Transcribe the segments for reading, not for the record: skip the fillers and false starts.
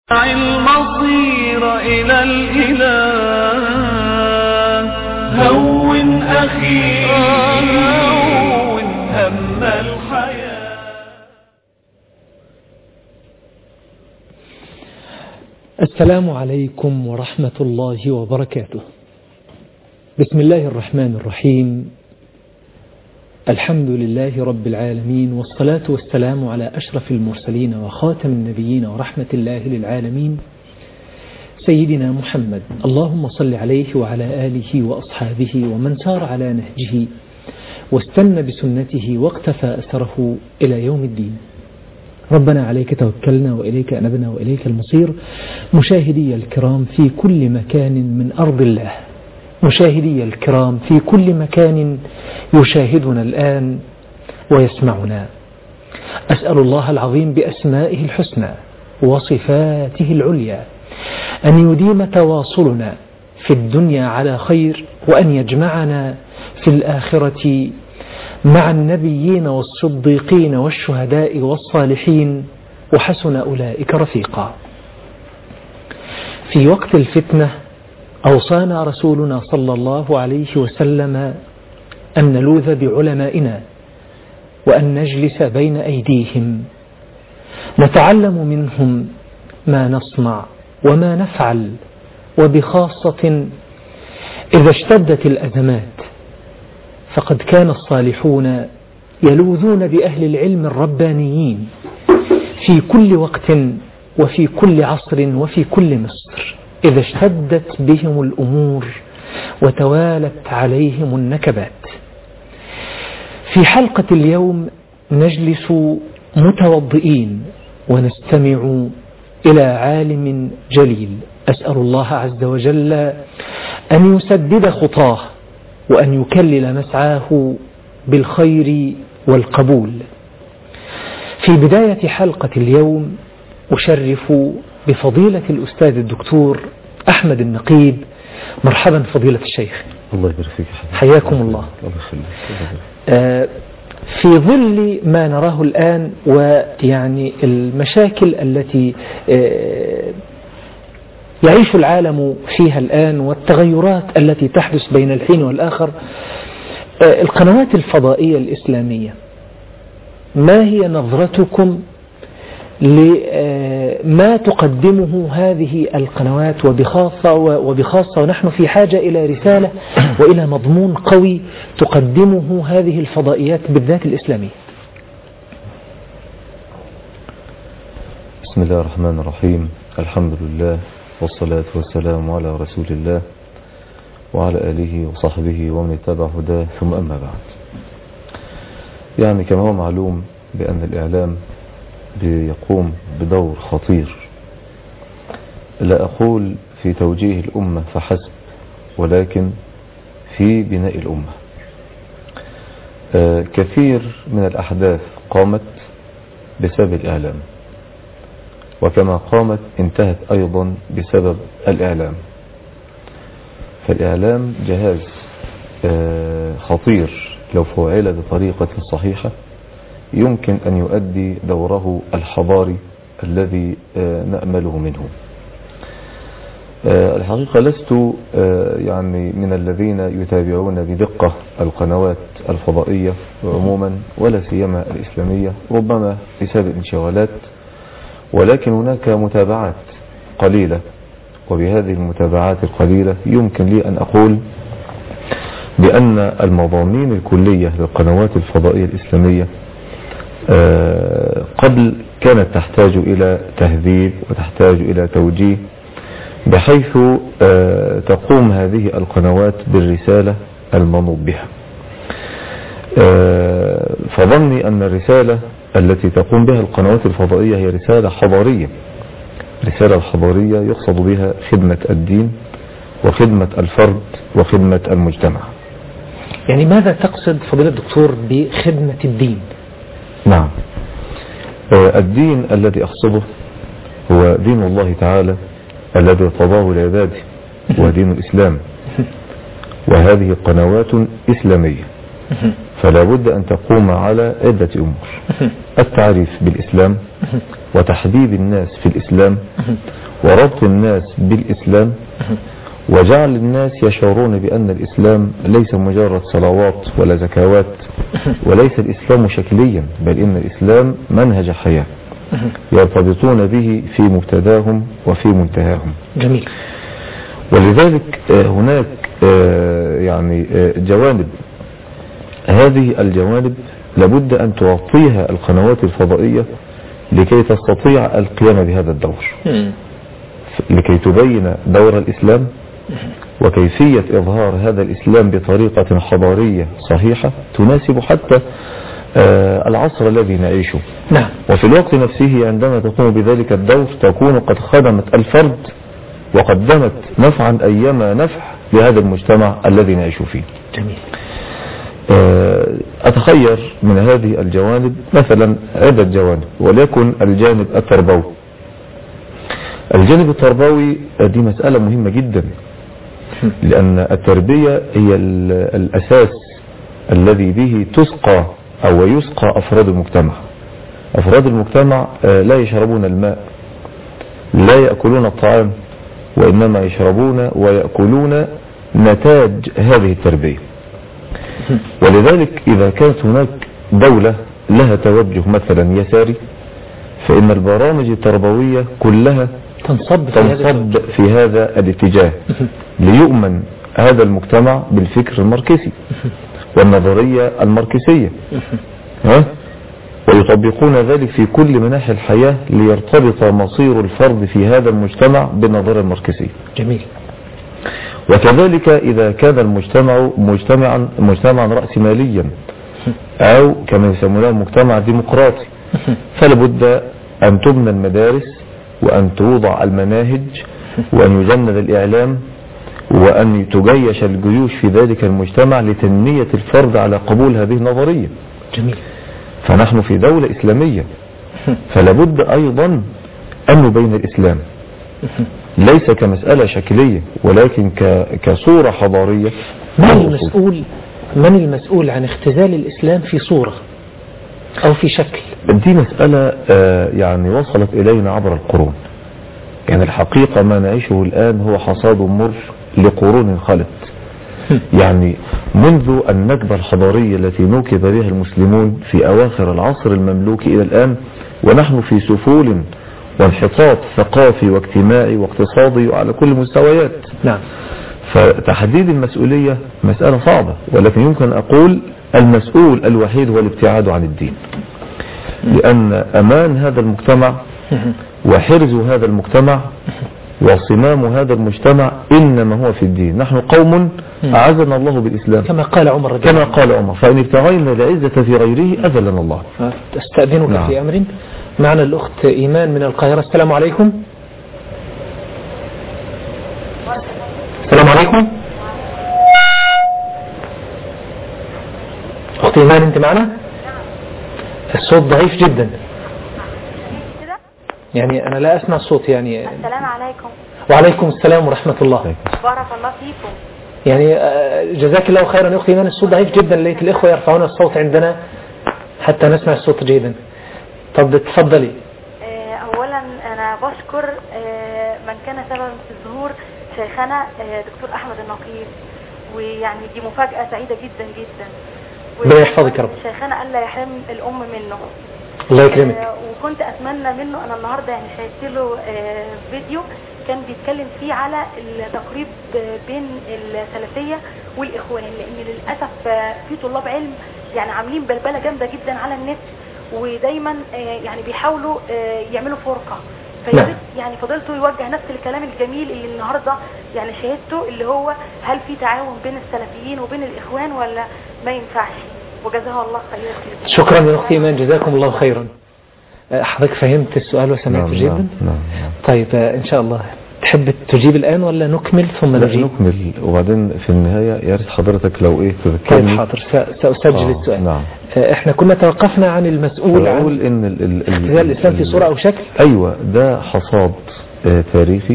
المصير إلى الإله. هون أخي هون هم الحياة. السلام عليكم ورحمة الله وبركاته. بسم الله الرحمن الرحيم. الحمد لله رب العالمين، والصلاة والسلام على أشرف المرسلين وخاتم النبيين ورحمة الله للعالمين سيدنا محمد. اللهم صل عليه وعلى آله وأصحابه ومن سار على نهجه واستنى بسنته واقتفى أثره إلى يوم الدين. ربنا عليك توكلنا وإليك أنبنا وإليك المصير. مشاهدي الكرام في كل مكان من أرض الله، مشاهدي الكرام في كل مكان يشاهدنا الآن ويسمعنا، أسأل الله العظيم بأسمائه الحسنى وصفاته العليا أن يديم تواصلنا في الدنيا على خير، وأن يجمعنا في الآخرة مع النبيين والصديقين والشهداء والصالحين، وحسن أولئك رفيقا. في وقت الفتنة أوصانا رسولنا صلى الله عليه وسلم أن نلوذ بعلمائنا وأن نجلس بين أيديهم نتعلم منهم ما نصنع وما نفعل، وبخاصة إذا اشتدت الأزمات، فقد كان الصالحون يلوذون بأهل العلم الربانيين في كل وقت وفي كل عصر وفي كل مصر إذا اشتدت بهم الأمور وتوالت عليهم النكبات. في حلقة اليوم نجلس متوضئين ونستمع إلى عالم جليل، أسأل الله عز وجل أن يسدد خطاه وأن يكلل مسعاه بالخير والقبول. في بداية حلقة اليوم أشرف بفضيلة الأستاذ الدكتور أحمد النقيب. مرحبا فضيلة الشيخ. الله يبارك فيك. حياكم الله. في ظل ما نراه الآن ويعني المشاكل التي يعيش العالم فيها الآن والتغيرات التي تحدث بين الحين والآخر، القنوات الفضائية الإسلامية، ما هي نظرتكم لما تقدمه هذه القنوات، وبخاصة ونحن في حاجة إلى رسالة وإلى مضمون قوي تقدمه هذه الفضائيات بالذات الإسلامية؟ بسم الله الرحمن الرحيم. الحمد لله والصلاة والسلام على رسول الله وعلى آله وصحبه ومن اتبع هداه، ثم أما بعد. يعني كما هو معلوم بأن الإعلام يقوم بدور خطير، لا أقول في توجيه الأمة فحسب، ولكن في بناء الأمة. كثير من الأحداث قامت بسبب الإعلام، وكما قامت انتهت أيضا بسبب الإعلام. فالإعلام جهاز خطير لو فعل بطريقة صحيحة يمكن أن يؤدي دوره الحضاري الذي نأمله منه. الحقيقة لست يعني من الذين يتابعون بدقة القنوات الفضائية عموما، ولا سيما الإسلامية، ربما بسبب انشغالات، ولكن هناك متابعات قليلة، وبهذه المتابعات القليلة يمكن لي أن أقول بأن المضامين الكلية للقنوات الفضائية الإسلامية قبل كانت تحتاج إلى تهذيب وتحتاج إلى توجيه، بحيث تقوم هذه القنوات بالرسالة المنوط بها. فظني أن الرسالة التي تقوم بها القنوات الفضائية هي رسالة حضارية. رسالة الحضارية يقصد بها خدمة الدين وخدمة الفرد وخدمة المجتمع. يعني ماذا تقصد فضيلة الدكتور بخدمة الدين؟ نعم، الدين الذي أقصده هو دين الله تعالى الذي ارتضاه لعباده، ودين الإسلام، وهذه قنوات إسلامية، فلا بد أن تقوم على عدة أمور: التعريف بالإسلام، وتحبيب الناس في الإسلام، وربط الناس بالإسلام، وجعل الناس يشعرون بأن الإسلام ليس مجرد صلوات ولا زكوات، وليس الإسلام شكليا، بل إن الإسلام منهج حياة يرتبطون به في مبتداهم وفي منتهاهم. جميل. ولذلك هناك يعني جوانب، هذه الجوانب لابد أن تغطيها القنوات الفضائية لكي تستطيع القيام بهذا الدور، لكي تبين دور الإسلام وكيفية إظهار هذا الإسلام بطريقة حضارية صحيحة تناسب حتى العصر الذي نعيشه. نعم. وفي الوقت نفسه عندما تقوم بذلك الدور تكون قد خدمت الفرد وقدمت نفعا أيما نفع لهذا المجتمع الذي نعيش فيه. جميل. أتخير من هذه الجوانب مثلا عدة جوانب، وليكن الجانب التربوي. الجانب التربوي دي مسألة مهمة جدا، لأن التربية هي الأساس الذي به تسقى أو يسقى أفراد المجتمع. أفراد المجتمع لا يشربون الماء، لا يأكلون الطعام، وإنما يشربون ويأكلون نتاج هذه التربية. ولذلك إذا كانت هناك دولة لها توجه مثلا يساري، فإن البرامج التربوية كلها تنصب في هذا الاتجاه ليؤمن هذا المجتمع بالفكر الماركسي والنظرية الماركسية، ويطبقون ذلك في كل مناحي الحياة ليرتبط مصير الفرد في هذا المجتمع بالنظرية الماركسية. جميل. وكذلك إذا كان المجتمع مجتمعا رأسماليا أو كما يسمونه مجتمع ديمقراطي، فلابد أن تبنى المدارس وأن توضع المناهج وأن يجند الإعلام وأن تجيش الجيوش في ذلك المجتمع لتنمية الفرد على قبول هذه النظرية. جميل. فنحن في دولة إسلامية، فلابد أيضا أن نبين الإسلام ليس كمسألة شكلية ولكن كصورة حضارية. من المسؤول عن اختزال الإسلام في صورة أو في شكل؟ دي مسألة يعني وصلت إلينا عبر القرون. يعني الحقيقة ما نعيشه الآن هو حصاد مر لقرون خلت. يعني منذ النكبة الحضارية التي نكب بها المسلمون في أواخر العصر المملوكي إلى الآن، ونحن في سفول وانحطاط ثقافي واجتماعي واقتصادي على كل المستويات. نعم. فتحديد المسؤولية مسألة صعبة، ولكن يمكن أقول المسؤول الوحيد هو الابتعاد عن الدين، لأن أمان هذا المجتمع وحرز هذا المجتمع وصمام هذا المجتمع إنما هو في الدين. نحن قوم أعزنا الله بالإسلام كما قال عمر فإن ابتغينا العزة في غيره أذلنا الله. أستأذنك نعم. في أمر. معنا الأخت إيمان من القاهرة. السلام عليكم. السلام عليكم أخت إيمان، أنت معنا؟ الصوت ضعيف جدا، يعني أنا لا أسمع الصوت. يعني السلام عليكم. وعليكم السلام ورحمة الله. بارك الله فيكم. يعني جزاك الله خيرا يا أختي إيمان. الصوت ضعيف جدا، ليت الإخوة يرفعون الصوت عندنا حتى نسمع الصوت جيدا. طب تفضلي. أولا أنا بشكر من كان سببا في الظهور شيخنا دكتور أحمد النقيب، ويعني دي مفاجأة سعيدة جدا جدا. ربنا يحفظك يا رب. شيخنا ألا يحرم الأم منه. الله يكرمك. وكنت أتمنى منه، أنا النهاردة يعني شاهدت له فيديو كان بيتكلم فيه على التقريب بين السلفية والإخوان، لأن للأسف في طلاب علم يعني عاملين بلبلة جامدة جدا على النت، ودايما يعني بيحاولوا يعملوا فرقة. فياريت يعني فضلته يوجه نفس الكلام الجميل اللي النهاردة يعني شاهدته، اللي هو هل في تعاون بين السلفيين وبين الإخوان ولا ما ينفعش؟ وجزاها الله خير. شكرا يا أختي إيمان، جزاكم الله خيرا. حضرتك فهمت السؤال وسمعته جدا؟ نعم. طيب إن شاء الله تحب تجيب الآن ولا نكمل ثم نجيب؟ نكمل وبعدين في النهاية يا ريت حضرتك لو تذكرني. طيب حاضر، سأسجل السؤال. نعم. احنا كنا توقفنا عن المسؤول عن ان اختزال الإسلام في صورة أو شكل. أيوة، ده حصاد تاريخي،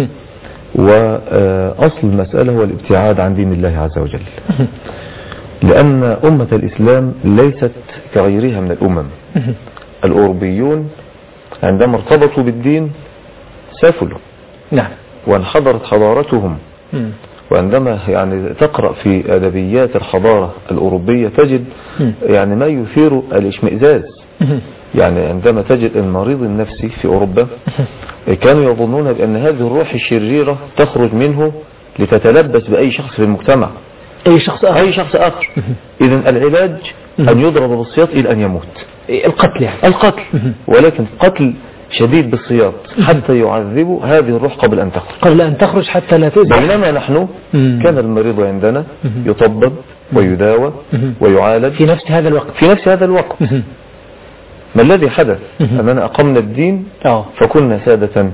وأصل المسألة هو الابتعاد عن دين الله عز وجل، لأن أمة الإسلام ليست كغيرها من الأمم. الأوروبيون عندما ارتبطوا بالدين سافلوا نعم. وانحدرت حضارتهم. وعندما يعني تقرأ في أدبيات الحضارة الأوروبية تجد يعني ما يثير الاشمئزاز. يعني عندما تجد المريض النفسي في أوروبا كانوا يظنون بأن هذه الروح الشريرة تخرج منه لتتلبس بأي شخص في المجتمع، أي شخص آخر. إذن العلاج أن يضرب بالسياط إلى أن يموت، القتل يعني. القتل، ولكن قتل شديد بالسياط حتى يعذبوا هذه الروح قبل أن تخرج حتى لا تؤذي. بينما نحن كان المريض عندنا يطبب ويداوى ويعالج في نفس هذا الوقت. ما الذي حدث؟ أننا أقمنا الدين فكنا سادة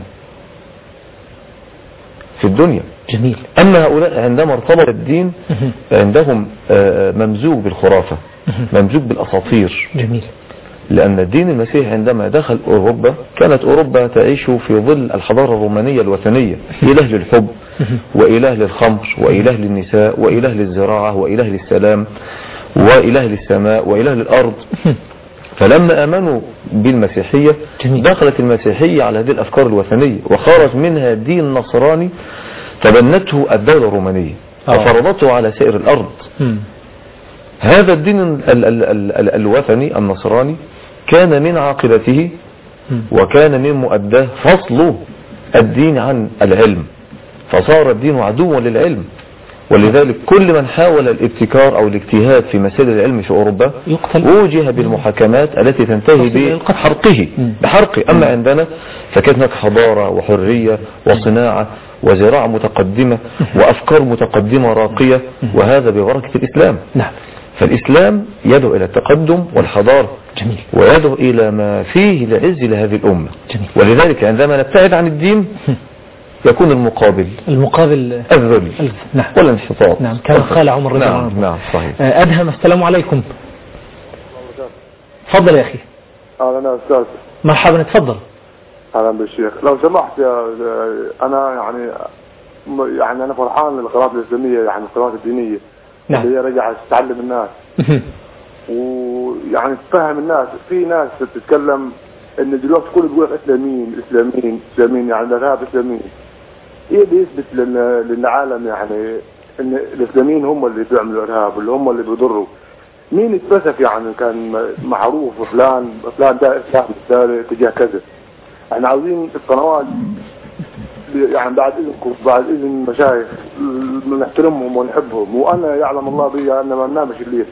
في الدنيا. جميل. أما هؤلاء عندما ارتبط الدين عندهم ممزوج بالخرافة، ممزوج بالأساطير. جميل. لأن الدين المسيحي عندما دخل أوروبا كانت أوروبا تعيش في ظل الحضارة الرومانية الوثنية، إله للحب وإله للخمر وإله للنساء وإله للزراعة وإله للسلام وإله للسماء وإله للأرض. فلما آمنوا بالمسيحية دخلت المسيحية على هذه الأفكار الوثنية وخرج منها دين نصراني تبنته الدولة الرومانية وفرضته على سائر الأرض. هذا الدين الوثني النصراني كان من عاقبته وكان من مؤداه فصل الدين عن العلم، فصار الدين عدوا للعلم. ولذلك كل من حاول الابتكار أو الاجتهاد في مسائل العلم في أوروبا وجه بالمحاكمات التي تنتهي بحرقه. أما عندنا فكانت هناك حضارة وحرية وصناعة وزراعة متقدمة وأفكار متقدمة راقية، وهذا ببركة الإسلام. نعم. فالإسلام يدعو إلى التقدم والحضارة. جميل. ويدعو إلى ما فيه العز لهذه الأمة. جميل. ولذلك عندما نبتعد عن الدين يكون المقابل الذل. نعم. والانحطاط. نعم. كما قال عمر رضي الله عنه. نعم صحيح. أدهم، السلام عليكم. تفضل يا أخي. أهلا أستاذ. مرحبا، تفضل. أهلا بالشيخ. لو سمحت أنا يعني أنا فرحان للقراءات الإسلامية، يعني القراءات الدينية. نعم. اللي هي رجعت تتعلم الناس ويعني تفهم الناس. في ناس تتكلم ان دلوقتي كله بيقول اسلاميين يعني الارهاب اسلاميين. ايه اللي يثبت للعالم يعني ان الاسلاميين هم اللي بيعملوا الارهاب واللي هم اللي بيضروا؟ مين اتفسف يعني كان معروف فلان ده اسلام ده تجاه كذا؟ احنا عاوزين القنوات يعني بعد اذنكم بعد اذن المشايخ نحترمهم ونحبهم، وانا يعلم الله بي ان ما ننامش الليل.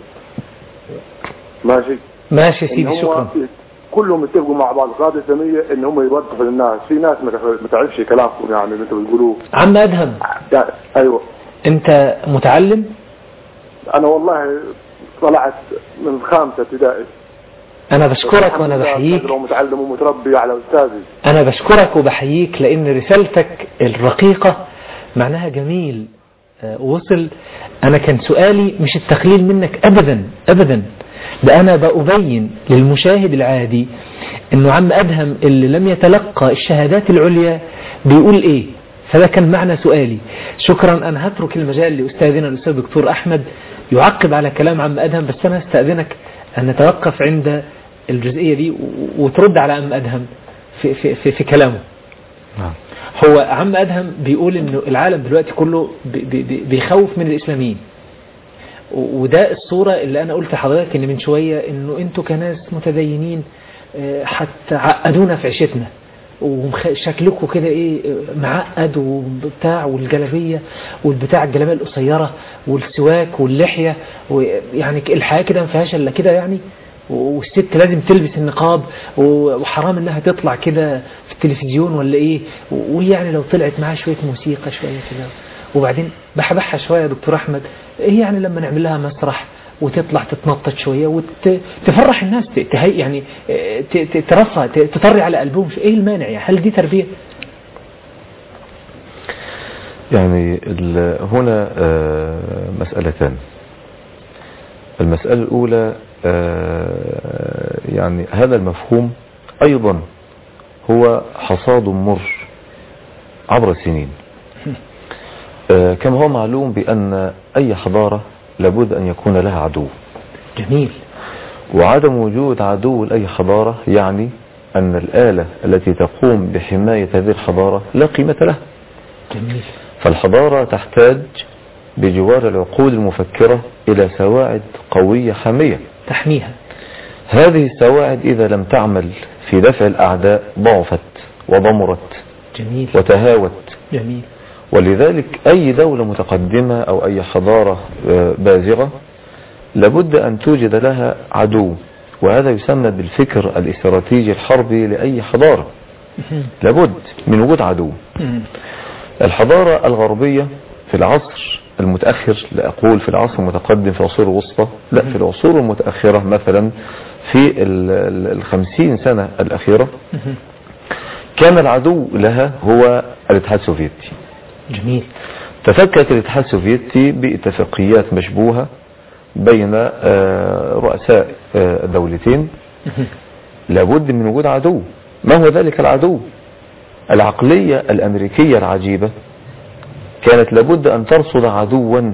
ماشي سيدي، شكرا. كلهم يتفقوا مع بعض القنوات الاسلاميه ان هم يوضحوا للناس. في ناس ما تعرفش كلامكم يعني اللي انتم بتقولوه. عم ادهم يعني ايوه، انت متعلم؟ انا والله طلعت من 5 ابتدائي. أنا بشكرك وأنا بحييك. متعلم ومتربي على أستاذي. أنا بشكرك وبحييك لأن رسالتك الرقيقة معناها جميل وصل. أنا كان سؤالي مش التقليل منك أبدا أبدا، ده أنا بأبين للمشاهد العادي أنه عم أدهم اللي لم يتلقى الشهادات العليا بيقول إيه. فده كان معنى سؤالي. شكرا. أنا هترك المجال لأستاذنا الأستاذ دكتور أحمد يعقب على كلام عم أدهم، بس أنا استأذنك أن نتوقف عند الجزئية دي وترد على عم أدهم في كلامه. هو عم أدهم بيقول إنه العالم دلوقتي كله بيخوف من الإسلاميين، وده الصورة اللي أنا قلت لحضرتك إن من شوية إنه أنتوا كناس متدينين حتى عقدونا في عيشتنا وشكلكم كده إيه معقد وبتاع، والجلبية والبتاع الجلبية القصيرة والسواك واللحية، ويعني الحياة كده ما فيهاش إلا كده يعني، والست لازم تلبس النقاب وحرام انها تطلع كده في التلفزيون ولا ايه، ويعني لو طلعت معاها شوية موسيقى شوية كده وبعدين بحبحها شوية يا دكتور احمد، ايه يعني لما نعمل لها مسرح وتطلع تتنطط شوية وتفرح الناس يعني ترفع تطري على قلبهم، ايه المانع يعني؟ هل دي تربية؟ يعني هنا مسألتان. المسألة الأولى يعني هذا المفهوم أيضا هو حصاد مر عبر السنين. كما هو معلوم بأن أي حضارة لابد أن يكون لها عدو. جميل. وعدم وجود عدو لأي حضارة يعني أن الآلة التي تقوم بحماية هذه الحضارة لا قيمة لها. جميل. فالحضارة تحتاج بجوار العقول المفكرة إلى سواعد قوية حامية تحميها. هذه السواعد إذا لم تعمل في دفع الأعداء ضعفت وضمرت جميل. وتهاوت. جميل. ولذلك أي دولة متقدمة أو أي حضارة بازغة لابد أن توجد لها عدو، وهذا يسمى بالفكر الاستراتيجي الحربي لأي حضارة. لابد من وجود عدو. الحضارة الغربية في العصر المتأخر، لا أقول في العصر المتقدم في العصور الوسطى، لا، في العصور المتأخرة مثلا في 50 سنة الأخيرة كان العدو لها هو الاتحاد السوفيتي. جميل. تفكك الاتحاد السوفيتي باتفاقيات مشبوهة بين رؤساء دولتين. لابد من وجود عدو. ما هو ذلك العدو؟ العقلية الأمريكية العجيبة كانت لابد أن ترصد عدوا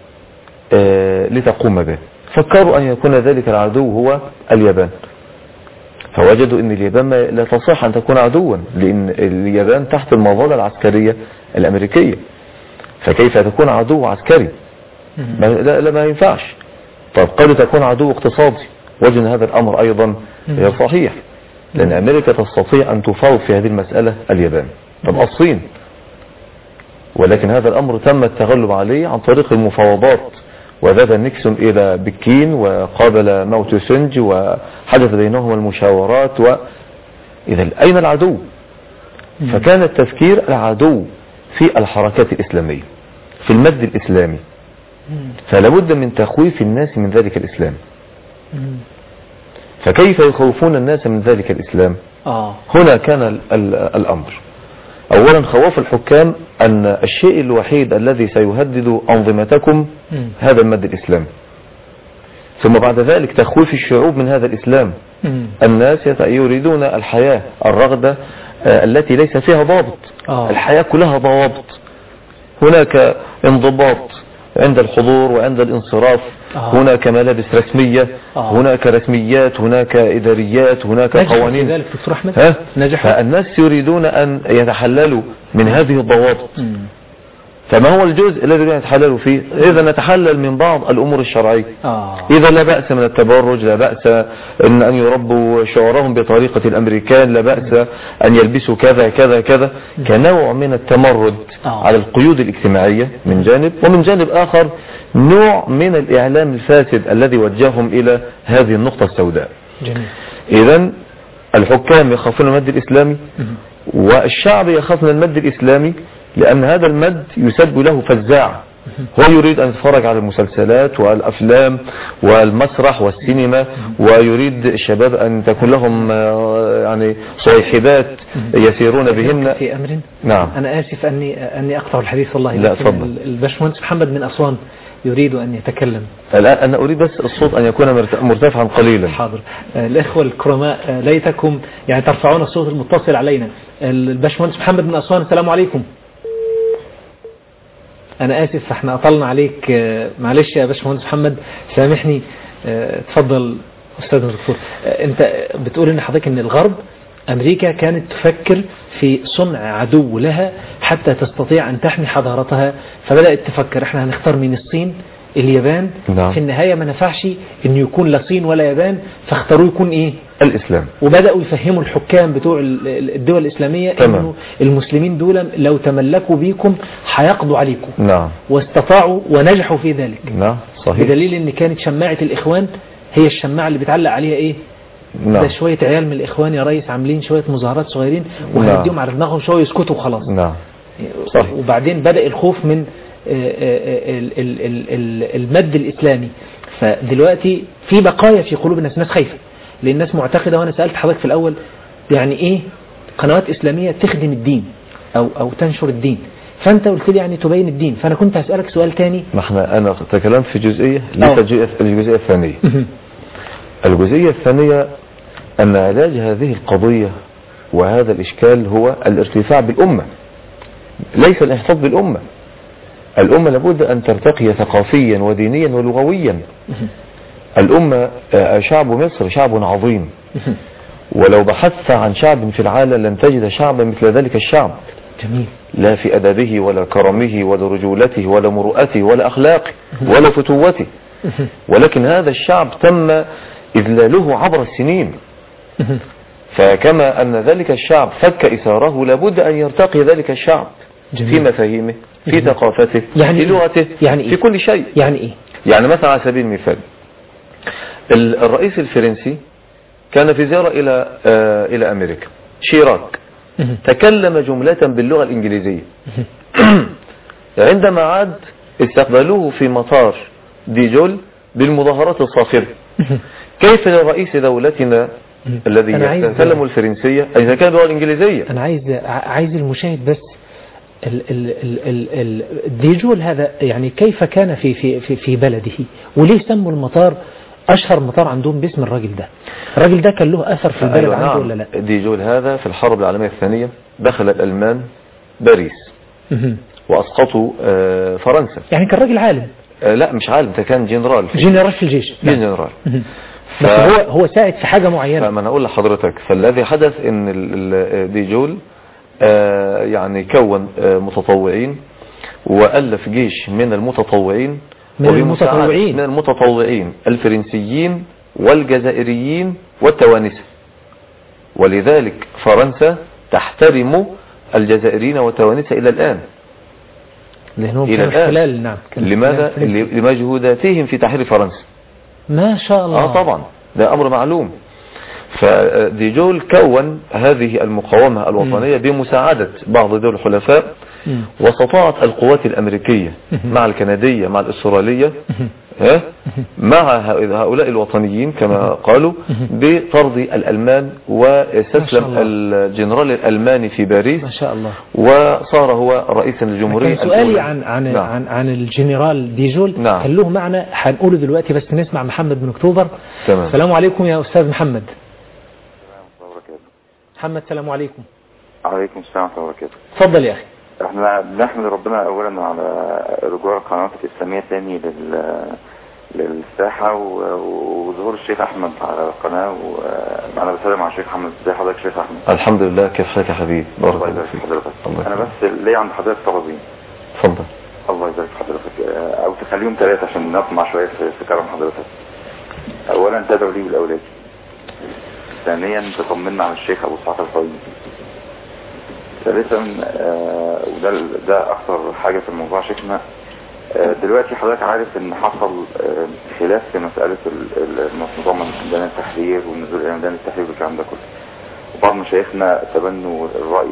لتقوم به. فكروا أن يكون ذلك العدو هو اليابان، فوجدوا أن اليابان لا تصح أن تكون عدوا، لأن اليابان تحت المظلة العسكرية الأمريكية، فكيف تكون عدو عسكري؟ لا ما ينفعش. طب قد تكون عدو اقتصادي، وجد هذا الأمر أيضا غير صحيح، لأن أمريكا تستطيع أن تفاوض في هذه المسألة اليابان. طب الصين، ولكن هذا الأمر تم التغلب عليه عن طريق المفاوضات، وذهب نيكسون إلى بكين وقابل ماو تسو تونج وحدث بينهما المشاورات. إذا أين العدو؟ فكان التفكير العدو في الحركات الإسلامية، في المد الإسلامي، فلابد من تخويف الناس من ذلك الإسلام. فكيف يخوفون الناس من ذلك الإسلام؟ هنا كان الأمر. أولا خوف الحكام أن الشيء الوحيد الذي سيهدد أنظمتكم هذا المد الإسلامي، ثم بعد ذلك تخويف الشعوب من هذا الإسلام. الناس يريدون الحياة الرغدة التي ليس فيها ضابط. الحياة كلها ضوابط، هناك انضباط عند الحضور وعند الانصراف، هناك ملابس رسمية، هناك رسميات، هناك إداريات، هناك قوانين. ذلك دكتور أحمد فالناس يريدون أن يتحللوا من هذه الضوابط. فما هو الجزء الذي يتحللوا فيه؟ إذا نتحلل من بعض الأمور الشرعية، إذا لا بأس من التبرج، لا بأس أن يربوا شعورهم بطريقة الأمريكان، لا بأس أن يلبسوا كذا كذا كذا، كنوع من التمرد على القيود الاجتماعية من جانب، ومن جانب آخر نوع من الإعلام الفاسد الذي وجههم إلى هذه النقطة السوداء. إذن الحكام يخافون المد الإسلامي، والشعب يخاف من المد الإسلامي، لأن هذا المد يسبب له فزاعة. هو يريد أن يتفرج على المسلسلات والأفلام والمسرح والسينما، ويريد الشباب أن تكون لهم يعني صيحبات يسيرون بهن في أمر. نعم. أنا آسف أني أقطع الحديث والله. لا تفضل. الباشمهندس محمد من أسوان يريد أن يتكلم الآن. أنا أريد بس الصوت أن يكون مرتفعا قليلا. حاضر. الإخوة الكرماء ليتكم يعني ترفعون الصوت المتصل علينا. الباشمهندس محمد من أسوان، السلام عليكم. أنا آسف احنا أطلنا عليك، معلش يا باشمهندس محمد سامحني. تفضل أستاذ الدكتور. أنت بتقول إن حضرتك إن الغرب أمريكا كانت تفكر في صنع عدو لها حتى تستطيع أن تحمي حضارتها، فبدأت تفكر احنا هنختار من الصين اليابان. نعم. في النهاية ما نفعش إنه يكون لا صين ولا يابان، فاختاروا يكون إيه؟ الإسلام. وبدأوا يفهموا الحكام بتوع الدول الإسلامية إنه المسلمين دول لو تملكوا بيكم هيقضوا عليكم. نعم. واستطاعوا ونجحوا في ذلك. نعم صحيح. بدليل إن كانت شماعة الإخوان هي الشماعة اللي بتعلق عليها إيه؟ نعم. ده شوية عيال من الإخوان يا ريس عاملين شوية مظاهرات صغيرين وهنديهم على دماغهم شوية يسكتوا وخلاص. نعم صحيح. وبعدين بدأ الخوف من المد الإسلامي. فدلوقتي في بقايا في قلوب الناس خايفة، لأن الناس معتقدة. وأنا سألت حضرتك في الأول يعني إيه قنوات إسلامية تخدم الدين أو تنشر الدين، فأنت قلت لي يعني تبين الدين. فأنا كنت هسألك سؤال تاني. أنا تكلمت في جزئية، ليس الجزئية الثانية. الجزئية الثانية أن علاج هذه القضية وهذا الإشكال هو الارتفاع بالأمة، ليس الانحطاط بالأمة. الأمة لابد أن ترتقي ثقافيا ودينيا ولغويا. الأمة شعب مصر شعب عظيم، ولو بحثت عن شعب في العالم لن تجد شعبا مثل ذلك الشعب. جميل. لا في أدبه ولا كرمه ولا رجولته ولا مروءته ولا أخلاقه ولا فتوته، ولكن هذا الشعب تم إذلاله عبر السنين. فكما أن ذلك الشعب فك إثاره لابد أن يرتقي ذلك الشعب في مفاهيمه، في ثقافته، في لغته، في كل شيء. يعني إيه؟ يعني مثلا على سبيل المثال الرئيس الفرنسي كان في زيارة إلى أمريكا، شيراك، تكلم جملة باللغة الإنجليزية. عندما عاد استقبلوه في مطار ديجول بالمظاهرات الصاخبة. كيف لرئيس دولتنا الذي يتكلم الفرنسية أن يتكلم باللغة الإنجليزية؟ أنا عايز المشاهد بس ديجول هذا يعني كيف كان في بلده، وليه سموا المطار أشهر مطار عندهم باسم الراجل ده؟ الراجل ده كان له أثر في البلد عنده نعم. ولا لا؟ ديجول هذا في الحرب العالمية الثانية دخل الألمان باريس وأسقطوا فرنسا. يعني كان راجل عالم؟ لا مش عالم، ده كان جنرال في الجيش. جنرال. بس هو ساعد في حاجة معينة. ما أنا أقول لحضرتك، فالذي حدث إن ديجول يعني كون متطوعين وألف جيش من المتطوعين من المتطوعين الفرنسيين والجزائريين والتوانسة. ولذلك فرنسا تحترم الجزائريين والتوانسة إلى الآن. لأنهم كانوا احتلال. نعم. لماذا؟ لمجهوداتهم في تحرير فرنسا. ما شاء الله. طبعا ده أمر معلوم. فديجول كون هذه المقاومة الوطنية بمساعدة بعض دول الحلفاء، واستطاعت القوات الأمريكية مع الكندية مع الأسترالية مع هؤلاء الوطنيين كما قالوا بطرد الألمان، واستسلم الجنرال الألماني في باريس ما شاء الله، وصار هو رئيسا للجمهورية. كان سؤالي عن الجنرال ديجول. نعم. كان له معنى هنقوله دلوقتي، بس نسمع محمد بن أكتوبر. تمام. السلام عليكم يا أستاذ محمد. محمد السلام عليكم. عليكم السلام ورحمة الله وبركاته. اتفضل يا أخي. احنا بنحمد ربنا اولا على رجوع القنوات الاسلاميه تاني للساحه وظهور الشيخ احمد على القناه، وانا بسلم على الشيخ احمد. ازي حضرتك يا شيخ احمد؟ الحمد لله. كيف حالك يا حبيبي؟ بارك الله فيك حضرتك. انا بس ليا عند حضرتك طلبين. اتفضل. الله يبارك في حضرتك، او تخليهم 3 عشان نطمع شويه في كلام حضرتك. اولا تدعو لي والاولاد. ثانيا تطمنا على الشيخ ابو اسحاق القويم. ثالثا وده اكثر حاجة في الموضوع شيخنا، دلوقتي حضرتك عارف ان حصل خلاف في مسألة نظام ميدان التحرير والنزول الى ميدان التحرير والكلام ده كله، وبعض مشايخنا تبنوا الرأي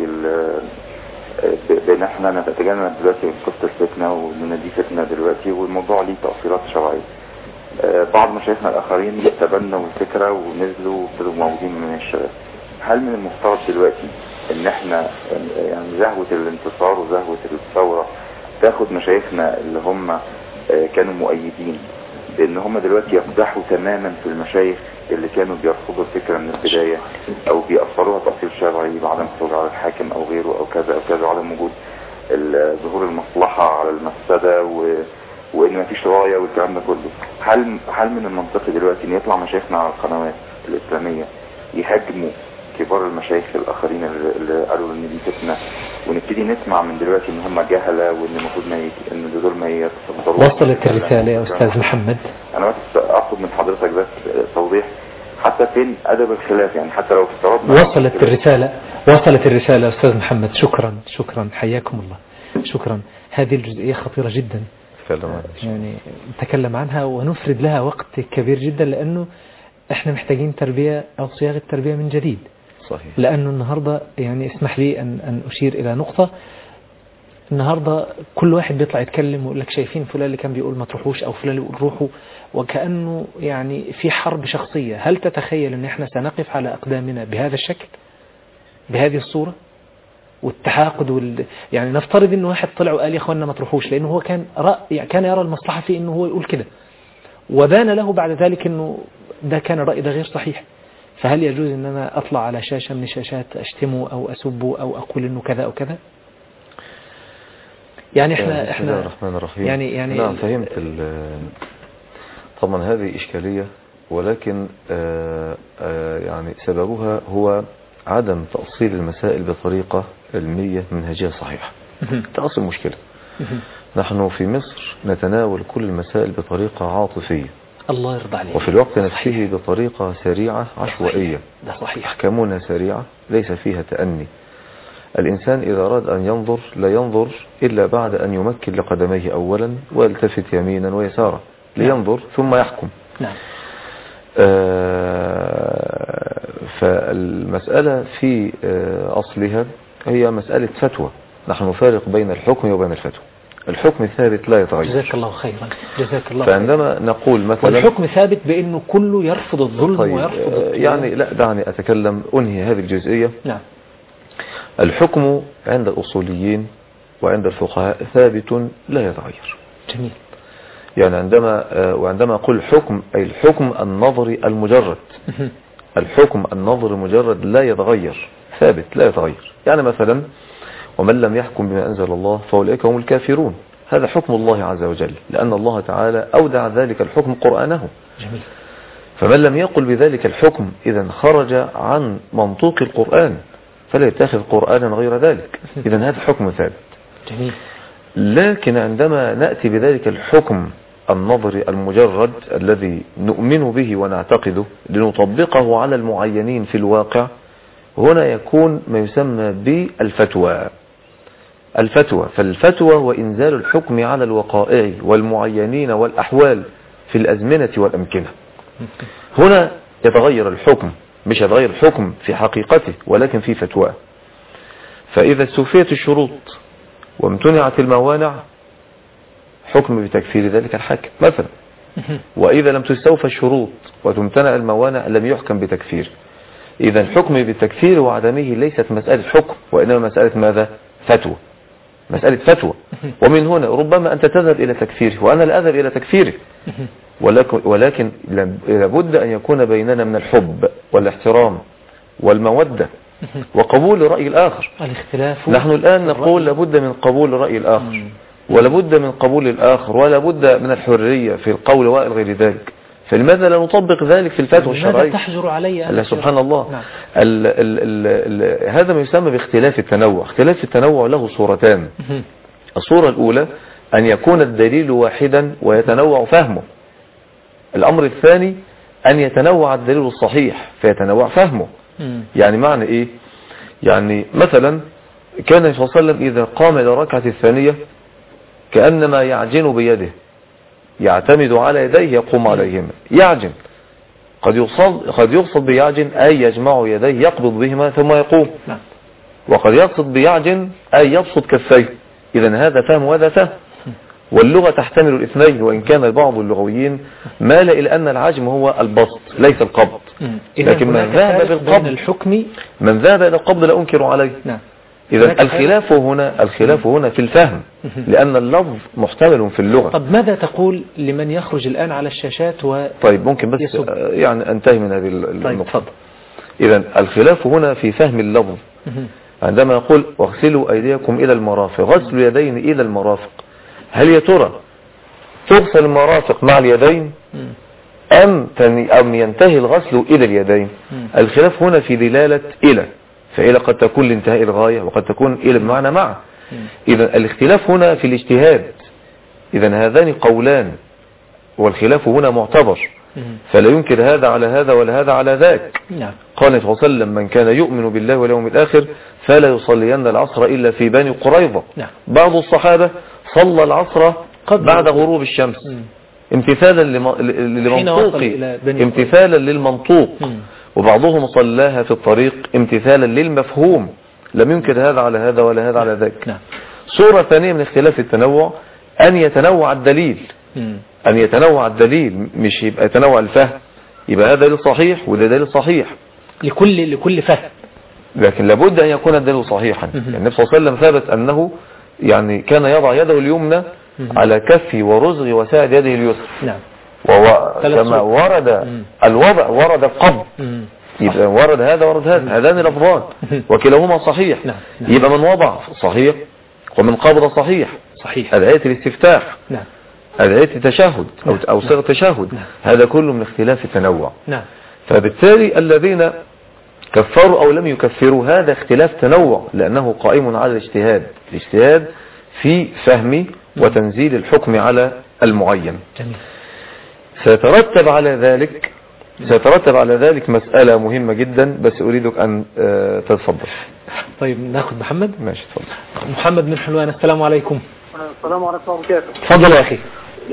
بان احنا نتجنب دلوقتي قصة الفتنة وان دي فتنة دلوقتي والموضوع ليه تأصيلات شرعية. بعض مشايخنا الاخرين تبنوا الفكرة ونزلوا وابتدوا موجودين من الشباب. هل من المفترض دلوقتي ان احنا يعني زهوة الانتصار وزهوة الثورة تاخد مشايخنا اللي هم كانوا مؤيدين بان هم دلوقتي يقدحوا تماما في المشايخ اللي كانوا بيرفضوا الفكرة من البداية او بيأثروها تأثير شرعي بعدم الخروج على الحاكم او غيره او كذا او كذا، وعدم وجود ظهور المصلحة على المفسدة وان مفيش راية والكلام ده كله. هل من المنطقي دلوقتي ان يطلع مشايخنا على القنوات الاسلامية يهاجموا كبار المشايخ الاخرين اللي قالوا ان دي فتنه، ونبتدي نسمع من دلوقتي ان هم جهله وان المفروض ان دول ما يتصدروش؟ وصلت الرساله يا استاذ محمد. انا بس اطلب من حضرتك بس توضيح حتى فين ادب الخلاف، يعني حتى لو افترضنا وصلت الرساله يا استاذ محمد. شكرا حياكم الله. شكرا. هذه الجزئيه خطيره جدا يعني نتكلم عنها ونفرد لها وقت كبير جدا، لانه احنا محتاجين تربيه او صياغه تربيه من جديد. صحيح. لأنه النهاردة يعني اسمح لي أن أشير إلى نقطة. النهاردة كل واحد بيطلع يتكلم ويقول لك شايفين فلان اللي كان بيقول ما تروحوش أو فلان اللي يقول روحوا، وكأنه يعني في حرب شخصية. هل تتخيل أن احنا سنقف على أقدامنا بهذا الشكل بهذه الصورة والتحاقد يعني نفترض أنه واحد طلع وقال يا أخوانا ما تروحوش، لأنه هو كان يرى المصلحة في أنه هو يقول كده، وبان له بعد ذلك أنه ده كان الرأي ده غير صحيح. فهل يجوز ان انا اطلع على شاشة من الشاشات اشتمه او اسبه او اقول انه كذا او كذا؟ يعني احنا بسم الله الرحمن الرحيم. يعني نعم فهمت. طبعا هذه اشكالية ولكن يعني سببها هو عدم تأصيل المسائل بطريقة علمية منهجية صحيحة. تأصل المشكلة. نحن في مصر نتناول كل المسائل بطريقة عاطفية، الله يرضى عليك، وفي الوقت نفسه بطريقة سريعة عشوائية. ده صحيح. أحكامنا سريعة ليس فيها تأني. الإنسان إذا أراد أن ينظر لا ينظر إلا بعد أن يمكن لقدميه أولا ويلتفت يمينا ويسارا لينظر ثم يحكم. نعم. فالمسألة في أصلها هي مسألة فتوى. نحن نفارق بين الحكم وبين الفتوى. الحكم ثابت لا يتغير. جزاك الله خيرا. جزاك الله فعندما نقول مثلا والحكم ثابت بأنه كله يرفض الظلم طيب ويرفض يعني لا دعني أتكلم أنهي هذه الجزئية. نعم. الحكم عند الأصوليين وعند الفقهاء ثابت لا يتغير. جميل. يعني وعندما أقول حكم أي الحكم النظري المجرد. الحكم النظري المجرد لا يتغير، ثابت لا يتغير. يعني مثلا ومن لم يحكم بما أنزل الله فأولئك هم الكافرون، هذا حكم الله عز وجل، لأن الله تعالى أودع ذلك الحكم قرآنه. جميل. فمن لم يقل بذلك الحكم إذن خرج عن منطوق القرآن، فلا يتخذ قرآنا غير ذلك. إذن هذا حكم ثابت. جميل. لكن عندما نأتي بذلك الحكم النظري المجرد الذي نؤمن به ونعتقده لنطبقه على المعينين في الواقع، هنا يكون ما يسمى بالفتوى. الفتوى، فالفتوى وإنزال الحكم على الوقائع والمعينين والأحوال في الأزمنة والأمكنة. هنا يتغير الحكم، مش يتغير الحكم في حقيقته ولكن في فتوى. فإذا استوفيت الشروط وامتنعت الموانع حكم بتكفير ذلك الحاكم مثلا. وإذا لم تستوفى الشروط وتمتنع الموانع لم يحكم بتكفير. إذا الحكم بالتكفير وعدمه ليست مسألة حكم وإنما مسألة ماذا؟ فتوى. مسألة فتوى. ومن هنا ربما أنت تذهب إلى تكفيره وأنا لا أذهب إلى تكفيره، ولكن لابد أن يكون بيننا من الحب والاحترام والمودة وقبول رأي الآخر. الاختلاف. نحن الآن نقول لابد من قبول رأي الآخر ولابد من قبول الآخر ولابد من الحرية في القول وإلى غير ذلك. فلماذا لا نطبق ذلك في الفتوى الشرعية؟ لماذا تحجر علي الله سبحان الله. نعم. هذا ما يسمى باختلاف التنوع. اختلاف التنوع له صورتان. الصورة الأولى أن يكون الدليل واحدا ويتنوع فهمه. الأمر الثاني أن يتنوع الدليل الصحيح فيتنوع فهمه. يعني معنى إيه؟ يعني مثلا كان صلى الله عليه وسلم إذا قام إلى الركعة الثانية كأنما يعجن بيده، يعتمد على يديه يقوم عليهما. يعجن قد يقصد بيعجن أي يجمع يديه يقبض بهما ثم يقوم، وقد يقصد بيعجن أي يبسط كفيه. إذن هذا فهم وهذا فهم، واللغة تحتمل الاثنين، وإن كان بعض اللغويين مال إلى أن العجم هو البسط ليس القبض. لكن من ذهب بالقبض من ذهب إلى القبض لا أنكر عليه. إذا الخلاف هنا في الفهم، لأن اللفظ محتمل في اللغة. طب ماذا تقول لمن يخرج الآن على الشاشات طيب ممكن بس يعني أنتهي من هذه النقطة. إذا الخلاف هنا في فهم اللفظ. عندما يقول واغسلوا أيديكم إلى المرافق، غسل اليدين إلى المرافق، هل يا ترى تغسل المرافق مع اليدين أم ينتهي الغسل إلى اليدين؟ الخلاف هنا في دلالة إلى، فإلى قد تكون لانتهاء الغاية وقد تكون إلى بمعنى مع. إذا الاختلاف هنا في الاجتهاد. إذا هذان قولان والخلاف هنا معتبر، فلا ينكر هذا على هذا ولا هذا على ذاك. قال صلى الله عليه وسلم من كان يؤمن بالله واليوم الآخر فلا يصلين العصر إلا في بني قريظة. بعض الصحابة صلى العصر بعد غروب الشمس امتثالا للمنطوق، وبعضهم صلاها في الطريق امتثالا للمفهوم، لم ينكر هذا على هذا ولا هذا على ذاك. صورة ثانية من اختلاف التنوع أن يتنوع الدليل. أن يتنوع الدليل، مش يبقى يتنوع الفهم، يبقى هذا دليل صحيح وده دليل صحيح لكل فهم، لكن لابد أن يكون الدليل صحيحا. يعني النبي صلى الله عليه وسلم ثابت أنه يعني كان يضع يده اليمنى على كفي ورزغ وساعد يده اليسرى. كما ورد الوضع ورد القبض، يبقى ورد هذا ورد هذا، هذان لفظان وكلاهما صحيح. يبقى من وضع صحيح ومن قبض صحيح. هذا آية الاستفتاح. أدعية تشهد أو صيغة تشهد، هذا كله من اختلاف التنوع. فبالتالي الذين كفروا أو لم يكفروا هذا اختلاف تنوع، لأنه قائم على الاجتهاد في فهم وتنزيل الحكم على المعين. سيترتب على ذلك مسألة مهمة جدا، بس أريدك أن تتفضل. طيب ناخد محمد. ماشي تفضل. محمد من حلوان، السلام عليكم. السلام عليكم ورحمة الله وبركاته. تفضل يا أخي.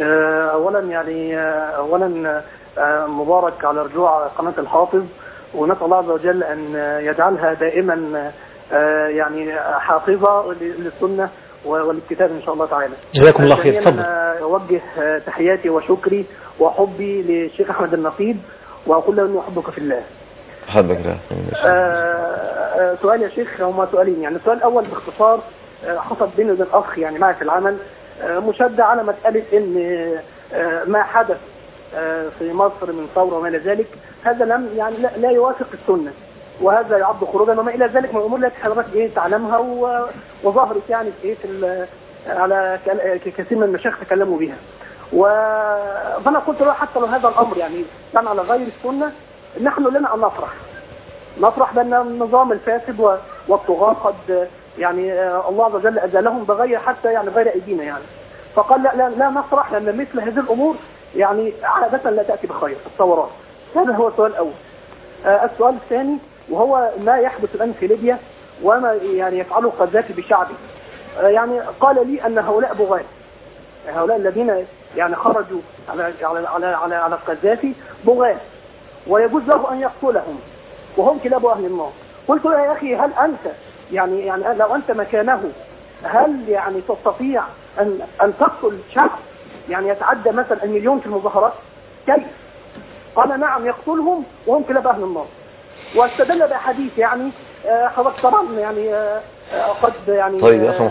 أولا مبارك على رجوع قناة الحافظ، ونسأل الله عز وجل أن يجعلها دائما يعني حافظة للسنة والكتاب إن شاء الله تعالى. جزاكم الله خير. تفضل. أوجه تحياتي وشكري وحبي للشيخ أحمد النقيب، وأقول له إني أحبك في الله. حبك لا. سؤال يا شيخ، هما سؤالين. يعني السؤال الأول باختصار، حصل بيني وبين أخ يعني معي في العمل مشادة على مسألة إن ما حدث في مصر من ثورة وما إلى ذلك، هذا لم يعني لا يوافق السنة، وهذا يعد خروجا وما إلى ذلك من الأمور التي حضرتك تعلمها وظهرت يعني في على كثير من المشايخ تكلموا بها. فأنا قلت له حتى لو هذا الأمر يعني كان على غير السنة، نحن لنا أن نفرح بأن النظام الفاسد والطغاة قد يعني الله عز وجل أزالهم بغير حتى يعني غير أيدينا يعني. فقال لا نفرح، لأن مثل هذه الأمور يعني عادة لا تأتي بخير، الثورات. هذا هو السؤال الأول. السؤال الثاني وهو ما يحدث الآن في ليبيا وما يعني يفعله القذافي بشعبه. يعني قال لي أن هؤلاء بغاة، هؤلاء الذين يعني خرجوا على القذافي بغاة، ويجوز له أن يقتلهم وهم كلاب أهل النار. قلت له يا أخي، هل أنت يعني لو أنت مكانه هل يعني تستطيع أن تقتل شعب يعني يتعدى مثلا 1,000,000 في المظاهرات؟ كيف؟ قال نعم يقتلهم وهم كلاب أهل النار. واستدل بحديث يعني حضرتك طبعا يعني قد يعني. طيب يا أخي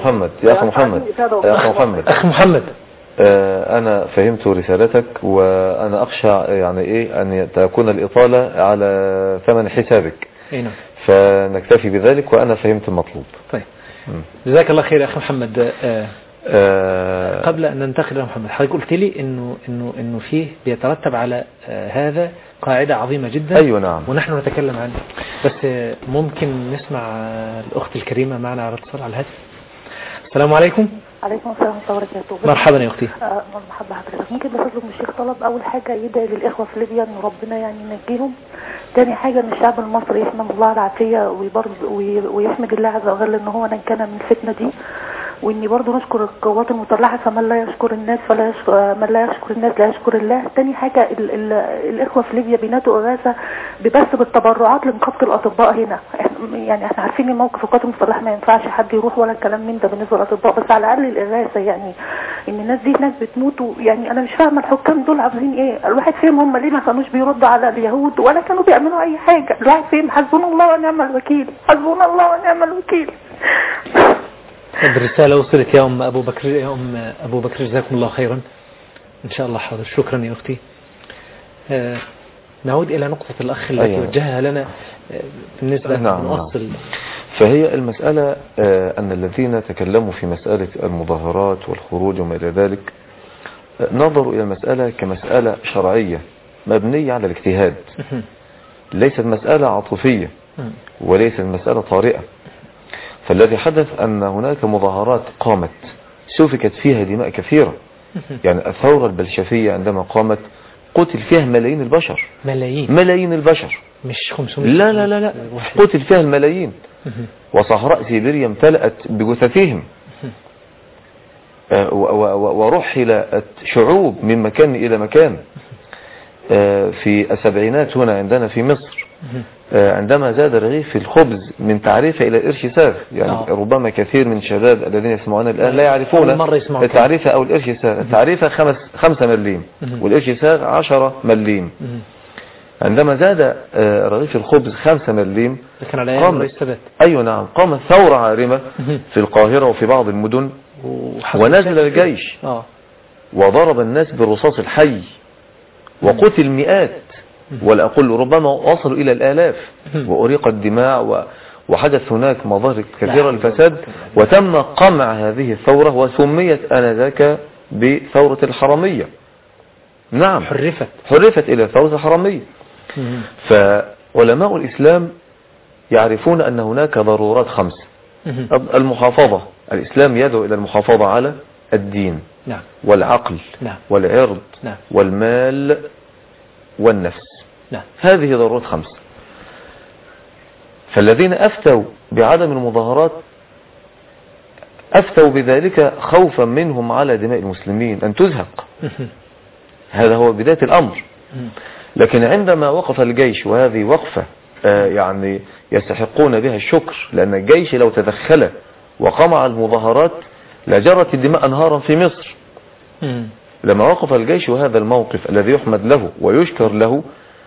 محمد أنا فهمت رسالتك، وأنا أخشى يعني أن تكون الإطالة على ثمن حسابك، فنكتفي بذلك، وأنا فهمت المطلوب. طيب جزاك الله خير يا أخي محمد. قبل أن ننتقل يا محمد، حضرتك قلت لي إنه فيه بيترتب على هذا قاعدة عظيمة جدا. أيوة نعم. ونحن نتكلم عنها، بس ممكن نسمع الأخت الكريمة معنا على اتصال على الهاتف. السلام عليكم. عليكم السلام ورحمة الله وبركاته. مرحبا يا أختي. مرحبا حضرتك. ممكن بس أطلب من الشيخ طلب، أول حاجة يدعي للإخوة في ليبيا إن ربنا يعني ينجيهم. تاني حاجة إن الشعب المصري يحمد الله العافية ويحمد الله عز وجل إن هو نجانا من الفتنة دي، وإني برضو نشكر القوات المسلحة، فمن لا يشكر الناس من لا يشكر الناس لا يشكر الله. تاني حاجة الإخوة في ليبيا بيناتوا إغاثة بس بالتبرعات لنقابة الأطباء هنا. يعني احنا عارفين ان موقف القوات المسلحة ما ينفعش حد يروح ولا الكلام من ده بالنسبة للأطباء، بس على الأقل الإغاثة يعني إن الناس دي ناس بتموت. يعني أنا مش فاهمة الحكام دول عاوزين إيه. الواحد فيهم هم ليه ما كانوش بيردوا على اليهود ولا كانوا بيعملوا أي حاجة. الواحد فيهم حسبنا الله ونعم الوكيل، حسبنا الله ونعم الوكيل. الرسالة وصلت يا أم أبو بكر، جزاكم الله خيرا. إن شاء الله حاضر. شكرا يا أختي. نعود إلى نقطة الأخ التي وجهها لنا بالنسبة لنؤصل. فهي المسألة أن الذين تكلموا في مسألة المظاهرات والخروج وما إلى ذلك نظروا إلى المسألة كمسألة شرعية مبنية على الاجتهاد، ليست مسألة عاطفية وليست مسألة طارئة. فالذي حدث أن هناك مظاهرات قامت سفكت فيها دماء كثيرة. يعني الثورة البلشفية عندما قامت قتل فيها ملايين البشر، ملايين البشر، مش 500. لا قتل فيها الملايين، وصحراء سيبيريا امتلأت بجثثهم، ورحلت شعوب من مكان إلى مكان. في السبعينات هنا عندنا في مصر عندما زاد رغيف الخبز من تعريفة إلى قرش ساغ، يعني ربما كثير من الشباب الذين يسمعون الآن لا يعرفون التعريفة أو القرش ساغ. التعريفة 5 مليم والقرش ساغ 10 مليم. عندما زاد رغيف الخبز 5 مليم أيوة نعم قامت ثورة عارمة في القاهرة وفي بعض المدن، ونزل الجيش وضرب الناس بالرصاص الحي وقتل مئات ولا أقول ربما وصلوا إلى الآلاف، وأريق الدماء وحدث هناك مظاهر كثيرة للفساد، وتم قمع هذه الثورة وسميت آنذاك بثورة الحرامية. نعم، حرفت إلى ثورة الحرامية. فعلماء الإسلام يعرفون أن هناك ضرورات 5. المحافظة، الإسلام يدعو إلى المحافظة على الدين والعقل والعرض والمال والنفس. هذه ضرورات 5. فالذين أفتوا بعدم المظاهرات أفتوا بذلك خوفا منهم على دماء المسلمين أن تزهق. هذا هو بداية الأمر. لكن عندما وقف الجيش، وهذه وقفة يعني يستحقون بها الشكر، لأن الجيش لو تدخل وقمع المظاهرات لجرت الدماء أنهارا في مصر. لما وقف الجيش، وهذا الموقف الذي يحمد له ويشكر له،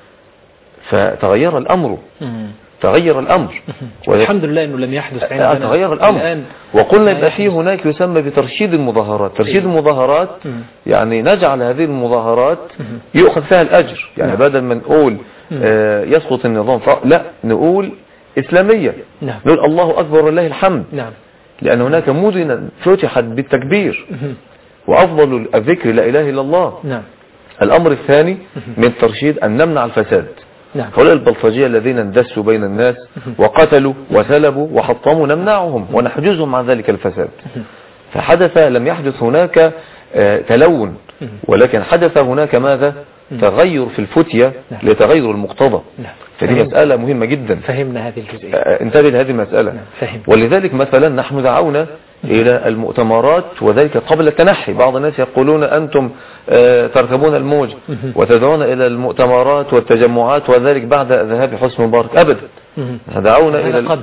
فتغير الأمر. تغير الأمر والحمد لله أنه لم يحدث عندنا. تغير الأمر. وقلنا يبقى فيه هناك يسمى بترشيد المظاهرات. ترشيد المظاهرات يعني نجعل هذه المظاهرات يؤخذ فيها الأجر. يعني بدل ما نقول يسقط النظام، لا، نقول إسلامية. نقول الله أكبر ولله الحمد. لأن هناك مدن فتحت بالتكبير، وأفضل الذكر لا إله إلا الله. الأمر الثاني من الترشيد أن نمنع الفساد. هؤلاء البلطجية الذين اندسوا بين الناس وقتلوا وسلبوا وحطموا نمنعهم ونحجزهم عن ذلك الفساد. فحدث، لم يحدث هناك تلون، ولكن حدث هناك ماذا؟ تغير في الفتية لتغير المقتضى. فدي مسألة مهمة جدا. فهمنا هذه الجزئية. انتبه لهذه المسألة. ولذلك مثلا نحن دعونا إلى المؤتمرات، وذلك قبل التنحي. بعض الناس يقولون أنتم تركبون الموج وتدعون إلى المؤتمرات والتجمعات، وذلك بعد ذهاب حسني مبارك. أبدا، دعونا إلى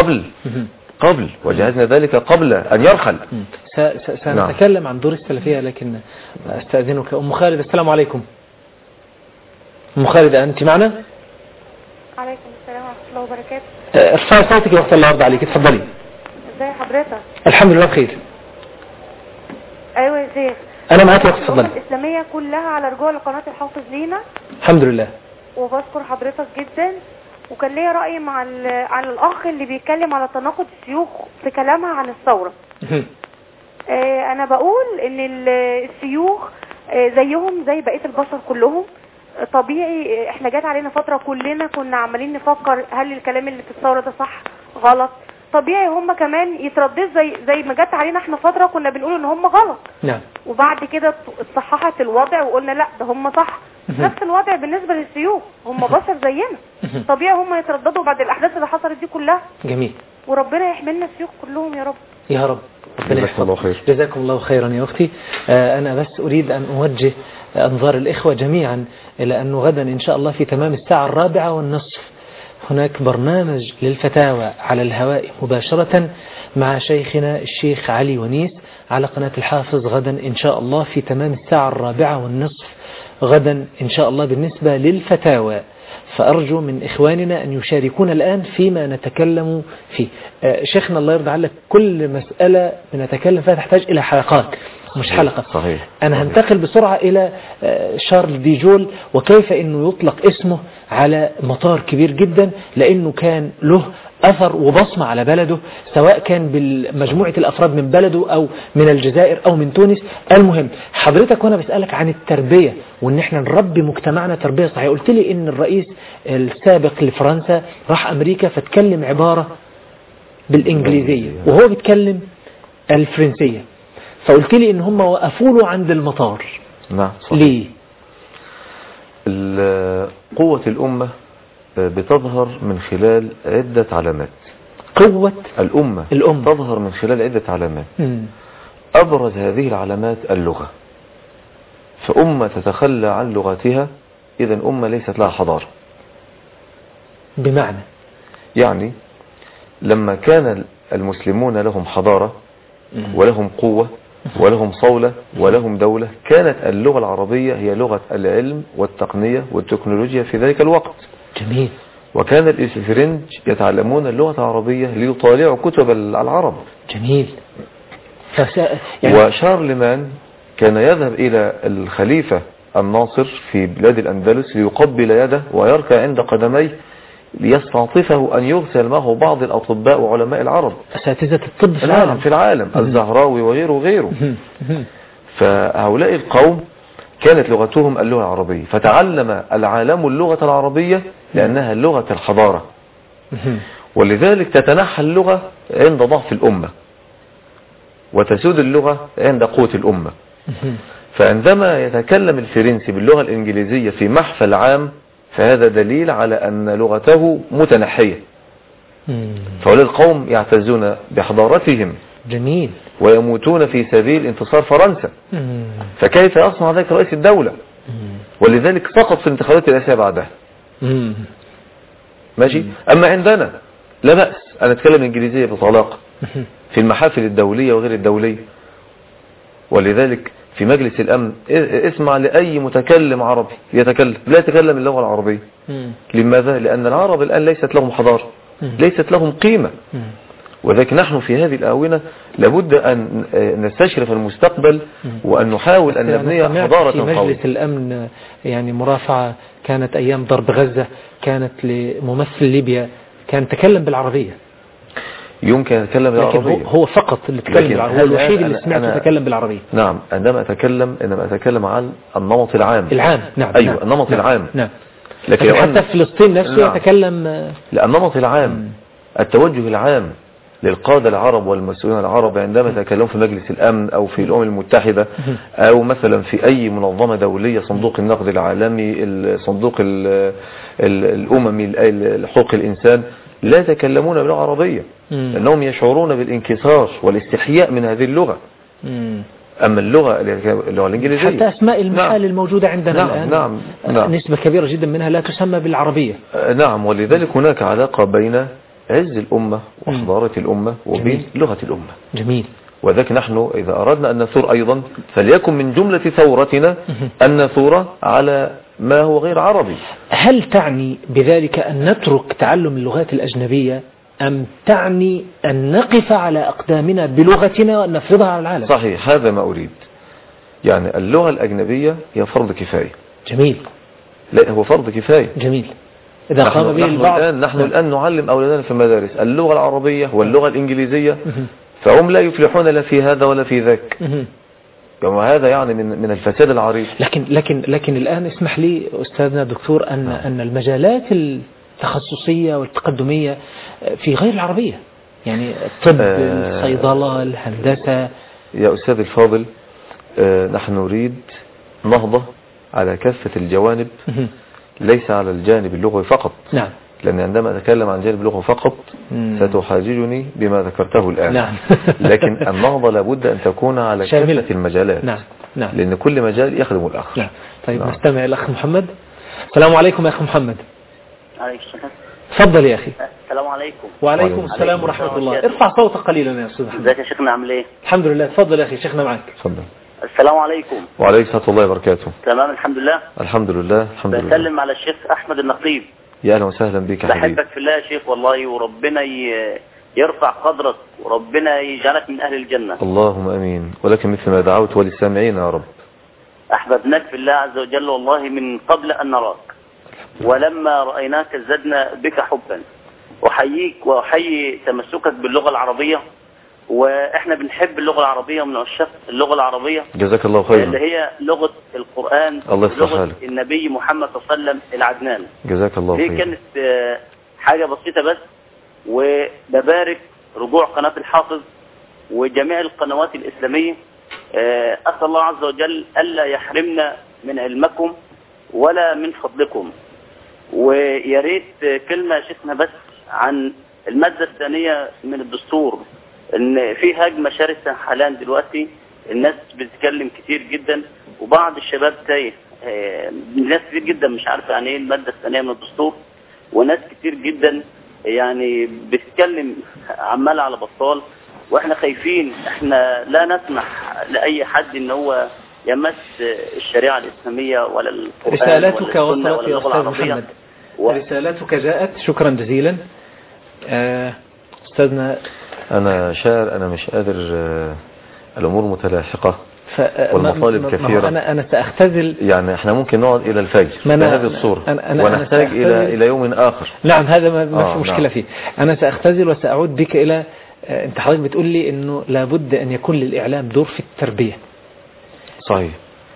قبل وجهزنا ذلك قبل أن يرحل. سنتكلم عن دور السلفية، لكن أستأذنك أم خالد. السلام عليكم أم خالد، أنت معنا؟ عليكم السلام ورحمة الله وبركاته. ارفعي صوتك يا أخت، الله يرضى عليك، اتفضلي. ازي حضرتك؟ الحمد لله بخير. ايوه يا شيخ، انا معاك يا اخت، اتفضلي. الاسلاميه كلها على رجوع لقناه الحافظ لينا. الحمد لله. وبشكر حضرتك جدا. وكان ليا راي عن الاخ اللي بيتكلم على تناقض الشيوخ في كلامها عن الثوره. انا بقول ان الشيوخ زيهم زي بقيه البشر كلهم. طبيعي احنا جات علينا فتره كلنا كنا عمالين نفكر هل الكلام اللي في الثوره ده صح غلط. طبيعي هم كمان يترددوا زي ما جت علينا احنا فتره كنا بنقول ان هم غلط. وبعد كده اتصححت الوضع وقلنا لا ده هم صح. نفس الوضع بالنسبه للشيوخ، هم بشر زينا. طبيعي هم يترددوا بعد الاحداث اللي حصلت دي كلها. جميل. وربنا يحملنا الشيوخ كلهم يا رب. يا رب. جزاكم الله خير. جزاكم الله خيرا يا اختي. انا بس اريد ان اوجه انظار الاخوه جميعا الى انه غدا ان شاء الله في تمام الساعه 4:30 هناك برنامج للفتاوى على الهواء مباشرة مع شيخنا الشيخ علي ونيس على قناة الحافظ غدا إن شاء الله في تمام الساعة 4:30 غدا إن شاء الله بالنسبة للفتاوى. فأرجو من إخواننا أن يشاركون الآن فيما نتكلم فيه. شيخنا الله يرضى عليك، كل مسألة بنتكلم فيها تحتاج إلى حلقات مش حلقة. صحيح. أنا هنتقل بسرعة إلى شارل دي جول، وكيف أنه يطلق اسمه على مطار كبير جدا، لأنه كان له أثر وبصمة على بلده، سواء كان بمجموعة الأفراد من بلده أو من الجزائر أو من تونس. المهم حضرتك وأنا بسألك عن التربية وأن احنا نربي مجتمعنا تربية صحيحة، قلت لي أن الرئيس السابق لفرنسا راح أمريكا فتكلم عبارة بالإنجليزية وهو بيتكلم الفرنسية، فقلت لي ان هم وقفوا له عند المطار. نعم صحيح. ليه؟ قوة الأمة بتظهر من خلال عدة علامات. قوة الأمة تظهر من خلال عدة علامات. أبرز هذه العلامات اللغة. فأمة تتخلى عن لغتها إذا أمة ليست لها حضارة. بمعنى يعني لما كان المسلمون لهم حضارة ولهم قوة ولهم صولة ولهم دولة، كانت اللغة العربية هي لغة العلم والتقنية والتكنولوجيا في ذلك الوقت. جميل. وكان الفرنج يتعلمون اللغة العربية ليطالعوا كتب العرب. جميل. وشارلمان كان يذهب إلى الخليفة الناصر في بلاد الأندلس ليقبل يده ويركع عند قدميه ليستعطفه أن يرسل معه بعض الأطباء وعلماء العرب، أساتذة الطب في العالم، الزهراوي وغيره. فهؤلاء القوم كانت لغتهم اللغة العربية، فتعلم العالم اللغة العربية لأنها لغة الحضارة، ولذلك تتنحى اللغة عند ضعف الأمة وتسود اللغة عند قوة الأمة. فعندما يتكلم الفرنسي باللغة الإنجليزية في محفل عام فهذا دليل على أن لغته متنحية. فهؤلاء القوم يعتزون بحضارتهم جميل ويموتون في سبيل انتصار فرنسا. فكيف يصنع ذلك رئيس الدولة؟ ولذلك سقط في الانتخابات الرئاسية بعدها. ماشي. أما عندنا لا بأس أن نتكلم الإنجليزية بطلاقة في المحافل الدولية وغير الدولية. ولذلك في مجلس الأمن اسمع لأي متكلم عربي يتكلم لا يتكلم اللغة العربية. لماذا؟ لأن العرب الآن ليست لهم حضارة، ليست لهم قيمة. وذلك نحن في هذه الآونة لابد أن نستشرف المستقبل وأن نحاول أن نبني حضارة في قوية. مجلس الأمن يعني مرافعة كانت أيام ضرب غزة، كانت لممثل ليبيا كان تكلم بالعربية. يمكن أن يتكلم بالعربية، لكن هو فقط اللي تكلم بالعربية، هو الوحيد اللي سمعته يتكلم بالعربية. نعم. عندما أتكلم عن النمط العام. نعم. أيوة. نعم. النمط العام. نعم. لكن حتى فلسطين نفسه نعم. يتكلم. لا، النمط العام التوجه العام للقادة العرب والمسؤولين العرب عندما يتكلموا في مجلس الأمن أو في الأمم المتحدة أو مثلا في أي منظمة دولية، صندوق النقد العالمي، صندوق الأممي لحقوق الإنسان، لا يتكلمون باللغة العربية لأنهم يشعرون بالانكسار والاستحياء من هذه اللغة. أما اللغة الإنجليزية حتى أسماء المحال الموجودة عندنا نعم. الآن نعم. نسبة كبيرة جدا منها لا تسمى بالعربية. نعم. ولذلك هناك علاقة بين عز الأمة وحضارة الأمة وبين لغة الأمة. جميل. وذلك نحن إذا أردنا أن نثور أيضا فليكن من جملة ثورتنا أن نثور على ما هو غير عربي. هل تعني بذلك أن نترك تعلم اللغات الأجنبية أم تعني أن نقف على أقدامنا بلغتنا وأن نفرضها على العالم؟ صحيح، هذا ما أريد. يعني اللغة الأجنبية هي فرض كفاية. جميل. لا، هو فرض كفاية. جميل. إذا قام به البعض. نحن الآن نعلم أولادنا في المدارس اللغة العربية واللغة الإنجليزية، فهم لا يفلحون لا في هذا ولا في ذاك. وهذا يعني من الفساد العريض. لكن الآن اسمح لي أستاذنا دكتور أن المجالات التخصصية والتقدمية في غير العربية، يعني الطب، الصيدلة، الهندسة. يا أستاذ الفاضل، نحن نريد نهضة على كافة الجوانب، ليس على الجانب اللغوي فقط. نعم. لأن عندما أتكلم عن جانب اللغة فقط ستحاججني بما ذكرته الآن. نعم. لكن النهضة لابد أن تكون على كافة المجالات. نعم. نعم. لأن كل مجال يخدم الآخر. نعم. طيب. نعم. نستمع الأخ محمد. السلام عليكم يا أخ محمد. عليكم السلام. تفضل يا أخي. السلام عليكم. وعليكم السلام ورحمة الله. ارفع صوتك قليلا يا أستاذ محمد. ازيك يا شيخنا، عامل ايه؟ الحمد لله. تفضل يا أخي، شيخنا معك. تفضل. السلام عليكم. وعليكم السلام الله وبركاته. تمام الحمد لله. الحمد لله. الحمد لله. بسلم على الشيخ أحمد النقيب. يا أهلا وسهلا بك يا حبيبي. بحبك في الله يا شيخ والله، وربنا يرفع قدرك وربنا يجعلك من أهل الجنة. اللهم أمين، ولكن مثل ما دعوت وللسامعين يا رب. أحببناك في الله عز وجل والله من قبل أن نراك، ولما رأيناك زدنا بك حبا. أحييك وأحيي تمسكك باللغة العربية، وإحنا بنحب اللغة العربية ومن عشاق اللغة العربية. جزاك الله خيرا. اللي هي لغة القرآن، لغة النبي محمد صلى الله عليه وسلم العدنان. جزاك الله خيرا. دي كانت حاجة بسيطة بس، وببارك رجوع قناة الحافظ وجميع القنوات الإسلامية. أسأل الله عز وجل ألا يحرمنا من علمكم ولا من فضلكم. ويا ريت كلمة يا شيخنا بس عن المادة الثانية من الدستور، ان في هجمة شرسة حاليا دلوقتي، الناس بتتكلم كتير جدا وبعض الشباب تايه. ناس كتير جدا مش عارفة يعني ايه المادة الثانية من الدستور، وناس كتير جدا يعني بتتكلم عمال على بطال، واحنا خايفين. احنا لا نسمح لأي حد ان هو يمس الشريعة الإسلامية ولا القرآن. رسالتك وصلت يا أستاذ محمد. رسالتك جاءت، شكرا جزيلا. أستاذنا أنا شاعر، أنا مش قادر، الأمور متلاحقة والمطالب كثيرة. أنا سأختزل، يعني احنا ممكن نقعد إلى الفجر بهذه الصورة ونحتاج إلى يوم آخر. نعم، هذا ما في مشكلة فيه. أنا سأختزل وسأعود بك إلى أنت حضرتك بتقول لي إنه لابد أن يكون للإعلام دور في التربية. صحيح.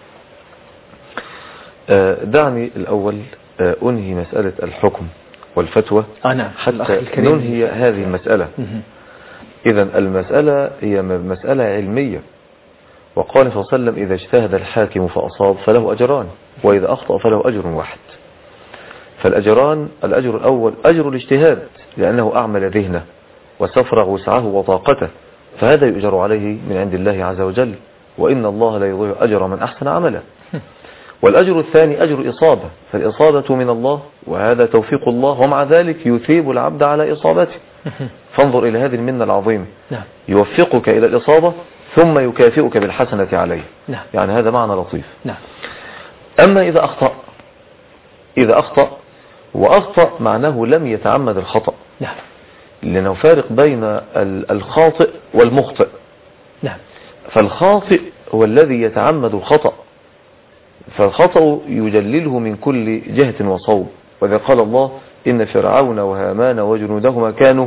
دعني الأول أنهي مسألة الحكم والفتوى حتى ننهي هذه المسألة. إذن المسألة هي مسألة علمية، وقال صلى الله عليه وسلم إذا اجتهد الحاكم فأصاب فله أجران، وإذا أخطأ فله أجر واحد. فالأجران، الأجر الأول أجر الاجتهاد لأنه أعمل ذهنه وسفرغ وسعه وطاقته، فهذا يؤجر عليه من عند الله عز وجل، وإن الله لا يضيع أجر من أحسن عملا. والأجر الثاني أجر إصابة، فالإصابة من الله وهذا توفيق الله، ومع ذلك يثيب العبد على إصابته. فانظر إلى هذه المنة العظيمة، يوفقك إلى الإصابة ثم يكافئك بالحسنة عليه. يعني هذا معنى لطيف. أما إذا أخطأ وأخطأ معناه لم يتعمد الخطأ، لأنه فارق بين الخاطئ والمخطئ. فالخاطئ هو الذي يتعمد الخطأ، فالخطأ يجلله من كل جهة وصوب. وإذا قال الله إن فرعون وهامان وجنودهما كانوا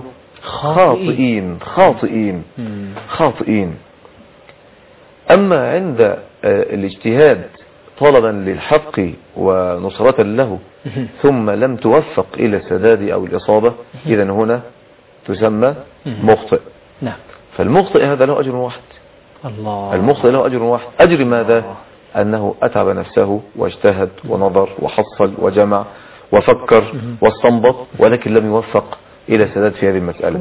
خاطئين. أما عند الاجتهاد طلبا للحق ونصرة له ثم لم توفق إلى السداد أو الإصابة، إذن هنا تسمى مخطئ. فالمخطئ هذا له أجر واحد. المخطئ له أجر واحد. أجر ماذا؟ أنه أتعب نفسه واجتهد ونظر وحصل وجمع وفكر واستنبط، ولكن لم يوفق إلى السداد في هذه المسألة.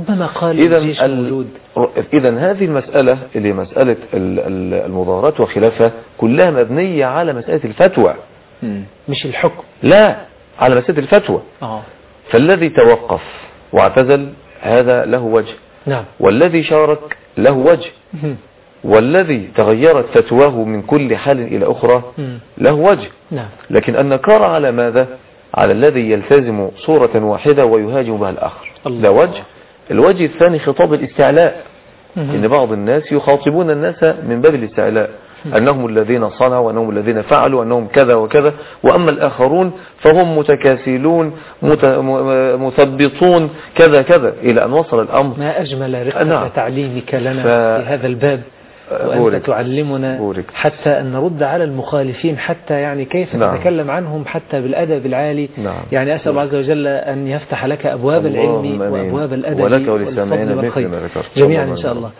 إذن هذه المسألة اللي مسألة المضارات وخلافها كلها مبنية على مسألة الفتوى، مش الحكم، لا، على مسألة الفتوى. فالذي توقف واعتزل هذا له وجه، والذي شارك له وجه، والذي تغيرت فتواه من كل حال إلى أخرى له وجه. لكن النكار على ماذا؟ على الذي يلتزم صورة واحدة ويهاجم بها الآخر، لا وجه. الوجه الثاني خطاب الاستعلاء، إن بعض الناس يخاطبون الناس من باب الاستعلاء، أنهم الذين صنعوا وأنهم الذين فعلوا وأنهم كذا وكذا، وأما الآخرون فهم متكاسلون مثبطون كذا كذا، إلى أن وصل الأمر. ما أجمل رقة تعليمك لنا في هذا الباب، وأنت تعلمنا حتى أن نرد على المخالفين، حتى يعني كيف نتكلم عنهم حتى بالأدب العالي. يعني أسأل الله عز وجل أن يفتح لك أبواب العلم وأبواب الأدب ولك وللسامعين والخير جميعا إن شاء الله.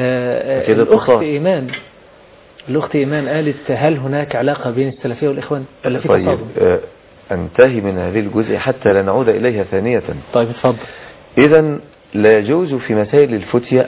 الأخت إيمان قالت هل هناك علاقة بين السلفية والإخوان ولا في تصادم؟ انتهي من هذه الجزء حتى لا نعود إليها ثانية. طيب اتفضل. إذن لا يجوز في مسائل الفتية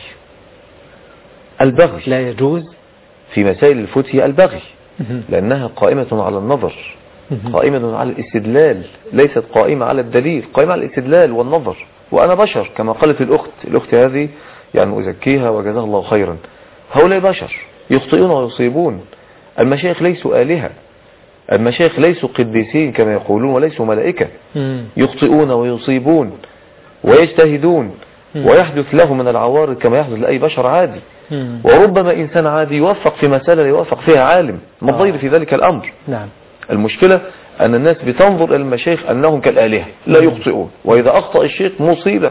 البغي، لا يجوز في مسائل الفتية البغي، لأنها قائمة على النظر، قائمة على الاستدلال، ليست قائمة على الدليل، قائمة على الاستدلال والنظر. وأنا بشر كما قالت الأخت هذه، يعني أزكيها وجزاها الله خيرا. هؤلاء بشر يخطئون ويصيبون. المشايخ ليسوا آلهة، المشايخ ليسوا قديسين كما يقولون، وليسوا ملائكة. يخطئون ويصيبون ويجتهدون، ويحدث له من العوارض كما يحدث لأي بشر عادي. وربما إنسان عادي يوفق في مسألة يوفق فيها عالم، ما الضير في ذلك الأمر. المشكلة أن الناس بتنظر إلى المشايخ أنهم كالآلهة لا يخطئون، وإذا أخطأ الشيخ مصيبة،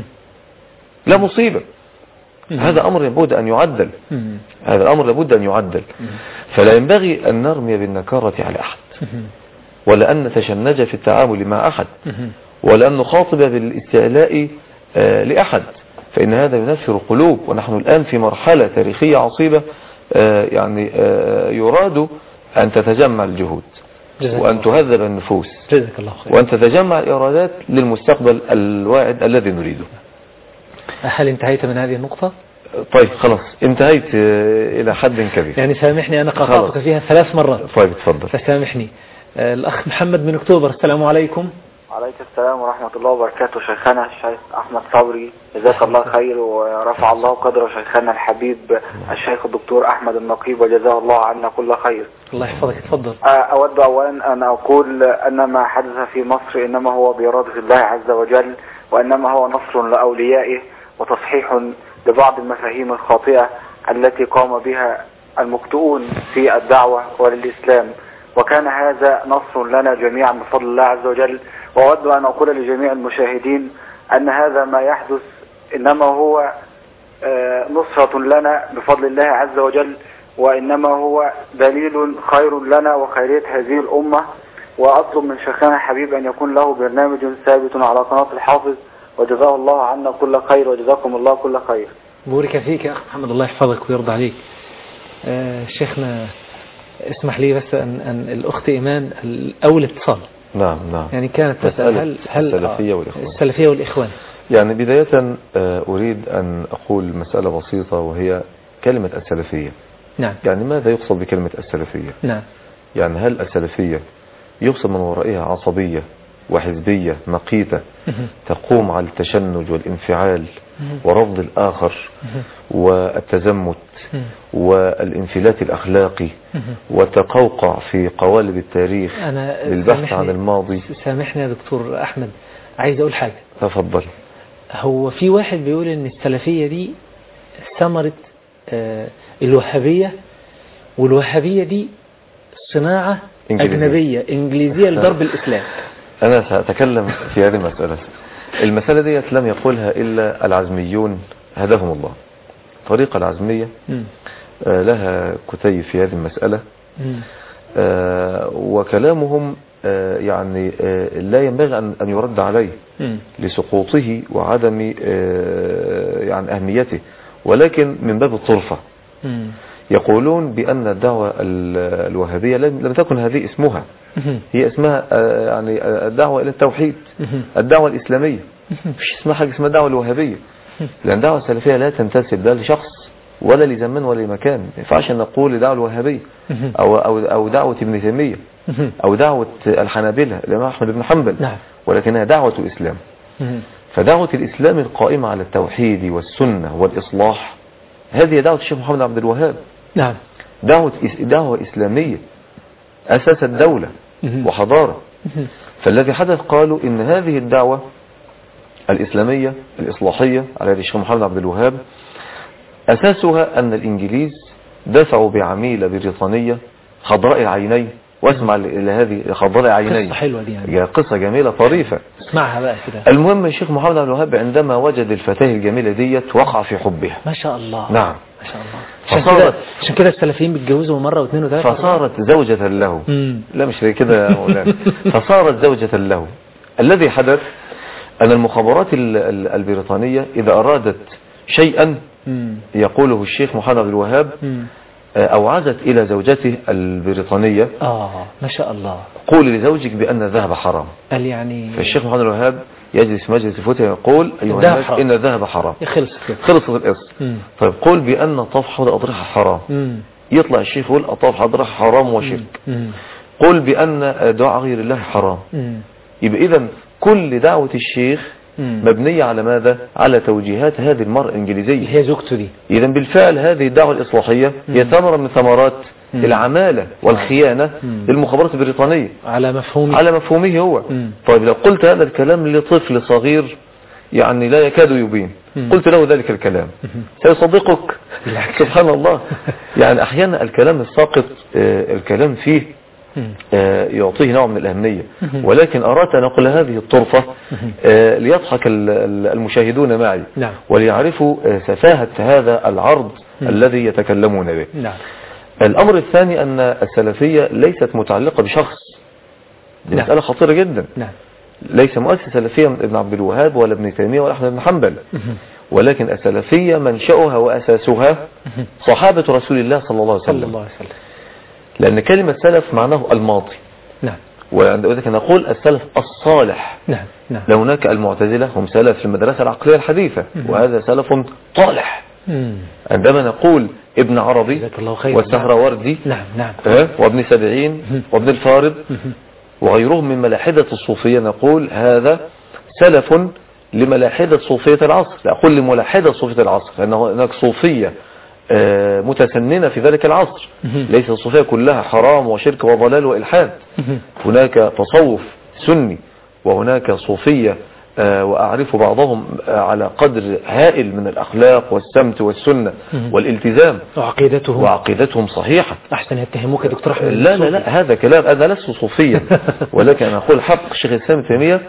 لا مصيبة. هذا أمر لابد أن يعدل، هذا الأمر لابد أن يعدل. فلا ينبغي أن نرمي بالنكارة على أحد، ولا أن نتشنج في التعامل مع أحد، ولا أن نخاطب بالاستعلاء لأحد، فإن هذا ينفر قلوب. ونحن الآن في مرحلة تاريخية عصيبة، يعني يراد أن تتجمع الجهود وأن تهذب النفوس وأن تتجمع الإرادات للمستقبل الواعد الذي نريده. هل انتهيت من هذه النقطة؟ طيب خلاص انتهيت إلى حد كبير. يعني سامحني أنا قاطعتك فيها 3 مرات. طيب اتفضل. فسامحني. الأخ محمد من أكتوبر، السلام عليكم. عليكم السلام ورحمة الله وبركاته. شيخنا الشيخ أحمد صبري جزاك الله خير ورفع الله قدر شيخنا الحبيب الشيخ الدكتور أحمد النقيب وجزاه الله عنا كل خير. الله يحفظك. اتفضل. أود أولا أن أقول أن ما حدث في مصر إنما هو بإرادة الله عز وجل، وإنما هو نصر لأوليائه وتصحيح لبعض المفاهيم الخاطئة التي قام بها المبتدئون في الدعوة وللإسلام، وكان هذا نصر لنا جميعا بفضل الله عز وجل. وأود أن أقول لجميع المشاهدين أن هذا ما يحدث إنما هو نصرة لنا بفضل الله عز وجل، وإنما هو دليل خير لنا وخيرية هذه الأمة. وأطلب من شيخنا الحبيب أن يكون له برنامج ثابت على قناة الحافظ، وجزاه الله عنا كل خير وجزاكم الله كل خير. بورك فيك يا أخ محمد، الله يحفظك ويرضى عليك. شيخنا اسمح لي بس أن الأخت إيمان أول اتصال. نعم نعم. يعني كانت تسأل هل السلفية والإخوان. يعني بداية أريد أن أقول مسألة بسيطة، وهي كلمة السلفية. نعم. يعني ماذا يقصد بكلمة السلفية؟ نعم. يعني هل السلفية يقصد من ورائها عصبية وحزبية مقيتة تقوم على التشنج والانفعال ورفض الآخر والتزمت والانفلات الأخلاقي والتقوقع في قوالب التاريخ للبحث عن الماضي؟ سامحني يا دكتور أحمد، عايز أقول حاجة. تفضل. هو في واحد بيقول إن السلفية دي ثمرة الوهابية، والوهابية دي صناعة أجنبية إنجليزية لضرب الإسلام. أنا سأتكلم في هذه المسألة. المسألة دي لم يقولها إلا العزميون هداهم الله. طريقة العزمية لها كتيب في هذه المسألة، وكلامهم يعني لا ينبغي أن يرد عليه لسقوطه وعدم يعني أهميته، ولكن من باب الطرفة. يقولون بأن الدعوة الوهابية لم تكن هذه اسمها، هي اسمها يعني الدعوة إلى التوحيد، الدعوة الإسلامية. مش اسمها حاجة اسمها الدعوة الوهابية، لأن الدعوة السلفية لا تنتسب لا لشخص ولا لزمان ولا لمكان. ما ينفعش نقول الدعوة الوهابية أو دعوة ابن تيمية أو دعوة الحنابلة الإمام أحمد بن حنبل، ولكنها دعوة الإسلام. فدعوة الإسلام القائمة على التوحيد والسنة والإصلاح، هذه دعوة الشيخ محمد عبد الوهاب. نعم. دعوة إسلامية أساس الدولة وحضارة. فالذي حدث قالوا إن هذه الدعوة الإسلامية الإصلاحية على يد الشيخ محمد عبد الوهاب أساسها أن الإنجليز دفعوا بعميلة بريطانية خضراء العينين. واسمع إلى هذه خضراء العينين، قصة حلوة دي يعني. قصة جميلة طريفة، اسمعها بقى كده. المهم الشيخ محمد عبد الوهاب عندما وجد الفتاة الجميلة ديت وقع في حبها. ما شاء الله. نعم ما شاء الله. عشان كده السلفيين بيتجوزوا مرة واثنين وثلاثة. فصارت زوجة له. لا مش كده يا مولانا. فصارت زوجة له. الذي حدث أن المخابرات البريطانية إذا أرادت شيئا يقوله الشيخ محمد عبد الوهاب أوعزت إلى زوجته البريطانية. ما شاء الله. قول لزوجك بأن الذهب حرام. قال يعني. فالشيخ محمد الوهاب يجلس مجلس الفتية يقول أيها الناس إن الذهب حرام. خلصت القصة. طيب قول بأن طفح الأضرحة حرام. يطلع الشيخ يقول أطفح الأضرحة حرام وشرك. قول بأن دعاء غير الله حرام. يبقى إذن كل دعوة الشيخ مبنية على ماذا؟ على توجيهات هذه المرأة الإنجليزية، هي زوجته دي. إذن بالفعل هذه الدعوة الإصلاحية هي ثمرة من ثمرات العمالة والخيانة للمخابرات البريطانية على مفهومه هو. طيب لو قلت هذا الكلام لطفل صغير يعني لا يكاد يبين، قلت له ذلك الكلام سيصدقك. سبحان الله. يعني أحيانا الكلام الساقط الكلام فيه يعطيه نوع من الأهمية، ولكن أردت أن أقول هذه الطرفة ليضحك المشاهدون معي وليعرفوا سفاهة هذا العرض الذي يتكلمون به. الأمر الثاني أن السلفية ليست متعلقة بشخص، دي مسألة خطيرة جدا. ليس مؤسس سلفية ابن عبد الوهاب ولا ابن تيمية ولا أحمد بن حنبل، ولكن السلفية منشأها وأساسها صحابة رسول الله صلى الله عليه وسلم. لأن كلمة سلف معناه الماضي. وعندما نقول السلف الصالح. لو هناك المعتزلة هم سلف في المدرسة العقلية الحديثة، وهذا سلف طالح. عندما نقول ابن عربي والسهروردي وابن سبعين وابن الفارض وغيرهم من ملاحدة الصوفية نقول هذا سلف لملاحدة صوفية العصر، لا أقول لملاحدة صوفية العصر، لأن هناك صوفية متسننة في ذلك العصر. ليس الصوفية كلها حرام وشرك وضلال وإلحاد، هناك تصوف سني وهناك صوفية وأعرف بعضهم على قدر هائل من الأخلاق والسمت والسنة والالتزام وعقيدتهم صحيحة. أحسن يتهموك يا دكتور أحمد. لا هذا كلام، أنا لست صوفيا، ولكن أنا أقول حق الشيخ الإسلام ابن تيمية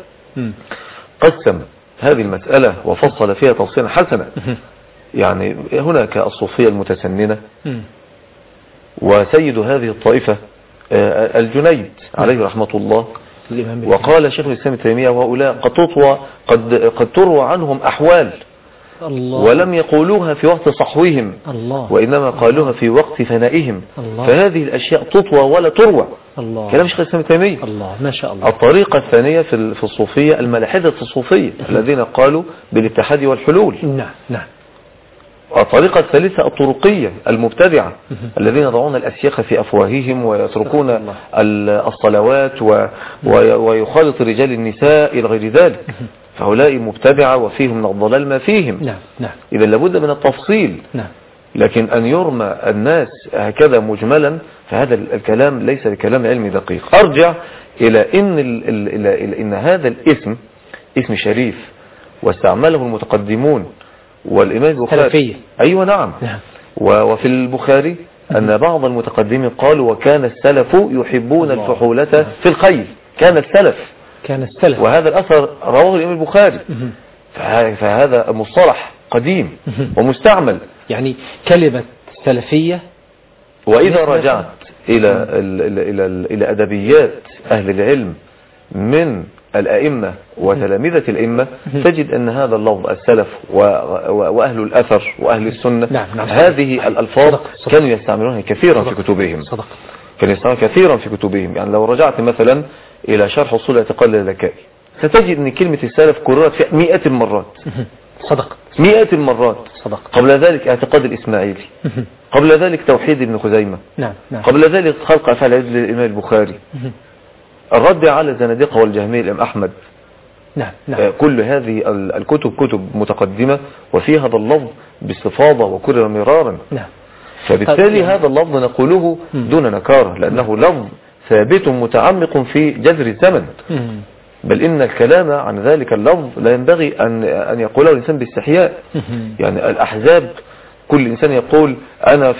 قسم هذه المسألة وفصل فيها تفصيلا حسنا. يعني هناك الصوفية المتسننة وسيد هذه الطائفة الجنيد عليه رحمة الله، وقال شيخ الإسلام ابن تيمية وهؤلاء قد تروى عنهم أحوال الله. ولم يقولوها في وقت صحوهم الله. وإنما قالوها في وقت فنائهم. فهذه الأشياء تطوى ولا تروى. الله. كلام شيخ الإسلام ابن تيمية. الله ما شاء الله. الطريقة الثانية في الصوفية الملاحدة الصوفية الذين قالوا بالاتحاد والحلول. نعم. الطريقة الثالثة الطرقية المبتدعة الذين يضعون الأسياخ في أفواههم ويتركون الصلوات ويخالط رجال النساء إلى غير ذلك. فهؤلاء مبتدعة وفيهم من الضلال ما فيهم. نعم. إذا لابد من التفصيل. لكن أن يرمى الناس هكذا مجملا فهذا الكلام ليس بكلام علمي دقيق. أرجع إلى إن هذا الاسم اسم شريف واستعمله المتقدمون والإمام البخاري. أيوة نعم. وفي البخاري أن بعض المتقدمين قالوا وكان السلف يحبون الفحولة في الخيل. كان السلف وهذا الأثر رواه الإمام البخاري. فهذا مصطلح قديم ومستعمل. يعني كلمة سلفية. وإذا رجعت إلى أدبيات أهل العلم من الأئمة وتلامذة الأئمة تجد أن هذا اللفظ السلف وأهل الأثر وأهل السنة هذه الألفاظ كانوا يستعملونها كثيرا في كتبهم. كانوا يستعملونها كثيرا في كتبهم. يعني لو رجعت مثلا إلى شرح أصول الاعتقاد للالكائي ستجد أن كلمة السلف كررت فيها 100 مرات. 100 مرات. قبل ذلك اعتقاد الإسماعيلي، قبل ذلك توحيد ابن خزيمة، قبل ذلك خلق أفعال العدل للإمام البخاري، الرد على الزنادقة والجهمية الإمام أحمد. كل هذه الكتب كتب متقدمة وفيها هذا اللفظ باستفاضة وكرر مرارا. فبالتالي هذا اللفظ نقوله دون نكارة لأنه لفظ ثابت متعمق في جذر الزمن. بل إن الكلام عن ذلك اللفظ لا ينبغي أن يقوله الإنسان باستحياء. يعني الأحزاب كل إنسان يقول أنا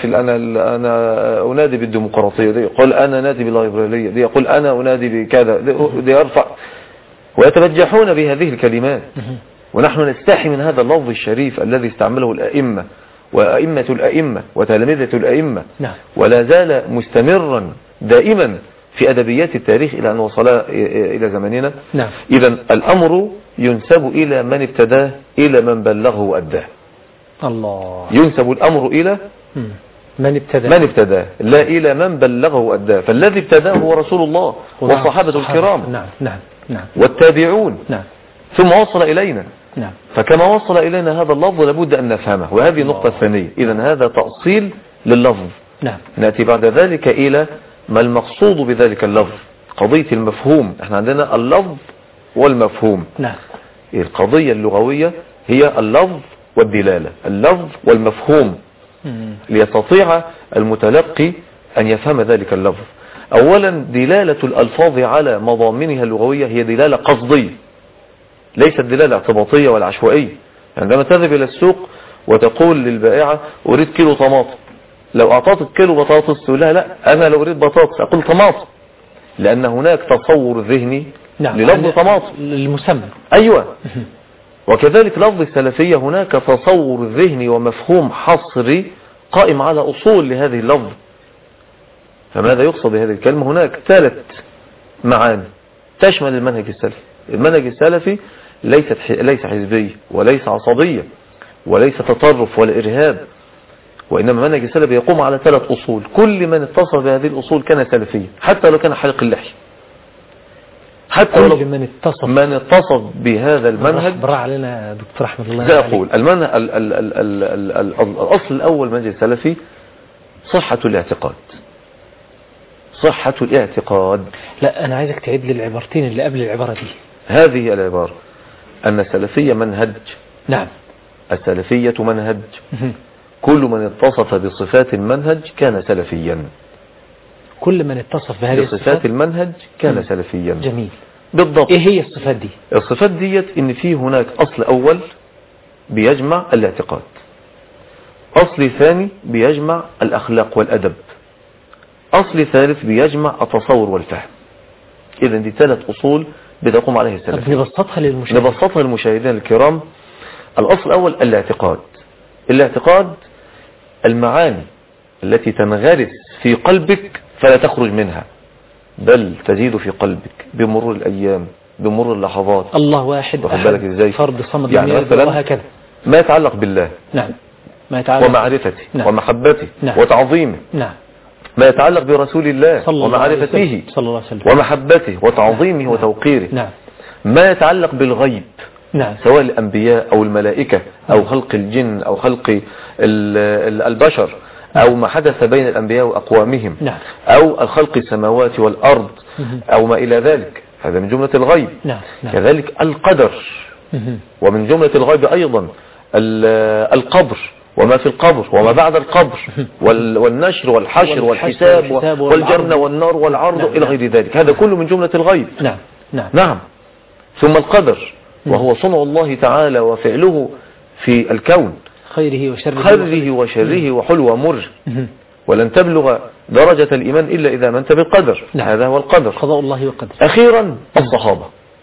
أنادي بالديمقراطية، دي يقول أنا نادي بالليبرالية، دي يقول أنا أنادي بكذا، دي يرفع ويتبجحون بهذه الكلمات. ونحن نستحي من هذا اللفظ الشريف الذي استعمله الأئمة وأئمة الأئمة وتلامذة الأئمة ولا زال مستمرا دائما في أدبيات التاريخ إلى أن وصل إلى زماننا. إذا الأمر ينسب إلى من ابتداه إلى من بلغه وأداه. الله. ينسب الأمر إلى من ابتداه لا إلى من بلغه وأداه. فالذي ابتداه هو رسول الله والصحابة الكرام والتابعون ثم وصل إلينا. فكما وصل إلينا هذا اللفظ لابد أن نفهمه. وهذه النقطة الثانية. إذن هذا تأصيل لللفظ. نأتي بعد ذلك إلى ما المقصود بذلك اللفظ، قضية المفهوم. احنا عندنا اللفظ والمفهوم. القضية اللغوية هي اللفظ والدلالة، اللفظ والمفهوم، ليستطيع المتلقي أن يفهم ذلك اللفظ. أولا دلالة الألفاظ على مضامنها اللغوية هي دلالة قصدية ليست دلالة اعتباطية ولا عشوائية. عندما تذهب إلى السوق وتقول للبائعة أريد كيلو طماطم، لو أعطتك كيلو بطاطس تقول لها لا أنا لو أريد بطاطس أقول طماطم، لأن هناك تصور ذهني للفظ طماطم المسمى. أيوة. وكذلك لفظ السلفية هناك تصور ذهني ومفهوم حصري قائم على أصول لهذه اللفظ. فماذا يقصد بهذه الكلمة؟ هناك 3 معاني تشمل المنهج السلفي. المنهج السلفي ليس حزبي وليس عصبية وليس تطرف ولا إرهاب، وإنما منهج السلفي يقوم على 3 أصول. كل من اتصف بهذه الأصول كان سلفيا حتى لو كان حلق اللحية، حتى لو من اتصف بهذا المنهج. برا علينا دكتور أحمد الله سأقول المنهج الأصل الأول منهج السلفي صحة الاعتقاد. صحة الاعتقاد. لا أنا عايزك تعيد لي العبارتين اللي قبل العبارة دي. هذه العبارة أن السلفية منهج. نعم. السلفية منهج. كل من اتصف بصفات المنهج كان سلفيا. كل من اتصف بهذه بصفات المنهج كان سلفيا. جميل. بالضبط. ايه هي الصفات دي؟ الصفات ديت ان في هناك اصل اول بيجمع الاعتقاد، اصل ثاني بيجمع الاخلاق والادب، اصل ثالث بيجمع التصور والفهم. اذا دي 3 اصول بتقوم عليها السلفية. نبسطها للمشاهدين الكرام. الاصل الاول الاعتقاد. الاعتقاد المعاني التي تنغرس في قلبك فلا تخرج منها، بل تزيد في قلبك بمرور الأيام بمرور اللحظات. الله واحد واخد بالك ازاي؟ فرد صمد يعني مثلا وهكذا. ما يتعلق بالله، نعم، ما يتعلق ومعرفته، نعم، ومحبته، نعم، وتعظيمه. نعم. ما يتعلق برسول الله ومعرفته صلى الله عليه وسلم ومحبته وتعظيمه، نعم، وتوقيره. نعم. ما يتعلق بالغيب، نعم، سواء الأنبياء أو الملائكة أو خلق الجن أو خلق البشر، أو ما حدث بين الأنبياء وأقوامهم، نعم، أو الخلق السماوات والأرض أو ما إلى ذلك، هذا من جملة الغيب. نعم. نعم. كذلك القدر، ومن جملة الغيب أيضا القبر وما في القبر وما بعد القبر والنشر والحشر والحساب والجنة والنار والعرض، نعم، إلى غير ذلك. هذا كله من جملة الغيب. نعم. نعم. نعم. ثم القدر وهو صنع الله تعالى وفعله في الكون، خيره وشره وحلو ومر. ولن تبلغ درجة الإيمان إلا إذا منت بالقدر. نعم. هذا هو القدر، قضاء الله وقدره. أخيرا الصحابة.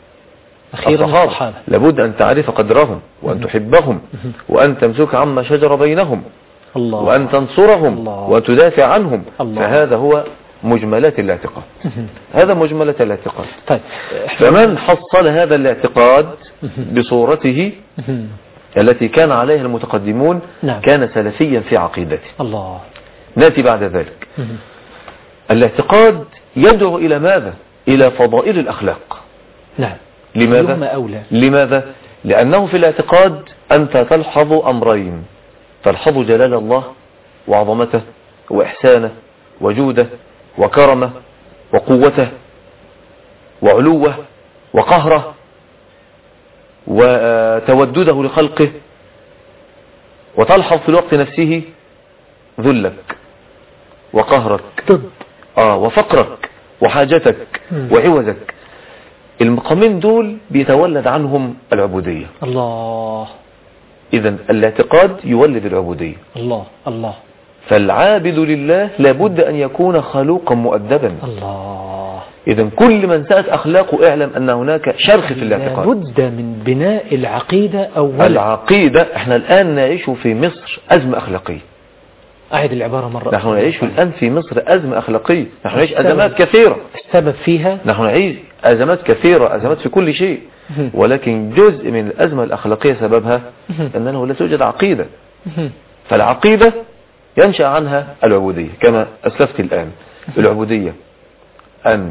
لابد أن تعرف قدرهم وأن تحبهم وأن تمسك عما شجر بينهم، الله، وأن تنصرهم، الله، وأن تدافع عنهم، الله. فهذا هو مجملات الاعتقاد. هذا مجملات الاعتقاد. طيب. فمن حصل هذا الاعتقاد بصورته التي كان عليها المتقدمون، نعم، كان سلفيا في عقيدته. الله. نأتي بعد ذلك. الاعتقاد يدعو إلى ماذا؟ إلى فضائل الأخلاق. نعم. لماذا؟ لأنه في الاعتقاد أنت تلحظ أمرين: تلحظ جلال الله وعظمته وإحسانه وجوده وكرمه وقوته وعلوه وقهره وتودده لخلقه، وتلحظ في الوقت نفسه ذلك وقهرك وفقرك وحاجتك وعوزك. المقامين دول بيتولد عنهم العبودية. الله. إذن الاعتقاد يولد العبودية. الله. الله. فالعابد لله لابد أن يكون خلوقا مؤدبا. الله. إذن كل من سأت أخلاقه اعلم أن هناك شرخ في الاعتقاد. لابد من بناء العقيدة أولا. العقيدة. احنا الآن نعيش في مصر أزمة أخلاقية. أعيد العبارة مرة. نحن نعيش الآن في مصر أزمة أخلاقية. نحن نعيش أزمات كثيرة. السبب فيها نحن نعيش أزمات كثيرة، أزمات في كل شيء، ولكن جزء من الأزمة الأخلاقية سببها أنه لا توجد عقيدة. فالعقيدة ينشأ عنها العبودية كما أسلفت الآن. العبودية أن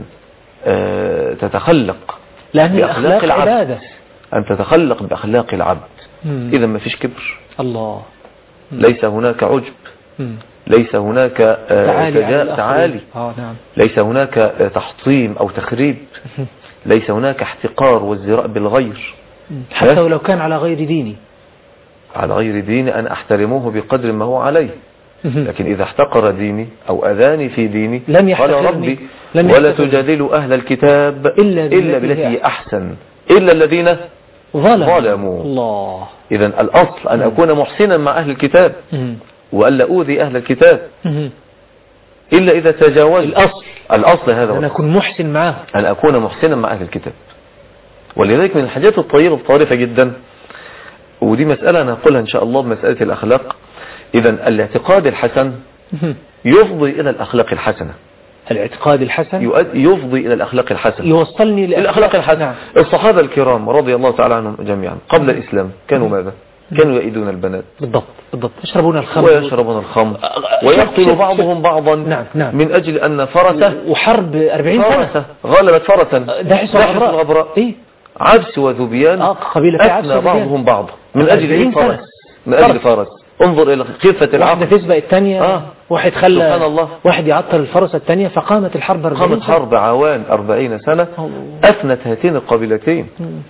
تتخلق بأخلاق العبد، أن تتخلق بأخلاق العبد. إذا ما فيش كبر. الله. ليس هناك عجب، ليس هناك تعالي، نعم. ليس هناك تحطيم أو تخريب، ليس هناك احتقار وازدراء بالغير، حتى ولو كان على غير ديني. على غير ديني أن أحترمه بقدر ما هو عليه، لكن إذا احتقر ديني أو أذاني في ديني قال ربي ولا تجادلوا أهل الكتاب إلا بالتي هي أحسن إلا الذين ظلموا. الله. إذن الأصل أن أكون محسنا مع أهل الكتاب وألا أؤذي أهل الكتاب إلا إذا تجاوز. الأصل هذا، أن أكون محسن معه، أن أكون محسنا مع أهل الكتاب. ولذلك من الحاجات الطيبة الطارفة جدا، ودي مسألة أنا أقولها إن شاء الله بمسألة الأخلاق. إذن الاعتقاد الحسن يفضي إلى الأخلاق الحسنة. الاعتقاد الحسن يفضي إلى الأخلاق الحسنة، يوصلني للأخلاق الحسنة. نعم. الصحابة الكرام رضي الله تعالى عنهم جميعا قبل الإسلام كانوا ماذا؟ كانوا يئدون البنات. بالضبط. يشربون الخمر ويقتل بعضهم بعضا. نعم. من أجل أن فرسه وحرب 40 سنة غلبت فرسا داحس الغبراء. عبس وذبيان أثنى بعضهم بعض من أجل فرس. انظر إلى خفة العقل. واحدة تسبق الثانية. واحد خلى واحد يعطل الفرس الثانية، فقامت الحرب 40 قامت حرب عوان 40 سنة أثنت هاتين القبيلتين.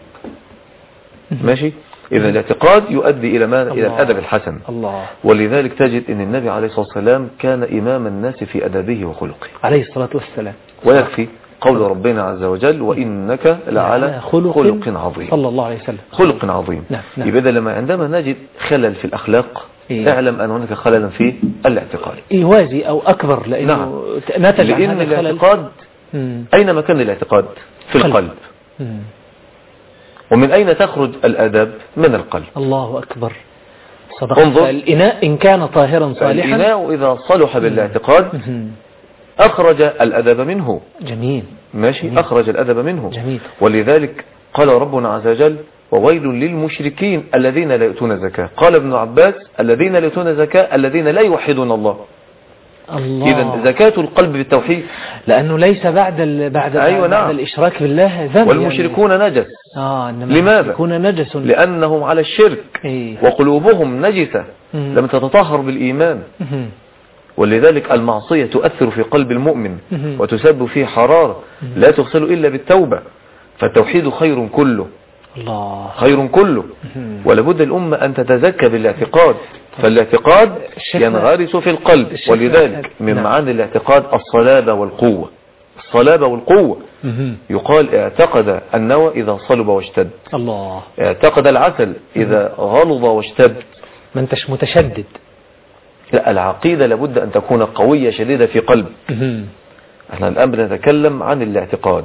ماشي. إذا الاعتقاد يؤدي إلى ماذا؟ إلى الأدب الحسن. الله. ولذلك تجد أن النبي عليه الصلاة والسلام كان إمام الناس في أدبه وخلقه عليه الصلاة والسلام. ويكفي قول ربنا عز وجل وإنك لعلى خلق عظيم. صلى الله عليه وسلم. خلق عظيم. نعم. يبقى لما عندما نجد خلل في الأخلاق اعلم أن هناك خللا في الاعتقاد يوازي أو أكبر، لأنه نتج عن هذا الاعتقاد. أين مكان الاعتقاد؟ في القلب. ومن أين تخرج الآداب؟ من القلب. الله أكبر. صدق. انظر الإناء إن كان طاهرا صالحا، الإناء إذا صلح بالاعتقاد أخرج الأدب منه. جميل. ماشي. جميل. أخرج الأدب منه. جميل. ولذلك قال ربنا عز وجل وويل للمشركين الذين لا يؤتون الزكاة. قال ابن عباس الذين لا يؤتون الزكاة الذين لا يوحدون الله. إذن زكاة القلب بالتوحيد، لأنه ليس بعد أيوة بعد الإشراك بالله ذنب. والمشركون يعني نجس. لماذا؟ المشركون نجس لأنهم على الشرك وقلوبهم نجسة لم تتطهر بالإيمان. ولذلك المعصية تؤثر في قلب المؤمن وتسبب فيه حرارة لا تغسل إلا بالتوبة. فالتوحيد خير كله. الله. خير كله. ولابد الأمة أن تتزكى بالاعتقاد، فالاعتقاد ينغرس في القلب. ولذلك من معاني الاعتقاد الصلابة والقوة. الصلابة والقوة. يقال اعتقد النوى إذا صلب واشتد. الله. اعتقد العسل إذا غلظ واشتد. ما انتش متشدد. لا، العقيدة لابد أن تكون قوية شديدة في قلب. احنا الآن بنتكلم عن الاعتقاد.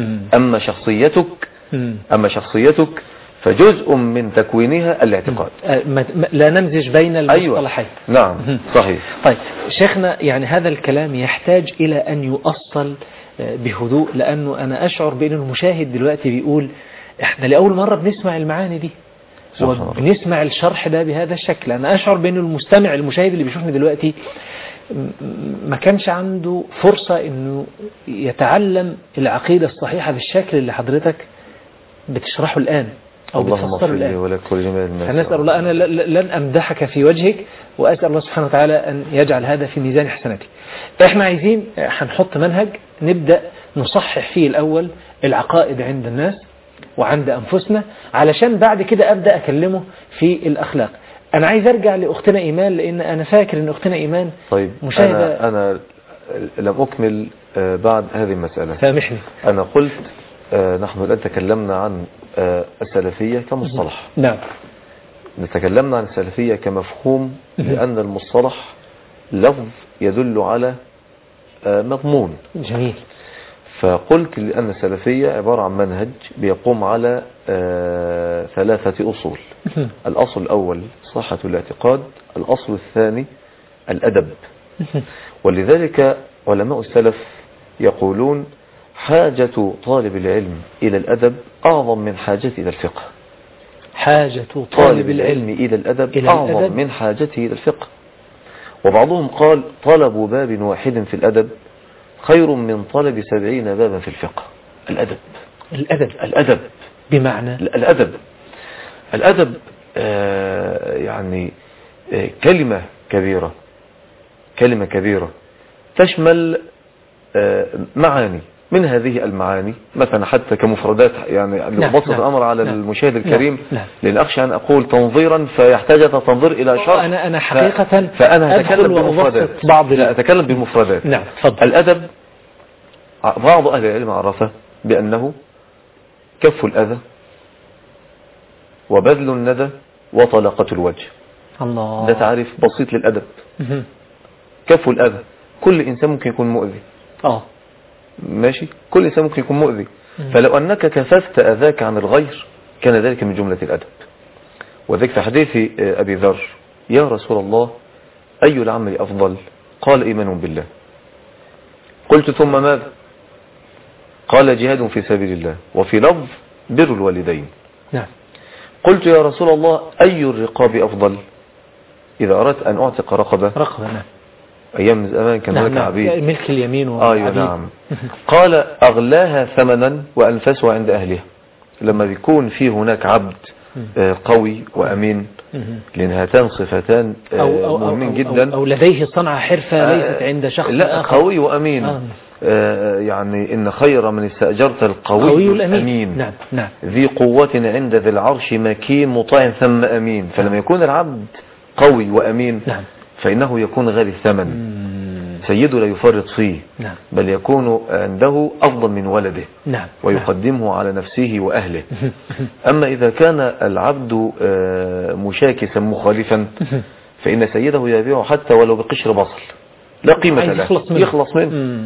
أما شخصيتك فجزء من تكوينها الاعتقاد. لا نمزج بين المصطلحين. أيوة. نعم. صحيح. طيب شيخنا، يعني هذا الكلام يحتاج إلى أن يؤصل بهدوء، لأنه أنا أشعر بأن المشاهد دلوقتي بيقول احنا لأول مرة بنسمع المعاني دي وبنسمع الشرح ده بهذا الشكل. أنا أشعر بأن المشاهد اللي بيشوفني دلوقتي ما كانش عنده فرصة أنه يتعلم العقيدة الصحيحة بالشكل اللي حضرتك بتشرحه الآن أو بتفسره الآن. فنسأل الله، أنا لن أمدحك في وجهك، وأسأل الله سبحانه وتعالى أن يجعل هذا في ميزان حسناتي. احنا عايزين هنحط منهج نبدأ نصحح فيه الأول العقائد عند الناس وعند أنفسنا، علشان بعد كده أبدأ أكلمه في الأخلاق. أنا عايز أرجع لأختنا إيمان، لأن أنا فاكر أن أختنا إيمان طيب مشاهدة. أنا لم أكمل بعد هذه المسألة. سامحني. أنا قلت نحن الآن تكلمنا عن السلفية كمصطلح. نعم. نتكلمنا عن السلفية كمفهوم، لأن المصطلح لفظ يدل على مضمون. جميل. فقلت لأن السلفية عبارة عن منهج بيقوم على 3 أصول. الأصل الأول صحة الاعتقاد، الأصل الثاني الأدب. ولذلك علماء السلف يقولون حاجة طالب العلم إلى الأدب أعظم من حاجته إلى الفقه. حاجة طالب العلم إلى الأدب أعظم من حاجته إلى الفقه. وبعضهم قال طلب باب واحد في الأدب خير من طلب 70 بابا في الفقه. الأدب بمعنى الأدب يعني كلمة كبيرة تشمل معاني. من هذه المعاني مثلا حتى كمفردات، يعني لأبسط الأمر على المشاهد الكريم، لأن أخشى أن أقول تنظيرا فيحتاج تنظير إلى شرح. أنا حقيقة فأنا أتكلم بالمفردات. أتكلم بالمفردات. نعم. فضل. الأدب بعض أهل العلم عرفه بأنه كف الأذى وبذل الندى وطلاقة الوجه. الله. ده تعريف بسيط للأدب. كف الأذى، كل إنسان ممكن يكون مؤذي. ماشي، كل إنسان ممكن يكون مؤذي. فلو أنك كففت أذاك عن الغير كان ذلك من جملة الأدب. وذلك في حديث أبي ذر: يا رسول الله أي العمل أفضل؟ قال إيمان بالله. قلت ثم ماذا؟ قال جهاد في سبيل الله، وفي لفظ بر الوالدين. نعم. قلت يا رسول الله أي الرقاب أفضل؟ إذا أردت أن أعتق رقبة. نعم. أيام زمان كان هناك عبيد، ملك اليمين والعبيد. نعم. قال أغلاها ثمنا وأنفسها عند أهلها. لما بيكون في هناك عبد قوي وأمين، لأن هاتان صفتان مهمين جدا، أو لديه صنعة حرفة ليست عند شخص آخر. قوي وأمين. يعني إن خير من استأجرت القوي الأمين. نعم. ذي قوة عند ذي العرش مكين مطاع ثم أمين. فلما يكون العبد قوي وأمين، فإنه يكون غالي الثمن. سيده لا يفرط فيه، بل يكون عنده أفضل من ولده، ويقدمه على نفسه وأهله. أما إذا كان العبد مشاكسا مخالفا فإن سيده يبيعه حتى ولو بقشر بصل، لا قيمة له، يخلص منه.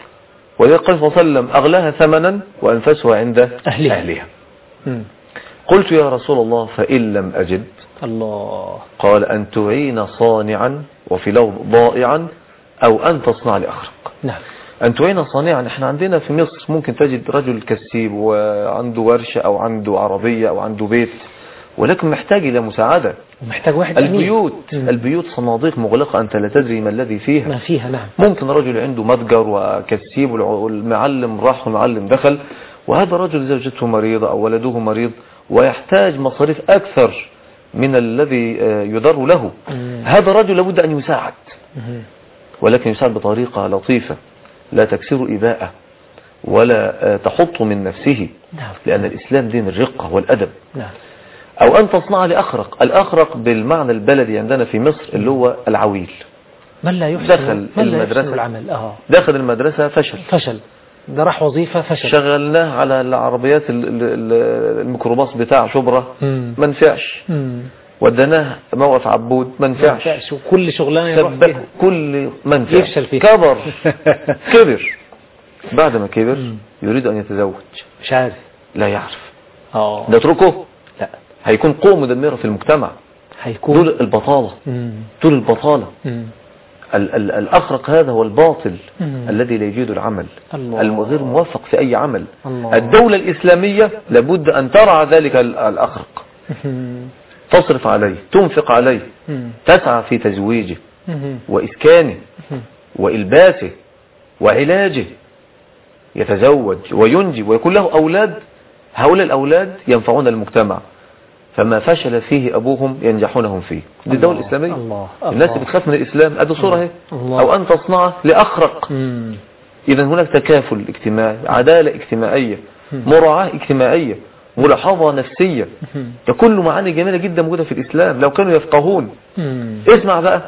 ولذلك قال صلى الله عليه وسلم: أغلاها ثمنا وأنفسها عند أهلها. قلت يا رسول الله فإن لم أجد؟ الله. قال أن تعين صانعا وفي لو ضائعا أو أن تصنع لأخرق. نعم. أن تعين صانعا، احنا عندنا في مصر ممكن تجد رجل كسيب وعنده ورشة أو عنده عربية أو عنده بيت، ولكن محتاج إلى مساعدة، ومحتاج واحد البيوت صناديق مغلقة أنت لا تدري ما الذي فيها. ما فيها. نعم. ممكن رجل عنده متجر وكسيب والمعلم راح والمعلم دخل، وهذا رجل زوجته مريضة أو ولده مريض ويحتاج مصاريف أكثر من الذي يدر له. هذا رجل لابد أن يساعد، ولكن يساعد بطريقة لطيفة لا تكسر إباءه ولا تحط من نفسه. نعم. لأن الإسلام دين الرقة والأدب. نعم. أو أن تصنع لأخرق. الأخرق بالمعنى البلدي عندنا في مصر اللي هو العويل. من لا يحسن دخل المدرسة العمل. دخل المدرسة فشل، ده راح وظيفة فشل، شغلناه على العربيات الميكروباص بتاع شبرا ما نفعش، ودناه موقف عبود ما نفعش، وكل شغلانه يروح فيها كل ما نفعش، يفشل فيها. كبر بعد ما كبر يريد أن يتزوج، مش عارف، لا يعرف، نتركه؟ لا، هيكون قوة مدمرة في المجتمع، هيكون دول البطالة، دول البطالة. الأخرق هذا هو الباطل الذي لا يجيد العمل، الغير موفق في أي عمل. الدولة الإسلامية لابد أن ترعى ذلك الأخرق، تصرف عليه، تنفق عليه، تسعى في تزويجه وإسكانه وإلباسه وعلاجه، يتزوج وينجب ويكون له أولاد. هؤلاء الأولاد ينفعون المجتمع، فما فشل فيه أبوهم ينجحونهم فيه. دي الدولة الإسلامية. الناس بتخاف من الإسلام، أدي صورة اهي. أو أن تصنع لأخرق. إذا هناك تكافل اجتماعي، عدالة اجتماعية، مراعاة اجتماعية، ملاحظة نفسية، ده كله معاني جميلة جدا موجودة في الإسلام لو كانوا يفقهون. اسمع بقى،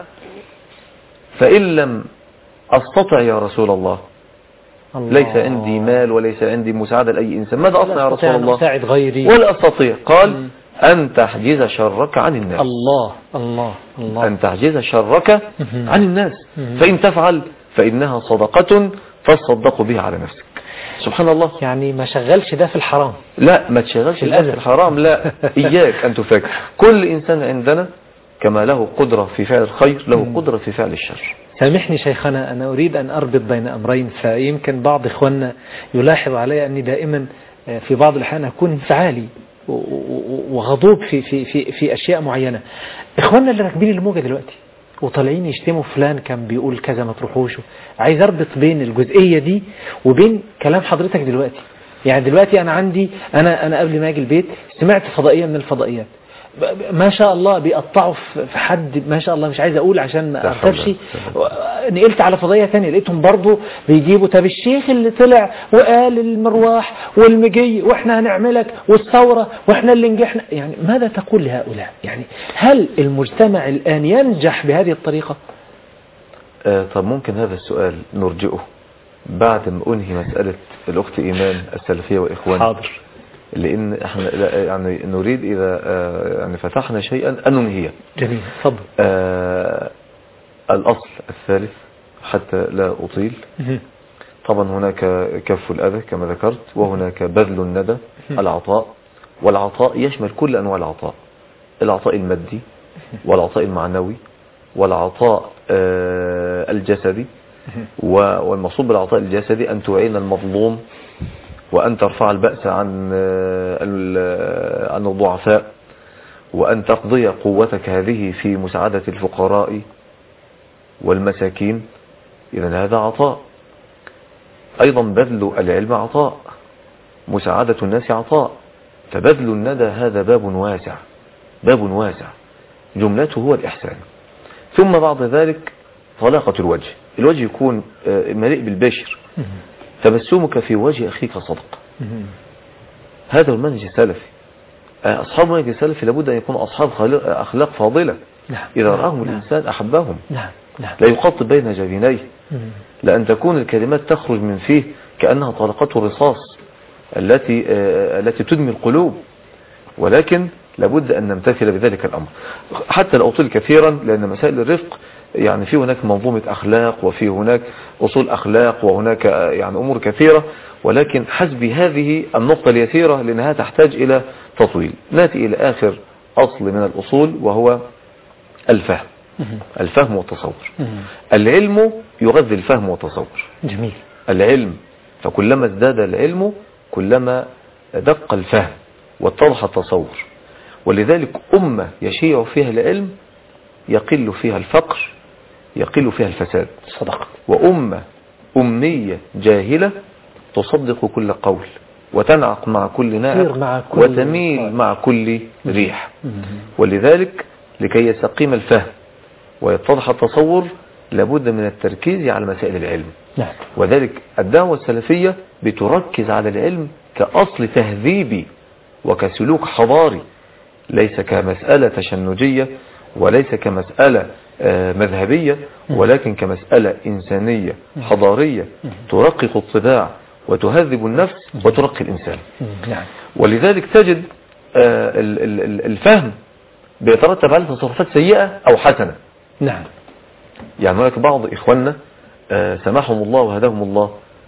فإن لم أستطع يا رسول الله، ليس عندي مال وليس عندي مساعدة لأي إنسان، ماذا أصنع يا رسول الله؟ أساعد غيري ولا أستطيع. قال أن تحجز شرك عن الناس. الله. أن تحجز شرك عن الناس، فإن تفعل فإنها صدقة فتصدق بها على نفسك. سبحان الله. يعني ما شغلش ده في الحرام، لا ما تشغلش ده في الحرام، لا. إياك أن تفكر. كل إنسان عندنا كما له قدرة في فعل الخير له قدرة في فعل الشر. سامحني شيخنا، أنا أريد أن أربط بين أمرين، فيمكن بعض إخواننا يلاحظ علي أني دائما في بعض الأحيان أكون انفعالي وغضوب في أشياء معينة. إخواننا اللي راكبين الموجة دلوقتي وطالعين يشتموا فلان كان بيقول كذا ما تروحوش، عايز أربط بين الجزئية دي وبين كلام حضرتك دلوقتي. يعني دلوقتي أنا عندي أنا قبل ما أجي البيت سمعت فضائية من الفضائيات ما شاء الله بيقطعوا في حد، ما شاء الله مش عايز اقول عشان ما ارتبش. نقلت على فضائية تانية لقيتهم برضو بيجيبوا طب الشيخ اللي طلع وقال المرواح والمجي واحنا هنعملك والثورة واحنا اللي نجحنا. يعني ماذا تقول لهؤلاء؟ يعني هل المجتمع الآن ينجح بهذه الطريقة؟ طب ممكن هذا السؤال نرجئه بعد ما أنهي مسألة الأخت إيمان السلفية وإخوان. حاضر. لأن احنا يعني نريد إذا يعني فتحنا شيئا أن ننهيه. جميل، تفضل. الأصل الثالث حتى لا أطيل. طبعا هناك كف الأذى كما ذكرت، وهناك بذل الندى، العطاء، والعطاء يشمل كل أنواع العطاء، العطاء المادي والعطاء المعنوي والعطاء الجسدي. والمقصود بالعطاء الجسدي أن تعين المظلوم وأن ترفع البأس عن الضعفاء وأن تقضي قوتك هذه في مساعدة الفقراء والمساكين. إذن هذا عطاء. أيضا بذل العلم عطاء، مساعدة الناس عطاء. فبذل الندى هذا باب واسع، باب واسع جملته هو الإحسان. ثم بعد ذلك طلاقة الوجه، الوجه يكون مليء بالبشر، تبسمك في وجه أخيك صدقة. هذا هو المنهج السلفي. أصحاب المنهج السلفي لابد أن يكونوا أصحاب أخلاق فاضلة. إذا رآهم الإنسان أحبهم، لا يخاطب بين جبينيه، لأن تكون الكلمات تخرج من فيه كأنها طلقته الرصاص التي تدمي القلوب. ولكن لابد أن نمتثل بذلك الأمر. حتى لا أطيل كثيرا، لأن مسائل الرفق يعني في هناك منظومة أخلاق، وفي هناك أصول أخلاق، وهناك يعني أمور كثيرة، ولكن حسب هذه النقطة اليسيرة لأنها تحتاج إلى تطويل. نأتي إلى آخر أصل من الأصول وهو الفهم. الفهم والتصور. العلم يغذي الفهم والتصور. جميل. العلم، فكلما ازداد العلم كلما دق الفهم واتضح التصور. ولذلك أمة يشيع فيها العلم يقل فيها الفقر، يقل فيها الفساد. صدق. وأمة أمية جاهلة تصدق كل قول وتنعق مع كل ناعق وتميل مع كل ريح. ولذلك لكي يستقيم الفهم ويتضح التصور لابد من التركيز على مسائل العلم. نعم. وذلك الدعوة السلفية بتركز على العلم كأصل تهذيبي وكسلوك حضاري، ليس كمسألة تشنجية وليس كمسألة مذهبية، ولكن كمسألة إنسانية حضارية ترقق الطباع وتهذب النفس وترقي الإنسان. نعم. ولذلك تجد الفهم بيترتب على تصرفات سيئة أو حسنة. نعم. يعني هناك بعض إخواننا سمحهم الله وهداهم الله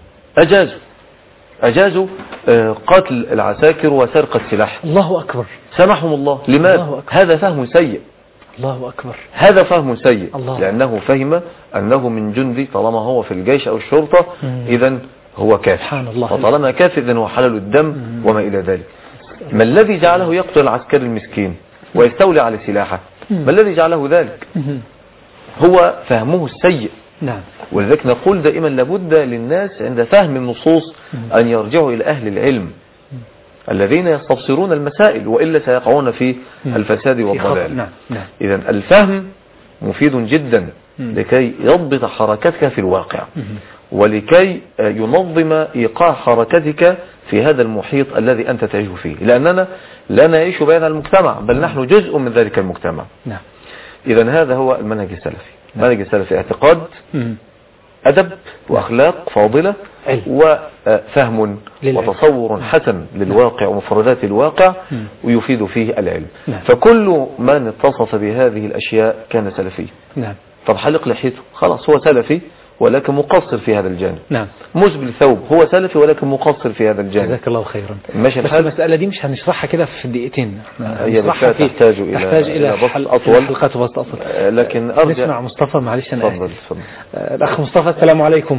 أجازوا قتل العساكر وسرقة سلاح. الله أكبر. سمحهم الله. لماذا؟ هذا فهم سيء. الله أكبر. هذا فهم سيء. الله. لأنه فهم أنه من جندي، طالما هو في الجيش أو الشرطة إذن هو كافر، وطالما كافر إذن هو حلال الدم وما إلى ذلك. ما الذي جعله يقتل العسكري المسكين ويستولي على سلاحه؟ ما الذي جعله ذلك؟ هو فهمه السيء. نعم. ولذلك نقول دائما لابد للناس عند فهم النصوص أن يرجعوا إلى أهل العلم الذين يستبصرون المسائل، وإلا سيقعون في الفساد والضلال. نعم. نعم. إذن الفهم مفيد جدا لكي يضبط حركتك في الواقع، ولكي ينظم إيقاع حركتك في هذا المحيط الذي أنت تعيش فيه، لأننا لا نعيش بين المجتمع بل نحن جزء من ذلك المجتمع. نعم. إذن هذا هو المنهج السلفي. المنهج السلفي اعتقاد، أدب وأخلاق فاضلة، وفهم وتصور حسن للواقع ومفردات الواقع ويفيد فيه العلم. فكل من اتصف بهذه الأشياء كان سلفي. نعم. طب حلق لحيته خلاص هو سلفي ولكن مقصر في هذا الجانب. نعم. مسبل ثوب هو سلفي ولكن مقصر في هذا الجانب. جزاك الله خيرا. ماشي بس المسألة دي مش هنشرحها كده في دقيقتين، هي تحتاج إلى بسط أطول، حلقات وبسط أطول. لكن أرجع نسمع مصطفى. معلش أنا تفضل. الأخ مصطفى، السلام عليكم.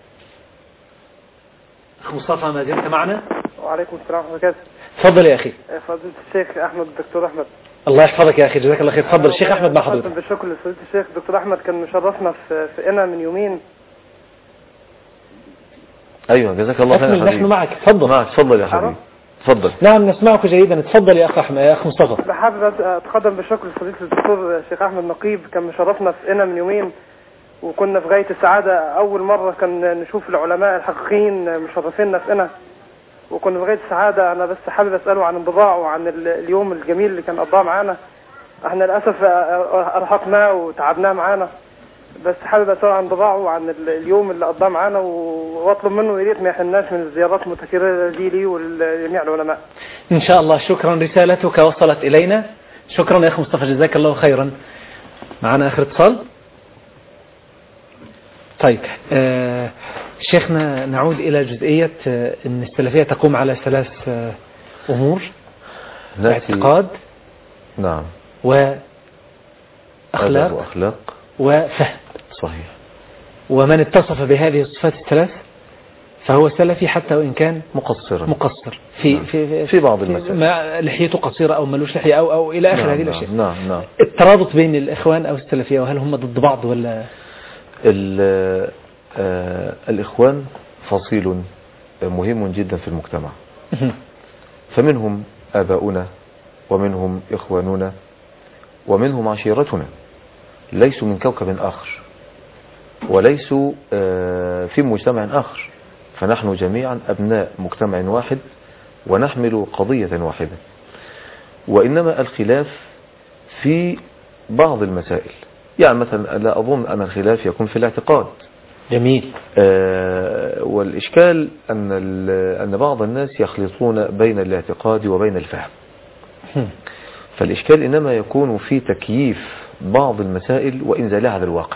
أخ مصطفى ما زلت معنا؟ وعليكم السلام ورحمة الله وبركاته. تفضل يا أخي. فضيلة الشيخ أحمد، الدكتور أحمد. الله يحفظك يا أخي، جزاك الله خير. تفضل الشيخ أحمد مع حضرتك. بالشكر لفضيلة الشيخ دكتور أحمد، كان مشرفنا في قنا من يومين. أيوة جزاك الله خير. نحن معك. تفضل. معك. تفضل يا حبيبي. تفضل. نعم نسمعك جيدا. تفضل يا أخ مصطفى. بحابب أتقدم بالشكر لفضيلة الدكتور الشيخ أحمد نقيب، كان مشرفنا في قنا من يومين وكنا في غاية السعادة. أول مرة كان نشوف العلماء الحقيقيين مشرفيننا في قنا وكنا في غاية السعادة. أنا بس حابب أسأله عن انطباعه وعن اليوم الجميل اللي كان قضاه معانا. احنا للأسف أرهقناه وتعبناه معانا، بس حابب أسأله عن انطباعه عن اليوم اللي قضاه معانا واطلب منه يا ريت ما يحرمناش من الزيارات المتكررة دي لي ولجميع العلماء. إن شاء الله. شكرا، رسالتك وصلت إلينا. شكرا يا أخ مصطفى، جزاك الله خيرا. معنا آخر اتصال. طيب شيخنا، نعود إلى جزئية أن السلفية تقوم على 3 أمور: اعتقاد، نعم، وأخلاق وفهم. صحيح. ومن اتصف بهذه الصفات ال3 فهو سلفي حتى وإن كان مقصر في بعض المسائل، لحيته قصيرة أو ملوش لحية أو إلى آخر هذه الأشياء. نعم. الترابط بين الإخوان أو السلفية، وهل هم ضد بعض ولا؟ الإخوان فصيل مهم جدا في المجتمع، فمنهم آباؤنا ومنهم إخواننا ومنهم عشيرتنا، ليسوا من كوكب آخر وليسوا في مجتمع آخر، فنحن جميعا أبناء مجتمع واحد ونحمل قضية واحدة، وإنما الخلاف في بعض المسائل. يعني مثلا لا أظن أن الخلاف يكون في الاعتقاد. جميل. والإشكال أن بعض الناس يخلطون بين الاعتقاد وبين الفهم، فالإشكال إنما يكون في تكييف بعض المسائل وإنزالها على الواقع.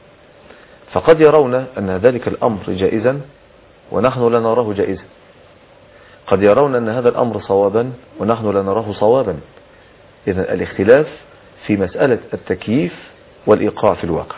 فقد يرون أن ذلك الأمر جائزا ونحن لا نراه جائزا، قد يرون أن هذا الأمر صوابا ونحن لا نراه صوابا. إذن الاختلاف في مسألة التكييف والإيقاع في الواقع.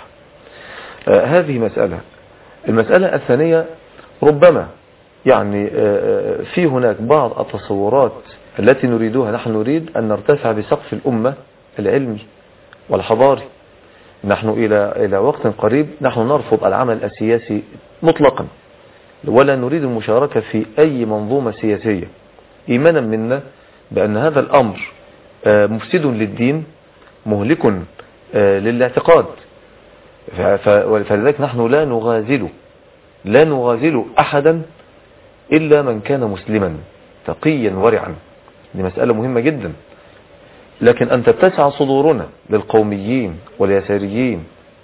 هذه مسألة. المسألة الثانية، ربما يعني في هناك بعض التصورات التي نريدها. نحن نريد أن نرتفع بسقف الأمة العلمي والحضاري. نحن إلى وقت قريب نحن نرفض العمل السياسي مطلقا، ولا نريد المشاركة في أي منظومة سياسية، إيمانا منا بأن هذا الأمر مفسد للدين مهلك للاعتقاد. فلذلك نحن لا نغازل أحدا إلا من كان مسلما تقيا ورعا. دي مسألة مهمة جدا. لكن أن تتسع صدورنا للقوميين واليساريين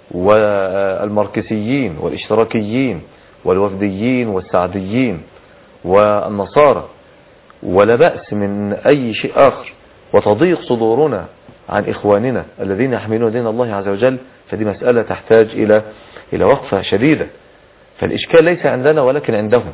والماركسيين والاشتراكيين والوفديين والسعديين والنصارى ولا بأس من أي شيء آخر، وتضيق صدورنا عن إخواننا الذين يحملون دين الله عز وجل، فدي مسألة تحتاج إلى وقفة شديدة. فالإشكال ليس عندنا ولكن عندهم.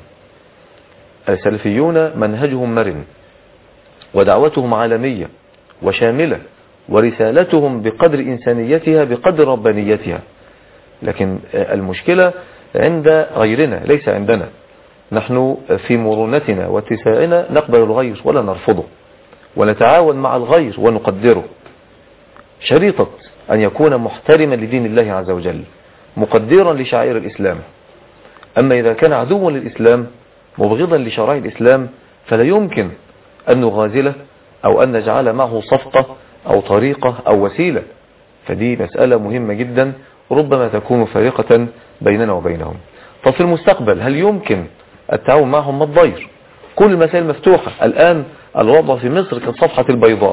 السلفيون منهجهم مرن ودعوتهم عالمية وشاملة ورسالتهم بقدر إنسانيتها بقدر ربانيتها، لكن المشكلة عند غيرنا ليس عندنا. نحن في مرونتنا واتساعنا نقبل الغير ولا نرفضه، ونتعاون مع الغير ونقدره، شريطة أن يكون محترما لدين الله عز وجل مقدرا لشعائر الإسلام. أما إذا كان عدوا للإسلام مبغضا لشرائع الإسلام فلا يمكن أن نغازله أو أن نجعل معه صفقة أو طريقة أو وسيلة. فدي مسألة مهمة جدا ربما تكون فارقة بيننا وبينهم. ففي المستقبل هل يمكن التعاون معهم؟ ما الضير؟ كل المسائل مفتوحة. الآن الوضع في مصر كالصفحة البيضاء،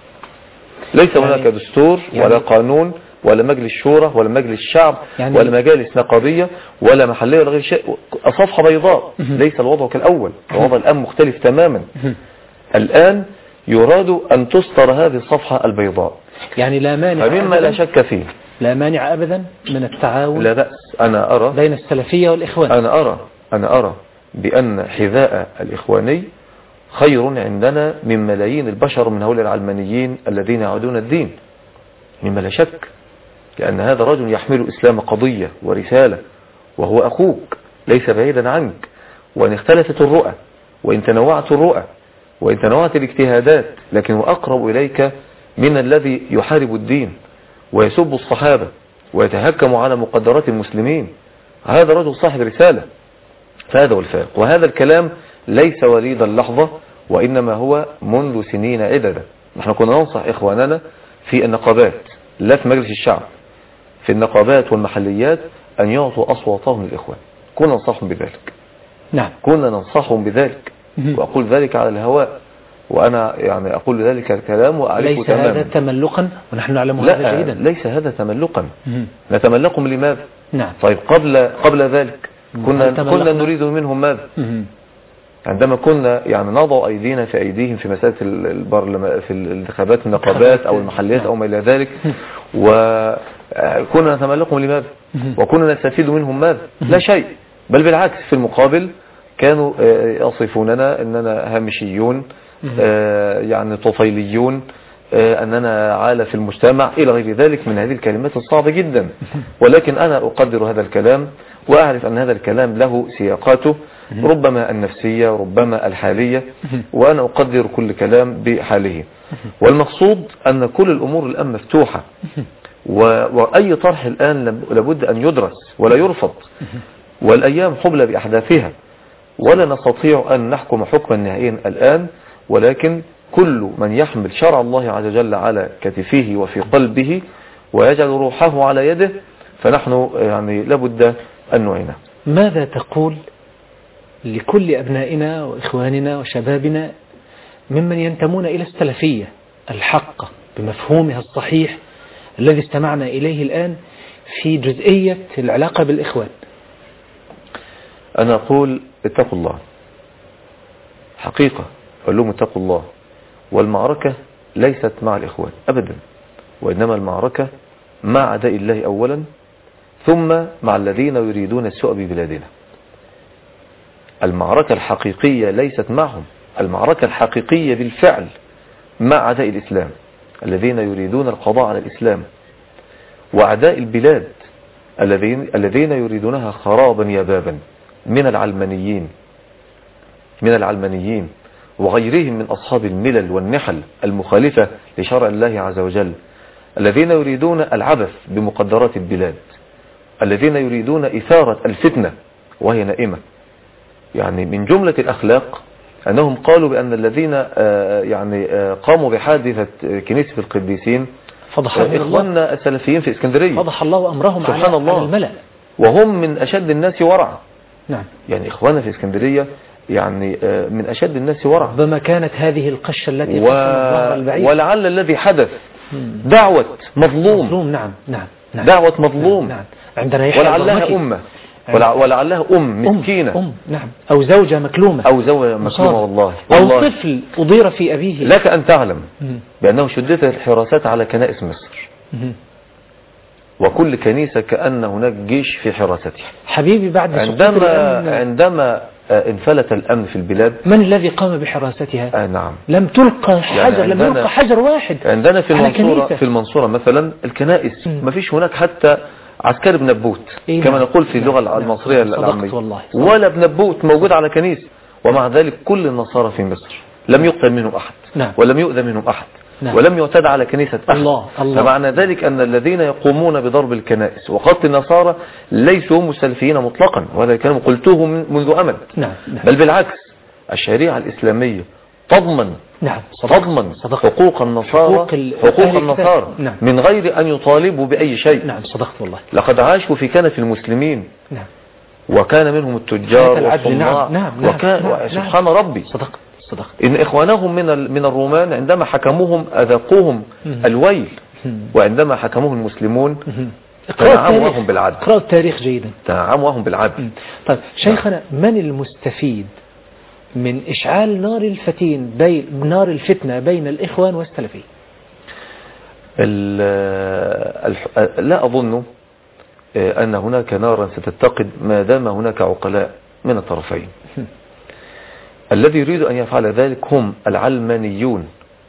ليس هناك دستور ولا قانون ولا مجلس شورى ولا مجلس شعب ولا مجالس نقابية ولا محلية ولا غير شيء. صفحة بيضاء. ليس الوضع كالأول، الوضع الآن مختلف تماما. الآن يراد أن تستر هذه الصفحة البيضاء، يعني لا مانع فمما لا شك فيه، لا مانع أبدا من التعاون. لا بأس. أنا أرى بين السلفية والإخوان. أنا أرى بأن حذاء الإخواني خير عندنا من ملايين البشر من هؤلاء العلمانيين الذين يعودون الدين، مما لا شك. لأن هذا رجل يحمل الإسلام قضية ورسالة، وهو أخوك ليس بعيدا عنك. وإن اختلفت الرؤى وإن تنوعت الرؤى وإن تنوعت الاجتهادات، لكنه أقرب إليك من الذي يحارب الدين ويسب الصحابة ويتهكم على مقدرات المسلمين. هذا رجل صاحب رسالة. فهذا هو الفارق. وهذا الكلام ليس وليد اللحظة، وإنما هو منذ سنين عددة. نحن كنا ننصح إخواننا في النقابات، لا في مجلس الشعب، في النقابات والمحليات أن يعطوا أصواتهم للإخوان. كنا ننصحهم بذلك. نعم، كنا ننصحهم بذلك، وأقول ذلك على الهواء، وأنا يعني أقول ذلك الكلام وأعرفه تماما. ليس هذا تملقا ونحن نعلم هذا جيدا. ليس هذا تملقا. نتملقهم لماذا؟ نعم. طيب قبل ذلك كنا نريد منهم ماذا؟ عندما كنا يعني نضع أيدينا في أيديهم في مسألة في الانتخابات النقابات أو المحليات أو ما إلى ذلك، وكنا نتملقهم لماذا؟ وكنا نستفيد منهم ماذا؟ لا شيء. بل بالعكس، في المقابل كانوا يصفوننا أننا هامشيون، يعني طفيليون، أننا عالة في المجتمع إلى غير ذلك من هذه الكلمات الصعبة جدا. ولكن أنا أقدر هذا الكلام وأعرف أن هذا الكلام له سياقاته، ربما النفسية ربما الحالية، وأنا أقدر كل كلام بحاله. والمقصود أن كل الأمور الآن مفتوحة، وأي طرح الآن لابد أن يدرس ولا يرفض. والأيام حبلى بأحداثها، ولا نستطيع أن نحكم حكما نهائيا الآن، ولكن كل من يحمل شرع الله عز وجل على كتفه وفي قلبه ويجعل روحه على يده فنحن يعني لابد أن نعينه. ماذا تقول لكل أبنائنا وإخواننا وشبابنا ممن ينتمون إلى السلفية الحقة بمفهومها الصحيح الذي استمعنا إليه الآن في جزئية العلاقة بالإخوان؟ أنا أقول اتقوا الله حقيقة، أقول لهم اتقوا الله. والمعركة ليست مع الإخوان أبدا، وإنما المعركة مع أعداء الله أولا، ثم مع الذين يريدون السوء ببلادنا. المعركة الحقيقية ليست معهم، المعركة الحقيقية بالفعل مع أعداء الإسلام الذين يريدون القضاء على الإسلام، وأعداء البلاد الذين يريدونها خرابا يبابا من العلمانيين وغيرهم من أصحاب الملل والنحل المخالفة لشرع الله عز وجل، الذين يريدون العبث بمقدرات البلاد، الذين يريدون إثارة الفتنة وهي نائمة. يعني من جملة الأخلاق أنهم قالوا بأن الذين قاموا بحادثة كنيسة القديسين إخواننا السلفيين في اسكندرية، فضح الله أمرهم سبحان على الله، الملأ، وهم من أشد الناس ورعا. نعم. يعني إخواننا في اسكندرية يعني من أشد الناس ورعا. ربما كانت هذه القشة التي الظهر البعيد، ولعل الذي حدث دعوة مظلوم. نعم نعم نعم. دعوة مظلوم. نعم. عندنا ولعلها أمة، ولعلها مسكينة. نعم. أو زوجة مكلومة، والله. أو طفل أضير في أبيه. لك أن تعلم بأنه شددت الحراسات على كنائس مصر، وكل كنيسة كأن هناك جيش في حراستها. حبيبي بعد عندما انفلت الأمن في البلاد، من الذي قام بحراستها؟ نعم. لم تلقى حجر، لم يلقى حجر واحد. عندنا في المنصورة مثلا الكنائس ما فيش هناك حتى عسكري بنبوت كما نقول في اللغة المصرية العامية، ولا بنبوت موجود على كنيسة. ومع ذلك كل النصارى في مصر لم يقتل منهم أحد، ولم يؤذى منهم أحد، ولم يعتدى على كنيسة أحد. فمعنى ذلك أن الذين يقومون بضرب الكنائس وقتل النصارى ليسوا هم السلفيين مطلقا، وهذا كان قلته منذ أمد. بل بالعكس، الشريعة الإسلامية تضمن حقوق النصارى من غير أن يطالبوا بأي شيء. نعم صدقت والله. لقد عاشوا في كنف المسلمين، وكان منهم التجار والصناع، سبحان ربي. صدقت. إن إخوانهم من الرومان عندما حكموهم أذاقوهم الويل، وعندما حكموهم المسلمون تنعموهم بالعدل. اقرأوا التاريخ جيدا، تنعموهم بالعدل. طيب شيخنا، من المستفيد من إشعال نار الفتنة بين الإخوان والسلفيين؟ لا أظن أن هناك نارا ستتقد ما دام هناك عقلاء من الطرفين. الذي يريد أن يفعل ذلك هم العلمانيون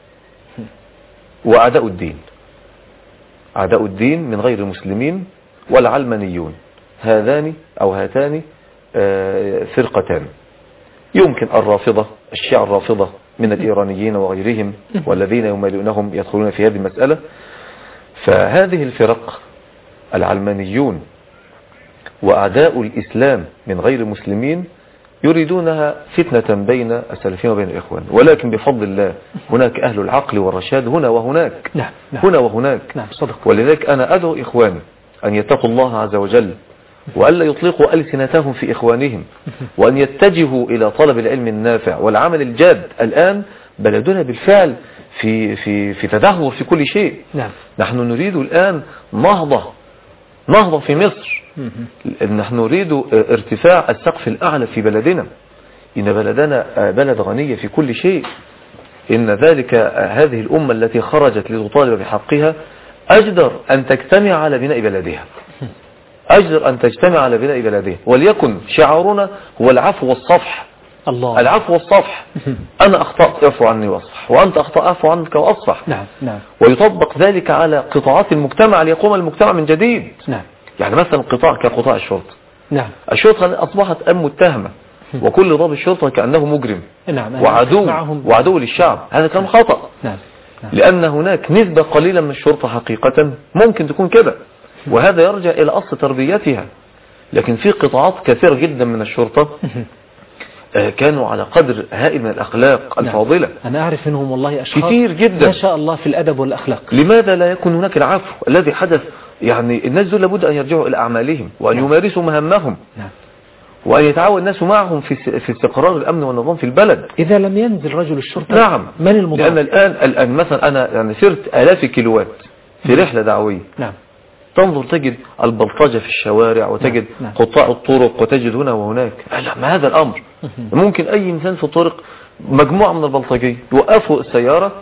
وأعداء الدين، أعداء الدين من غير المسلمين والعلمانيون، هاتان فرقتان. يمكن الرافضة، الشيعة الرافضة من الإيرانيين وغيرهم والذين يمالونهم يدخلون في هذه المسألة. فهذه الفرق العلمانيون وأعداء الإسلام من غير المسلمين يريدونها فتنة بين السلفيين وبين الإخوان، ولكن بفضل الله هناك أهل العقل والرشاد هنا وهناك. هنا وهناك. ولذلك أنا أدعو إخواني أن يتقوا الله عز وجل، وألا يطلقوا ألسنتهم في إخوانهم، وأن يتجهوا إلى طلب العلم النافع والعمل الجاد. الآن بلدنا بالفعل في تدهور في كل شيء. نحن نريد الآن نهضة في مصر. نحن نريد ارتفاع السقف الأعلى في بلدنا. إن بلدنا بلد غنية في كل شيء. إن ذلك هذه الأمة التي خرجت لتطالب بحقها أجدر أن تجتمع على بناء بلدها، وليكن شعارنا هو العفو والصفح. العفو والصفح. أنا أخطأت أعفو عني وأصفح، وأنت أخطأت أعفو عنك وأصفح. ويطبق ذلك على قطاعات المجتمع ليقوم المجتمع من جديد. يعني مثلا قطاع كقطاع الشرطة. الشرطة أصبحت متهمة، وكل ضابط الشرطة كأنه مجرم وعدو للشعب. هذا كان خطأ. لأن هناك نسبة قليلة من الشرطة حقيقة ممكن تكون كده، وهذا يرجع إلى أصل تربيتها. لكن في قطاعات كثيرة جدا من الشرطة كانوا على قدر هائل من الأخلاق الفاضلة. أنا أعرف منهم والله أشخاص كثير جدا ما شاء الله في الأدب والأخلاق. لماذا لا يكون هناك العفو الذي حدث؟ يعني الناس دول لابد أن يرجعوا إلى أعمالهم، وأن يمارسوا مهامهم، وأن يتعاون الناس معهم في استقرار الأمن والنظام في البلد. إذا لم ينزل رجل الشرطة من المضاد؟ لأن الآن مثلا أنا يعني سرت آلاف الكيلوات في رحلة دعوية. تنظر تجد البلطجة في الشوارع، وتجد قطاع الطرق، وتجد هنا وهناك. ما هذا الأمر؟ ممكن أي إنسان في الطرق مجموعة من البلطجية يوقفوا السيارة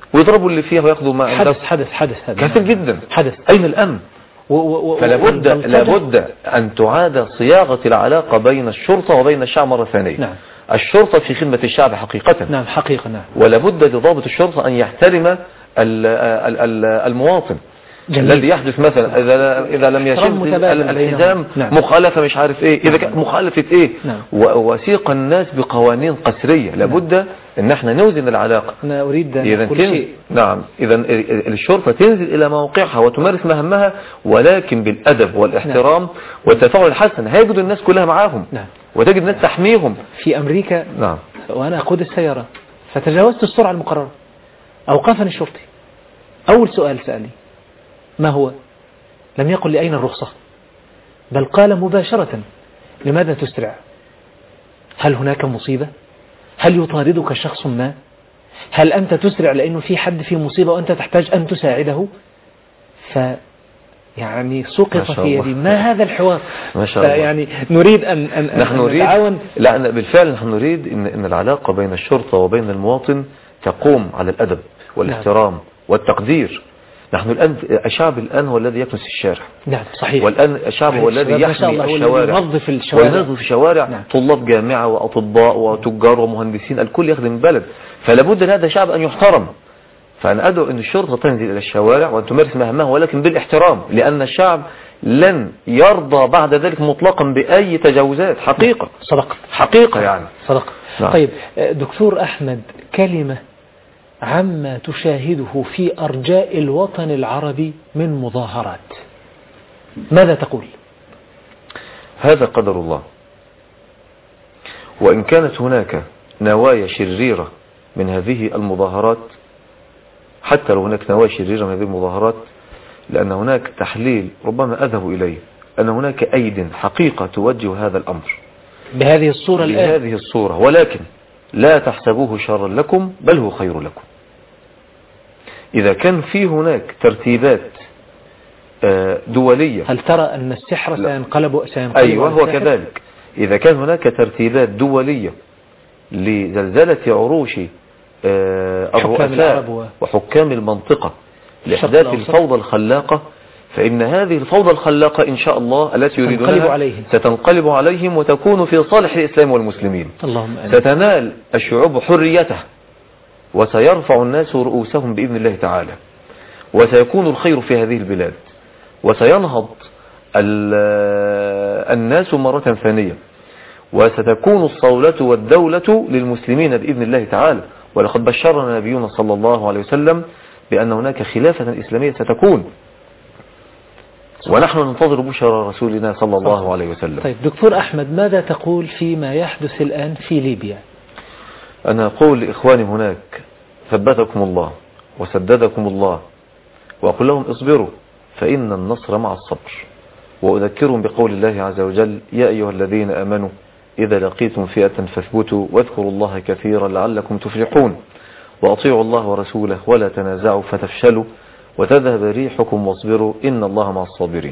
ويضربوا اللي فيها وياخذوا ما حدث كثير جدا. حدث. أين الأمن؟ فلا بد أن تعاد صياغة العلاقة بين الشرطة وبين الشعب مرة ثانية. نعم. الشرطة في خدمة الشعب حقيقة. نعم حقيقة. نعم. ولا بد لضابط الشرطة أن يحترم المواطن. الذي يحدث مثلا إذا لم يشد الالتزام مخالفة مش عارف إيه، إذا كانت مخالفة إيه. ووثيق الناس بقوانين قسرية. لابد أن احنا نوزن العلاقة. أنا أريد أن أقول شيء. نعم. إذا الشرطة تنزل إلى موقعها وتمارس مهمها، ولكن بالأدب والاحترام والتفاعل الحسن. هيجد الناس كلها معاهم. وتجد الناس تحميهم. في أمريكا نعم. وأنا أقود السيارة فتجاوزت السرعة المقررة، أوقفني الشرطي. أول سؤال سألني ما هو؟ لم يقل لي أين الرخصة، بل قال مباشرة لماذا تسرع؟ هل هناك مصيبة؟ هل يطاردك شخص ما؟ هل أنت تسرع لأنه في حد في مصيبة وأنت تحتاج أن تساعده؟ يعني سقط في يدي. ما هذا الحوار؟ ما شاء الله. يعني نريد أن نتعاون. لا بالفعل نحن نريد إن العلاقة بين الشرطة وبين المواطن تقوم على الأدب والاحترام والتقدير. نحن الآن الشعب الآن هو الذي يكنس الشارع. نعم صحيح. والآن الشعب هو الذي يحمي الشوارع وينظف الشوارع. نعم. طلاب جامعة وأطباء وتجار ومهندسين، الكل يخدم البلد. فلا بد لهذا الشعب أن يحترم. فأنا أدعو أن الشرطة تنزل إلى الشوارع وأن تمارس مهامها، ولكن بالاحترام، لأن الشعب لن يرضى بعد ذلك مطلقا بأي تجاوزات. حقيقة. صدق. حقيقة يعني. صدق. نعم. طيب دكتور أحمد، كلمة عما تشاهده في أرجاء الوطن العربي من مظاهرات، ماذا تقول؟ هذا قدر الله. وإن كانت هناك نوايا شريرة من هذه المظاهرات، حتى لو هناك نوايا شريرة من هذه المظاهرات، لأن هناك تحليل ربما أذهب إليه أن هناك أيد حقيقة توجه هذا الأمر بهذه الصورة الآن. بهذه الصورة، ولكن لا تحسبوه شرا لكم بل هو خير لكم. إذا كان في هناك ترتيبات دولية، هل ترى أن السحر سينقلب؟ أيوة هو كذلك. إذا كان هناك ترتيبات دولية لزلزلة عروش الرؤساء وحكام المنطقة لإحداث الفوضى الخلاقة، فإن هذه الفوضى الخلاقة إن شاء الله التي يريدونها ستنقلب عليهم وتكون في صالح الإسلام والمسلمين. ستنال الشعوب حريتها وسيرفع الناس رؤوسهم بإذن الله تعالى، وسيكون الخير في هذه البلاد، وسينهض الناس مرة ثانية، وستكون الصولة والدولة للمسلمين بإذن الله تعالى. ولقد بشرنا نبينا صلى الله عليه وسلم بأن هناك خلافة إسلامية ستكون، ونحن ننتظر بشرى رسولنا صلى الله عليه وسلم. طيب دكتور أحمد، ماذا تقول فيما يحدث الآن في ليبيا؟ أنا أقول لإخواني هناك ثبتكم الله وسددكم الله، وأقول لهم اصبروا فإن النصر مع الصبر. وأذكرهم بقول الله عز وجل: يا أيها الذين آمنوا إذا لقيتم فئة فاثبتوا واذكروا الله كثيرا لعلكم تفلحون وأطيعوا الله ورسوله ولا تنازعوا فتفشلوا وتذهب ريحكم واصبروا إن الله مع الصابرين.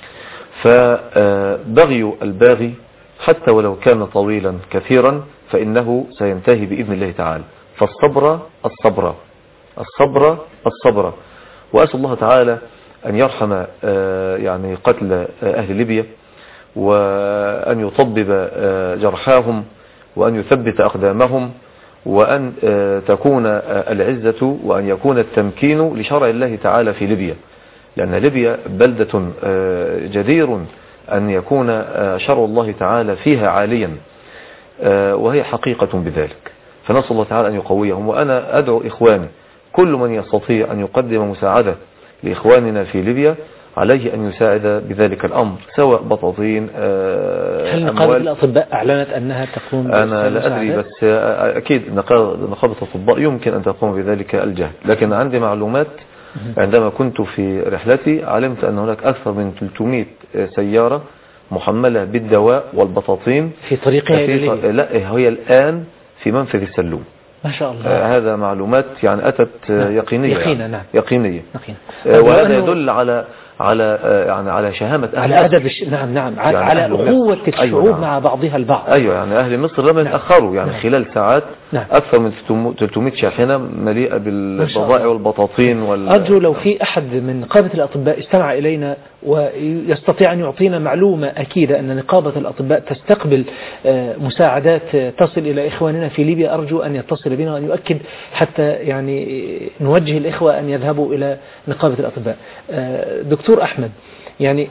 فبغي الباغي حتى ولو كان طويلا كثيرا فإنه سينتهي بإذن الله تعالى. فالصبر الصبر الصبر الصبر. وأسأل الله تعالى أن يرحم يعني قتل أهل ليبيا، وأن يطبب جرحاهم، وأن يثبت أقدامهم، وأن تكون العزة وأن يكون التمكين لشرع الله تعالى في ليبيا، لأن ليبيا بلدة جدير أن يكون شرع الله تعالى فيها عاليا، وهي حقيقة بذلك. فنسأل الله تعالى أن يقويهم. وأنا أدعو إخواني كل من يستطيع أن يقدم مساعدة لإخواننا في ليبيا عليه أن يساعد بذلك الأمر، سواء بطاطين هل نقابة الأطباء أعلنت أنها تقوم؟ أنا لا أدري، بس أكيد نقابة الأطباء يمكن أن تقوم بذلك الجهد. لكن عندي معلومات عندما كنت في رحلتي علمت أن هناك أكثر من 300 سيارة محملة بالدواء والبطاطين في طريقها إلى ليبيا. لا، هي الآن في منفذ السلوم. ما شاء الله. هذا معلومات يعني أتت يقينية. يقينة. نعم. يقينية. وهذا يدل على يعني على شهامة أهل على مصر. أدب نعم يعني على أخوة الشعوب أيوة نعم. مع بعضها البعض. أيوة يعني أهل مصر لم يتأخروا يعني خلال ساعات أكثر من 300 شاحنة مليئة بالبضائع والبطاطين أرجو لو في أحد من نقابة الأطباء استمع إلينا ويستطيع أن يعطينا معلومة أكيدة أن نقابة الأطباء تستقبل مساعدات تصل إلى إخواننا في ليبيا، أرجو أن يتصل بنا وأن يؤكد حتى يعني نوجه الإخوة أن يذهبوا إلى نقابة الأطباء. دكتور أحمد، يعني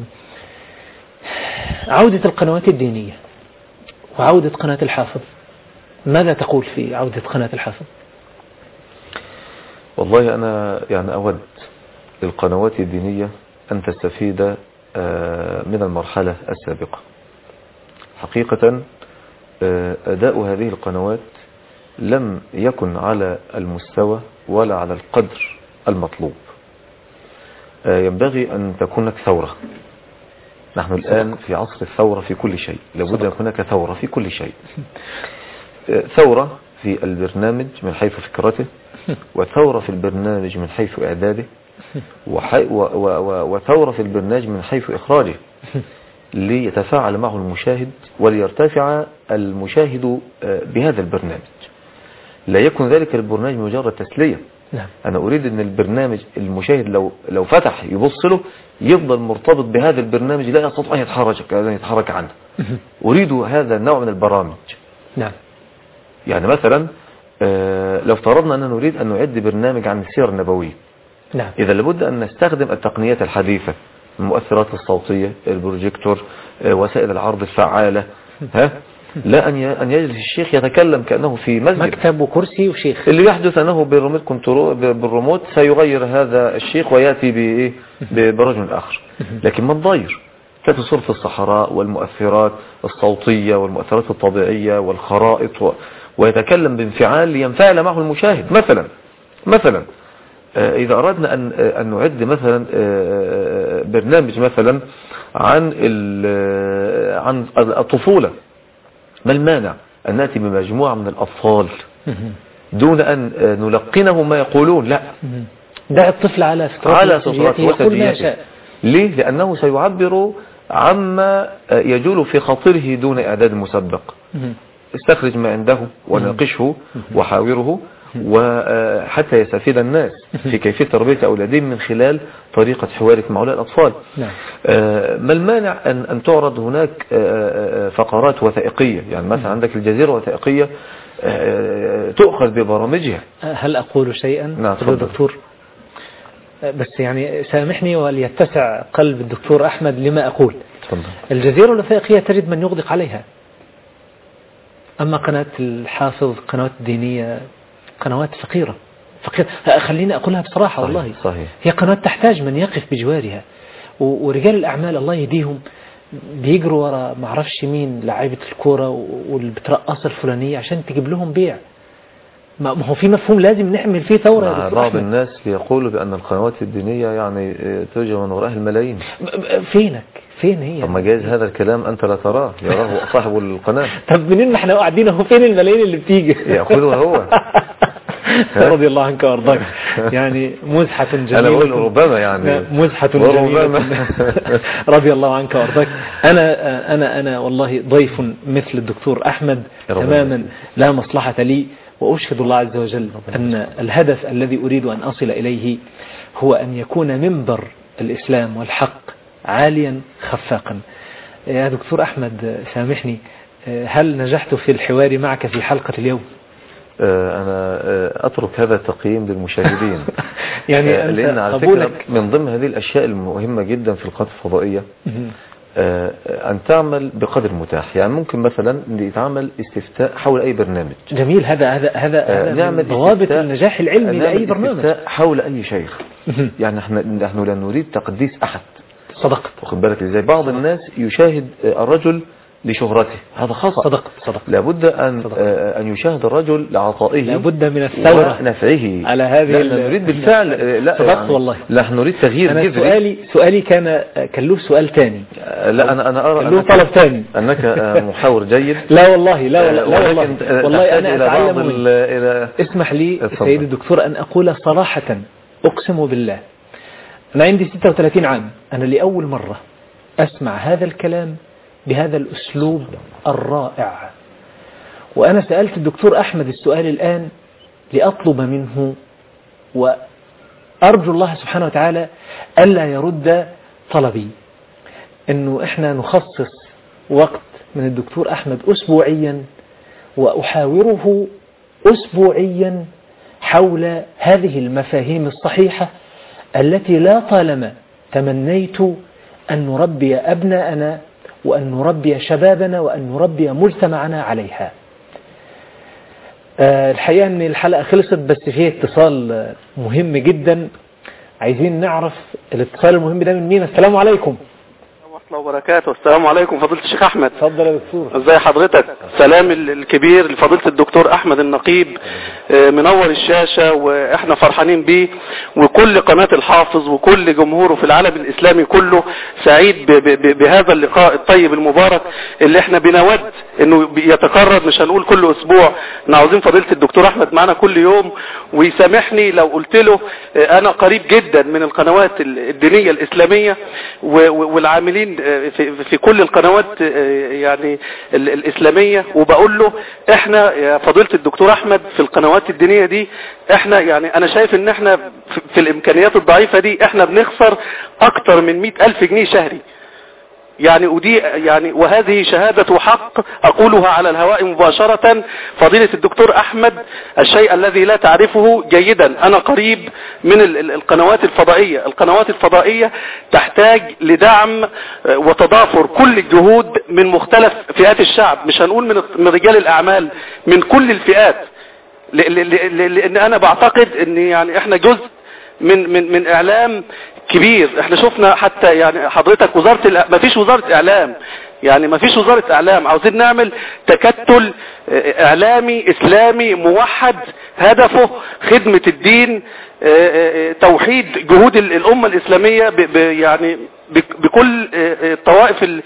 عودة القنوات الدينية وعودة قناة الحافظ، ماذا تقول في عودة قناة الحافظ؟ والله أنا يعني أود للقنوات الدينية أن تستفيد من المرحلة السابقة. حقيقة أداء هذه القنوات لم يكن على المستوى ولا على القدر المطلوب. ينبغي أن تكون هناك ثورة. نحن الآن في عصر الثورة في كل شيء، لابد أن هناك ثورة في كل شيء. ثورة في البرنامج من حيث فكرته، وثورة في البرنامج من حيث إعداده، وثورة في البرنامج من حيث إخراجه ليتفاعل معه المشاهد وليرتفع المشاهد بهذا البرنامج. لا يكون ذلك البرنامج مجرد تسلية. أنا أريد أن البرنامج المشاهد لو فتح يبص له يفضل مرتبط بهذا البرنامج، لا يستطيع أن يتحرك عنه. أريد هذا النوع من البرامج. نعم. يعني مثلا لو افترضنا أننا نريد أن نعد برنامج عن السيرة النبوية، نعم. إذا لابد أن نستخدم التقنيات الحديثة، المؤثرات الصوتية، البروجيكتور، وسائل العرض الفعالة. لا أن يجلس الشيخ يتكلم كأنه في مسجد، مكتب وكرسي وشيخ. اللي يحدث أنه بالريموت سيغير هذا الشيخ ويأتي برجل آخر. لكن ما تضير تأتي صورة الصحراء والمؤثرات الصوتية والمؤثرات الطبيعية والخرائط ويتكلم بانفعال لينفعل معه المشاهد. مثلا إذا أردنا أن نعد مثلا برنامج مثلا عن الطفولة، ما المانع أن نأتي بمجموعة من الأطفال دون أن نلقنه ما يقولون؟ لا، دع الطفل على فطرته يقول ما شاء. ليه؟ لأنه سيعبر عما يجول في خاطره دون إعداد مسبق. استخرج ما عنده وناقشه وحاوره، وحتى يستفيد الناس في كيفية تربية أولادهم من خلال طريقة حوارك مع الأطفال. ما المانع أن تعرض هناك فقرات وثائقية؟ يعني مثلا عندك الجزيرة وثائقية تؤخذ ببرامجها. هل أقول شيئا؟ نعم دكتور، بس يعني سامحني وليتسع قلب الدكتور أحمد لما أقول. الجزيرة الوثائقية تجد من يغدق عليها، أما قناة الحافظ قنوات دينية قنوات فقيرة. خليني أقولها بصراحة. صحيح. والله صحيح. هي قناة تحتاج من يقف بجوارها، ورجال الأعمال الله يديهم بيجروا ورا معرفش مين لاعيبة الكورة واللي بترقص الفلانية عشان تجيب لهم بيع. ما هو في مفهوم لازم نعمل فيه ثورة. بعض الناس يقولوا بأن القنوات الدينية يعني توجد من وراءها الملايين. فين هي؟ طب ما جايز هذا الكلام أنت لا تراه، يراه صاحب القناة. طب منين ما احنا قاعدين اهو، فين الملايين اللي بتيجي؟ يأخذها هو. رضي الله عنك وارضاك. يعني مزحة جميلة. أنا بقول ربما يعني مزحة جميلة. رضي الله عنك وارضاك. أنا والله ضيف مثل الدكتور أحمد تماما، لا مصلحة لي، وأشهد الله عز وجل أن الهدف الذي أريد أن أصل إليه هو أن يكون منبر الإسلام والحق عاليا خفاقا. يا دكتور أحمد سامحني، هل نجحت في الحوار معك في حلقة اليوم؟ أنا أترك هذا التقييم للمشاهدين. يعني لأن على فكرة من ضمن هذه الأشياء المهمة جدا في القناة الفضائية أن تعمل بقدر متاح. يعني ممكن مثلا يتعمل استفتاء حول أي برنامج. جميل. هذا نعمل ضوابط النجاح العلمي لأي برنامج. استفتاء حول أي شيخ. يعني نحن لا نريد تقديس أحد. صدقت. واخد بالك ازاي؟ بعض الناس يشاهد الرجل لشهرته، هذا خطأ. صدق. لابد أن يشاهد الرجل لعطائه، لابد من الثورة نفعه على هذه. لا نريد بالفعل. لا صدقت يعني والله. لا نريد تغيير جذري. سؤالي كان له سؤال تاني. لا أنا أرى له طلب تاني. أنك محاور جيد. لا والله والله أنا أتعلم. اسمح لي سيدي الدكتور أن أقول صراحة، أقسم بالله أنا عندي 36 عام، أنا لأول مرة أسمع هذا الكلام بهذا الأسلوب الرائع. وأنا سألت الدكتور أحمد السؤال الآن لأطلب منه، وأرجو الله سبحانه وتعالى ألا يرد طلبي، أنه إحنا نخصص وقت من الدكتور أحمد أسبوعيا وأحاوره أسبوعيا حول هذه المفاهيم الصحيحة التي لا طالما تمنيت أن نربي أبناءنا وأن نربي شبابنا وأن نربي مجتمعنا عليها. الحقيقة أن الحلقة خلصت، بس فيه اتصال مهم جدا، عايزين نعرف الاتصال المهم ده من مين. السلام عليكم ورحمة الله وبركاته. السلام عليكم فضيلة الشيخ أحمد. اتفضل يا دكتور. ازي حضرتك؟ سلام الكبير لفضيلة الدكتور أحمد النقيب، منور الشاشة واحنا فرحانين بيه، وكل قناة الحافظ وكل جمهوره في العالم الإسلامي كله سعيد بهذا اللقاء الطيب المبارك اللي احنا بنود انه يتكرر، مش هنقول كل اسبوع، احنا عاوزين فضيلة الدكتور أحمد معنا كل يوم. ويسامحني لو قلت له انا قريب جدا من القنوات الدينية الإسلامية والعاملين في كل القنوات يعني الإسلامية، وبقول له احنا يا فضيلة الدكتور أحمد في القنوات الدينية دي احنا يعني انا شايف ان احنا في الامكانيات الضعيفة دي احنا بنخسر اكتر من 100,000 جنيه شهري يعني، ودي يعني وهذه شهادة حق أقولها على الهواء مباشرة. فضيلة الدكتور أحمد الشيء الذي لا تعرفه جيدا، أنا قريب من القنوات الفضائية. القنوات الفضائية تحتاج لدعم وتضافر كل الجهود من مختلف فئات الشعب، مش هنقول من رجال الأعمال، من كل الفئات، لأن أنا بعتقد أن يعني إحنا جزء من إعلام كبير. احنا شفنا حتى يعني حضرتك ما فيش وزارة اعلام، يعني ما فيش وزارة اعلام. عاوزين نعمل تكتل اعلامي اسلامي موحد هدفه خدمة الدين، توحيد جهود الامة الاسلامية يعني بكل طوائف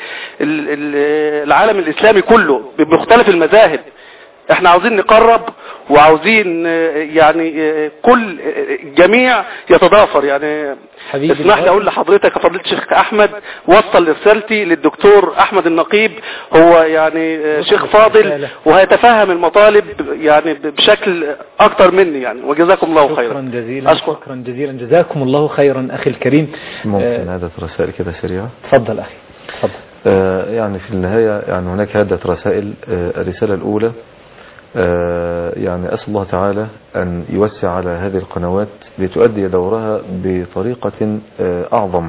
العالم الاسلامي كله بمختلف المذاهب. احنا عاوزين نقرب وعاوزين يعني كل جميع يتضافر. يعني اسمح لي اقول لحضرتك يا فضيلة الشيخ احمد، وصل رسالتي للدكتور احمد النقيب، هو يعني شيخ فاضل وهيتفهم المطالب يعني بشكل اكتر مني يعني. وجزاكم الله خيرا. شكرا جزيلا. شكرا جزيلا، جزاكم الله خيرا اخي الكريم. ممكن عدة رسائل كده سريعة؟ تفضل اخي تفضل. يعني في النهاية يعني هناك عدة رسائل. الرسالة الأولى يعني أسأل الله تعالى أن يوسع على هذه القنوات لتؤدي دورها بطريقة أعظم،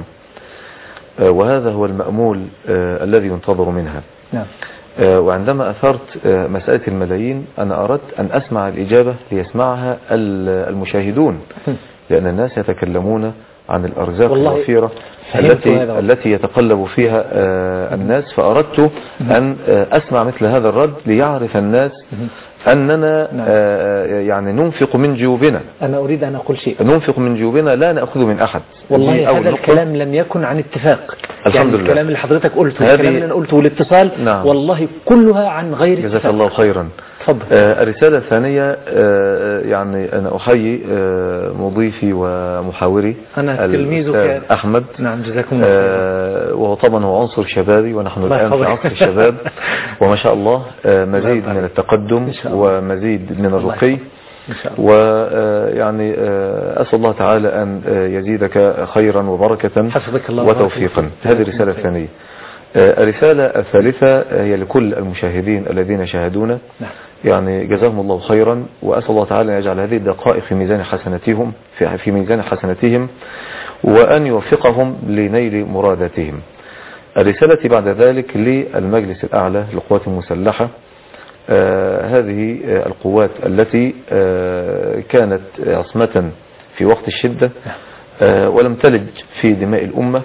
وهذا هو المأمول الذي ينتظر منها. نعم. وعندما أثرت مسألة الملايين أنا أردت أن أسمع الإجابة ليسمعها المشاهدون، لأن الناس يتكلمون عن الأرزاق الوفيرة التي يتقلب فيها الناس، فأردت أن أسمع مثل هذا الرد ليعرف الناس أننا يعني ننفق من جيوبنا. أنا أريد أن أقول شيء، ننفق من جيوبنا لا نأخذ من أحد. والله هذا الكلام لم يكن عن اتفاق، الحمد يعني لله. الكلام اللي حضرتك قلته والكلام اللي أنا قلته والاتصال نعم. والله كلها عن غير اتفاق. جزاك الله خيرا. تفضل. الرسالة الثانية يعني أنا أحيي مضيفي ومحاوري أنا تلميذك أحمد. نعم جزاكم الله خيرا. وهو طبعا هو عنصر شبابي ونحن الآن في عصر الشباب وما شاء الله مزيد من التقدم ومزيد من الرقي، ويعني أسأل الله تعالى أن يزيدك خيرا وبركة وتوفيقا. هذه الرسالة الثانية. الرسالة الثالثة هي لكل المشاهدين الذين شاهدونا، يعني جزاهم الله خيرا، وأسأل الله تعالى أن يجعل هذه الدقائق في ميزان حسناتهم في ميزان حسناتهم وأن يوفقهم لنيل مراداتهم. الرسالة بعد ذلك للمجلس الأعلى للقوات المسلحة، هذه القوات التي كانت عصمة في وقت الشدة ولم تلج في دماء الأمة،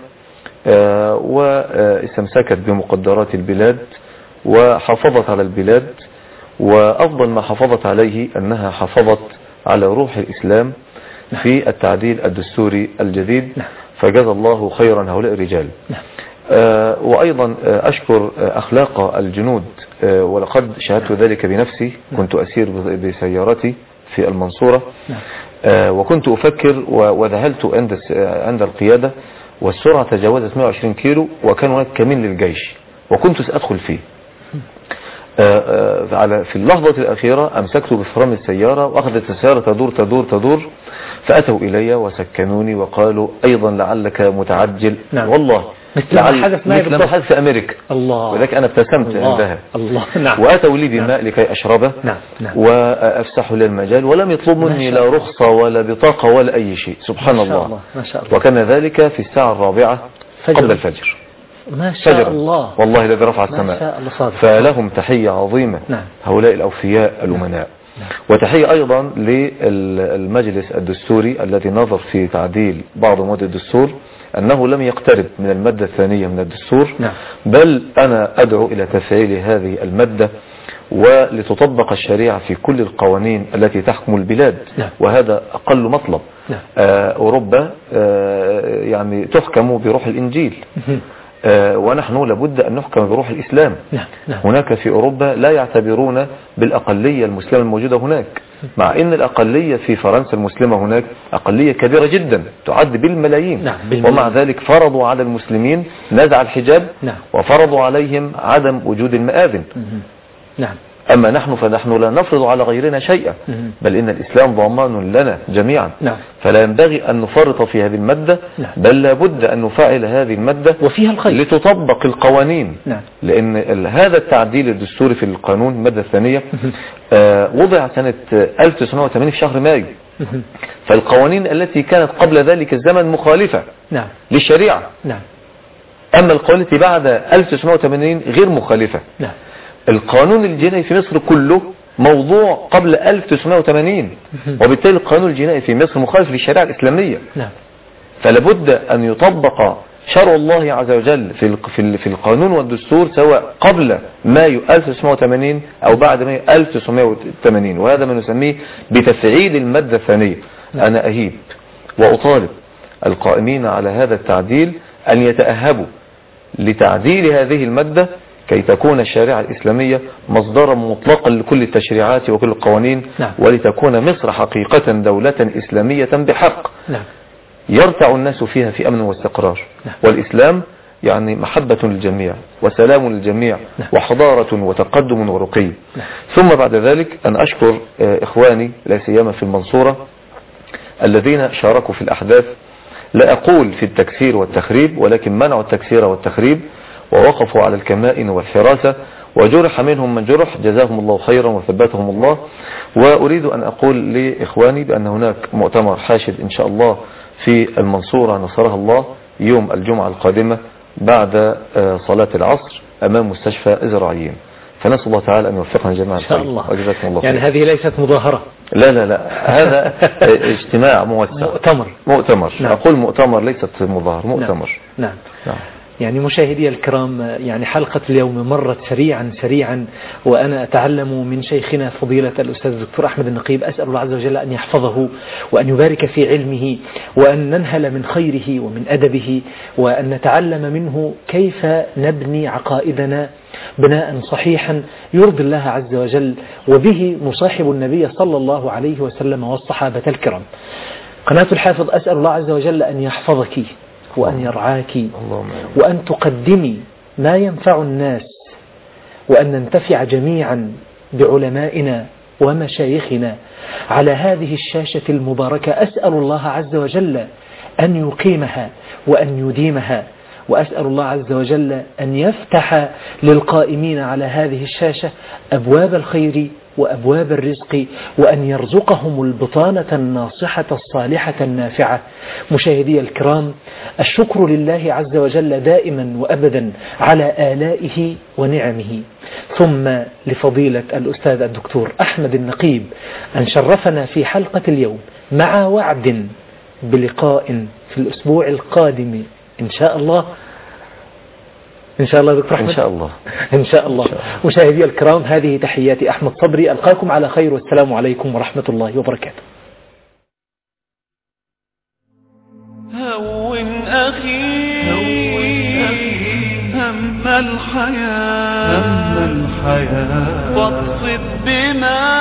واستمسكت بمقدرات البلاد وحافظت على البلاد، وأفضل ما حافظت عليه أنها حافظت على روح الإسلام في التعديل الدستوري الجديد، فجزا الله خيرا هؤلاء الرجال. وأيضا أشكر أخلاق الجنود، ولقد شاهدت ذلك بنفسي، كنت أسير بسيارتي في المنصورة. وكنت أفكر وذهلت عند القيادة، والسرعة تجاوزت 120 كيلو، وكان هناك كمين للجيش وكنت سأدخل فيه. في اللحظة الأخيرة أمسكت بفرامل السيارة، وأخذت السيارة تدور تدور تدور، فأتوا إلي وسكنوني وقالوا أيضا لعلك متعجل. والله مثل ما حدث في أمريكا. الله. ولذلك أنا ابتسمت عندها. الله. نعم. وأتوا لي بماء لكي أشربه. نعم. وأفسحوا لي المجال، ولم يطلبوا مني لا رخصة ولا بطاقة ولا أي شيء. سبحان الله. ما شاء الله. وكان ذلك في الساعة 4 قبل الفجر. ما شاء الله. والله الذي رفع السماء. فلهم تحية عظيمة. نعم. هؤلاء الأوفياء الأمناء. نعم. وتحية أيضا للمجلس الدستوري الذي نظر في تعديل بعض مواد الدستور، أنه لم يقترب من المادة الثانية من الدستور. نعم. بل أنا أدعو إلى تفعيل هذه المادة ولتطبق الشريعة في كل القوانين التي تحكم البلاد. نعم. وهذا أقل مطلب. نعم. أوروبا يعني تحكم بروح الإنجيل. ونحن لابد أن نحكم بروح الإسلام. نعم. نعم. هناك في أوروبا لا يعتبرون بالأقلية المسلمة الموجودة هناك، مع أن الأقلية في فرنسا المسلمة هناك أقلية كبيرة جدا تعد بالملايين. نعم. ومع ذلك فرضوا على المسلمين نزع الحجاب. نعم. وفرضوا عليهم عدم وجود المآذن. نعم. أما نحن فنحن لا نفرض على غيرنا شيئا، بل إن الإسلام ضمان لنا جميعا. نعم. فلا ينبغي أن نفرط في هذه المادة. نعم. بل لابد أن نفعل هذه المادة وفيها الخير لتطبق القوانين. نعم. لأن هذا التعديل الدستوري في القانون المادة الثانية وضع سنة 1980 في شهر مايو. فالقوانين التي كانت قبل ذلك الزمن مخالفة. نعم. للشريعة. نعم. أما القوانين التي بعد 1980 غير مخالفة. نعم. القانون الجنائي في مصر كله موضوع قبل 1980، وبالتالي القانون الجنائي في مصر مخالف للشريعة الإسلامية. نعم. فلابد أن يطبق شرع الله عز وجل في القانون والدستور، سواء قبل مايو 1980 أو بعد مايو 1980، وهذا ما نسميه بتفعيل المادة الثانية. نعم. أنا أهيب وأطالب القائمين على هذا التعديل أن يتأهبوا لتعديل هذه المادة كي تكون الشريعة الإسلامية مصدرا مطلقا لكل التشريعات وكل القوانين. نعم. ولتكون مصر حقيقة دولة إسلامية بحق. نعم. يرتع الناس فيها في أمن واستقرار. نعم. والإسلام يعني محبة للجميع وسلام للجميع. نعم. وحضارة وتقدم ورقي. نعم. ثم بعد ذلك أن أشكر إخواني لا سيما في المنصورة الذين شاركوا في الأحداث، لا أقول في التكسير والتخريب، ولكن منعوا التكسير والتخريب ووقفوا على الكمائن والحراسة، وجرح منهم من جرح، جزاهم الله خيرا وثبتهم الله. وأريد أن أقول لإخواني بأن هناك مؤتمر حاشد إن شاء الله في المنصورة نصرها الله يوم الجمعة القادمة بعد صلاة العصر أمام مستشفى إزراعيين، فنسأل الله تعالى أن يوفقنا جميعا إن شاء الله. وجزاكم الله خير. يعني هذه ليست مظاهرة؟ لا لا لا، هذا اجتماع موسع. مؤتمر. نعم. أقول مؤتمر ليست مظاهرة، مؤتمر. نعم. نعم. يعني مشاهدي الكرام، يعني حلقة اليوم مرت سريعا، وأنا أتعلم من شيخنا فضيلة الأستاذ الدكتور أحمد النقيب. أسأل الله عز وجل أن يحفظه وأن يبارك في علمه، وأن ننهل من خيره ومن أدبه، وأن نتعلم منه كيف نبني عقائدنا بناء صحيحا يرضي الله عز وجل، وبه نصاحب النبي صلى الله عليه وسلم والصحابة الكرام. قناة الحافظ أسأل الله عز وجل أن يحفظك وأن يرعاك، وأن تقدمي ما ينفع الناس، وأن ننتفع جميعا بعلمائنا ومشايخنا على هذه الشاشة المباركة. أسأل الله عز وجل أن يقيمها وأن يديمها، وأسأل الله عز وجل أن يفتح للقائمين على هذه الشاشة أبواب الخير وأبواب الرزق، وأن يرزقهم البطانة الناصحة الصالحة النافعة. مشاهدي الكرام، الشكر لله عز وجل دائما وأبدا على آلائه ونعمه، ثم لفضيلة الأستاذ الدكتور أحمد النقيب أن شرفنا في حلقة اليوم، مع وعد بلقاء في الأسبوع القادم إن شاء الله. إن شاء الله دكتور أحمد. إن شاء الله. إن شاء الله. مشاهدي الكرام، هذه تحياتي أحمد صبري، ألقاكم على خير، والسلام عليكم ورحمة الله وبركاته. هون أخي هم الحياة واقصد بما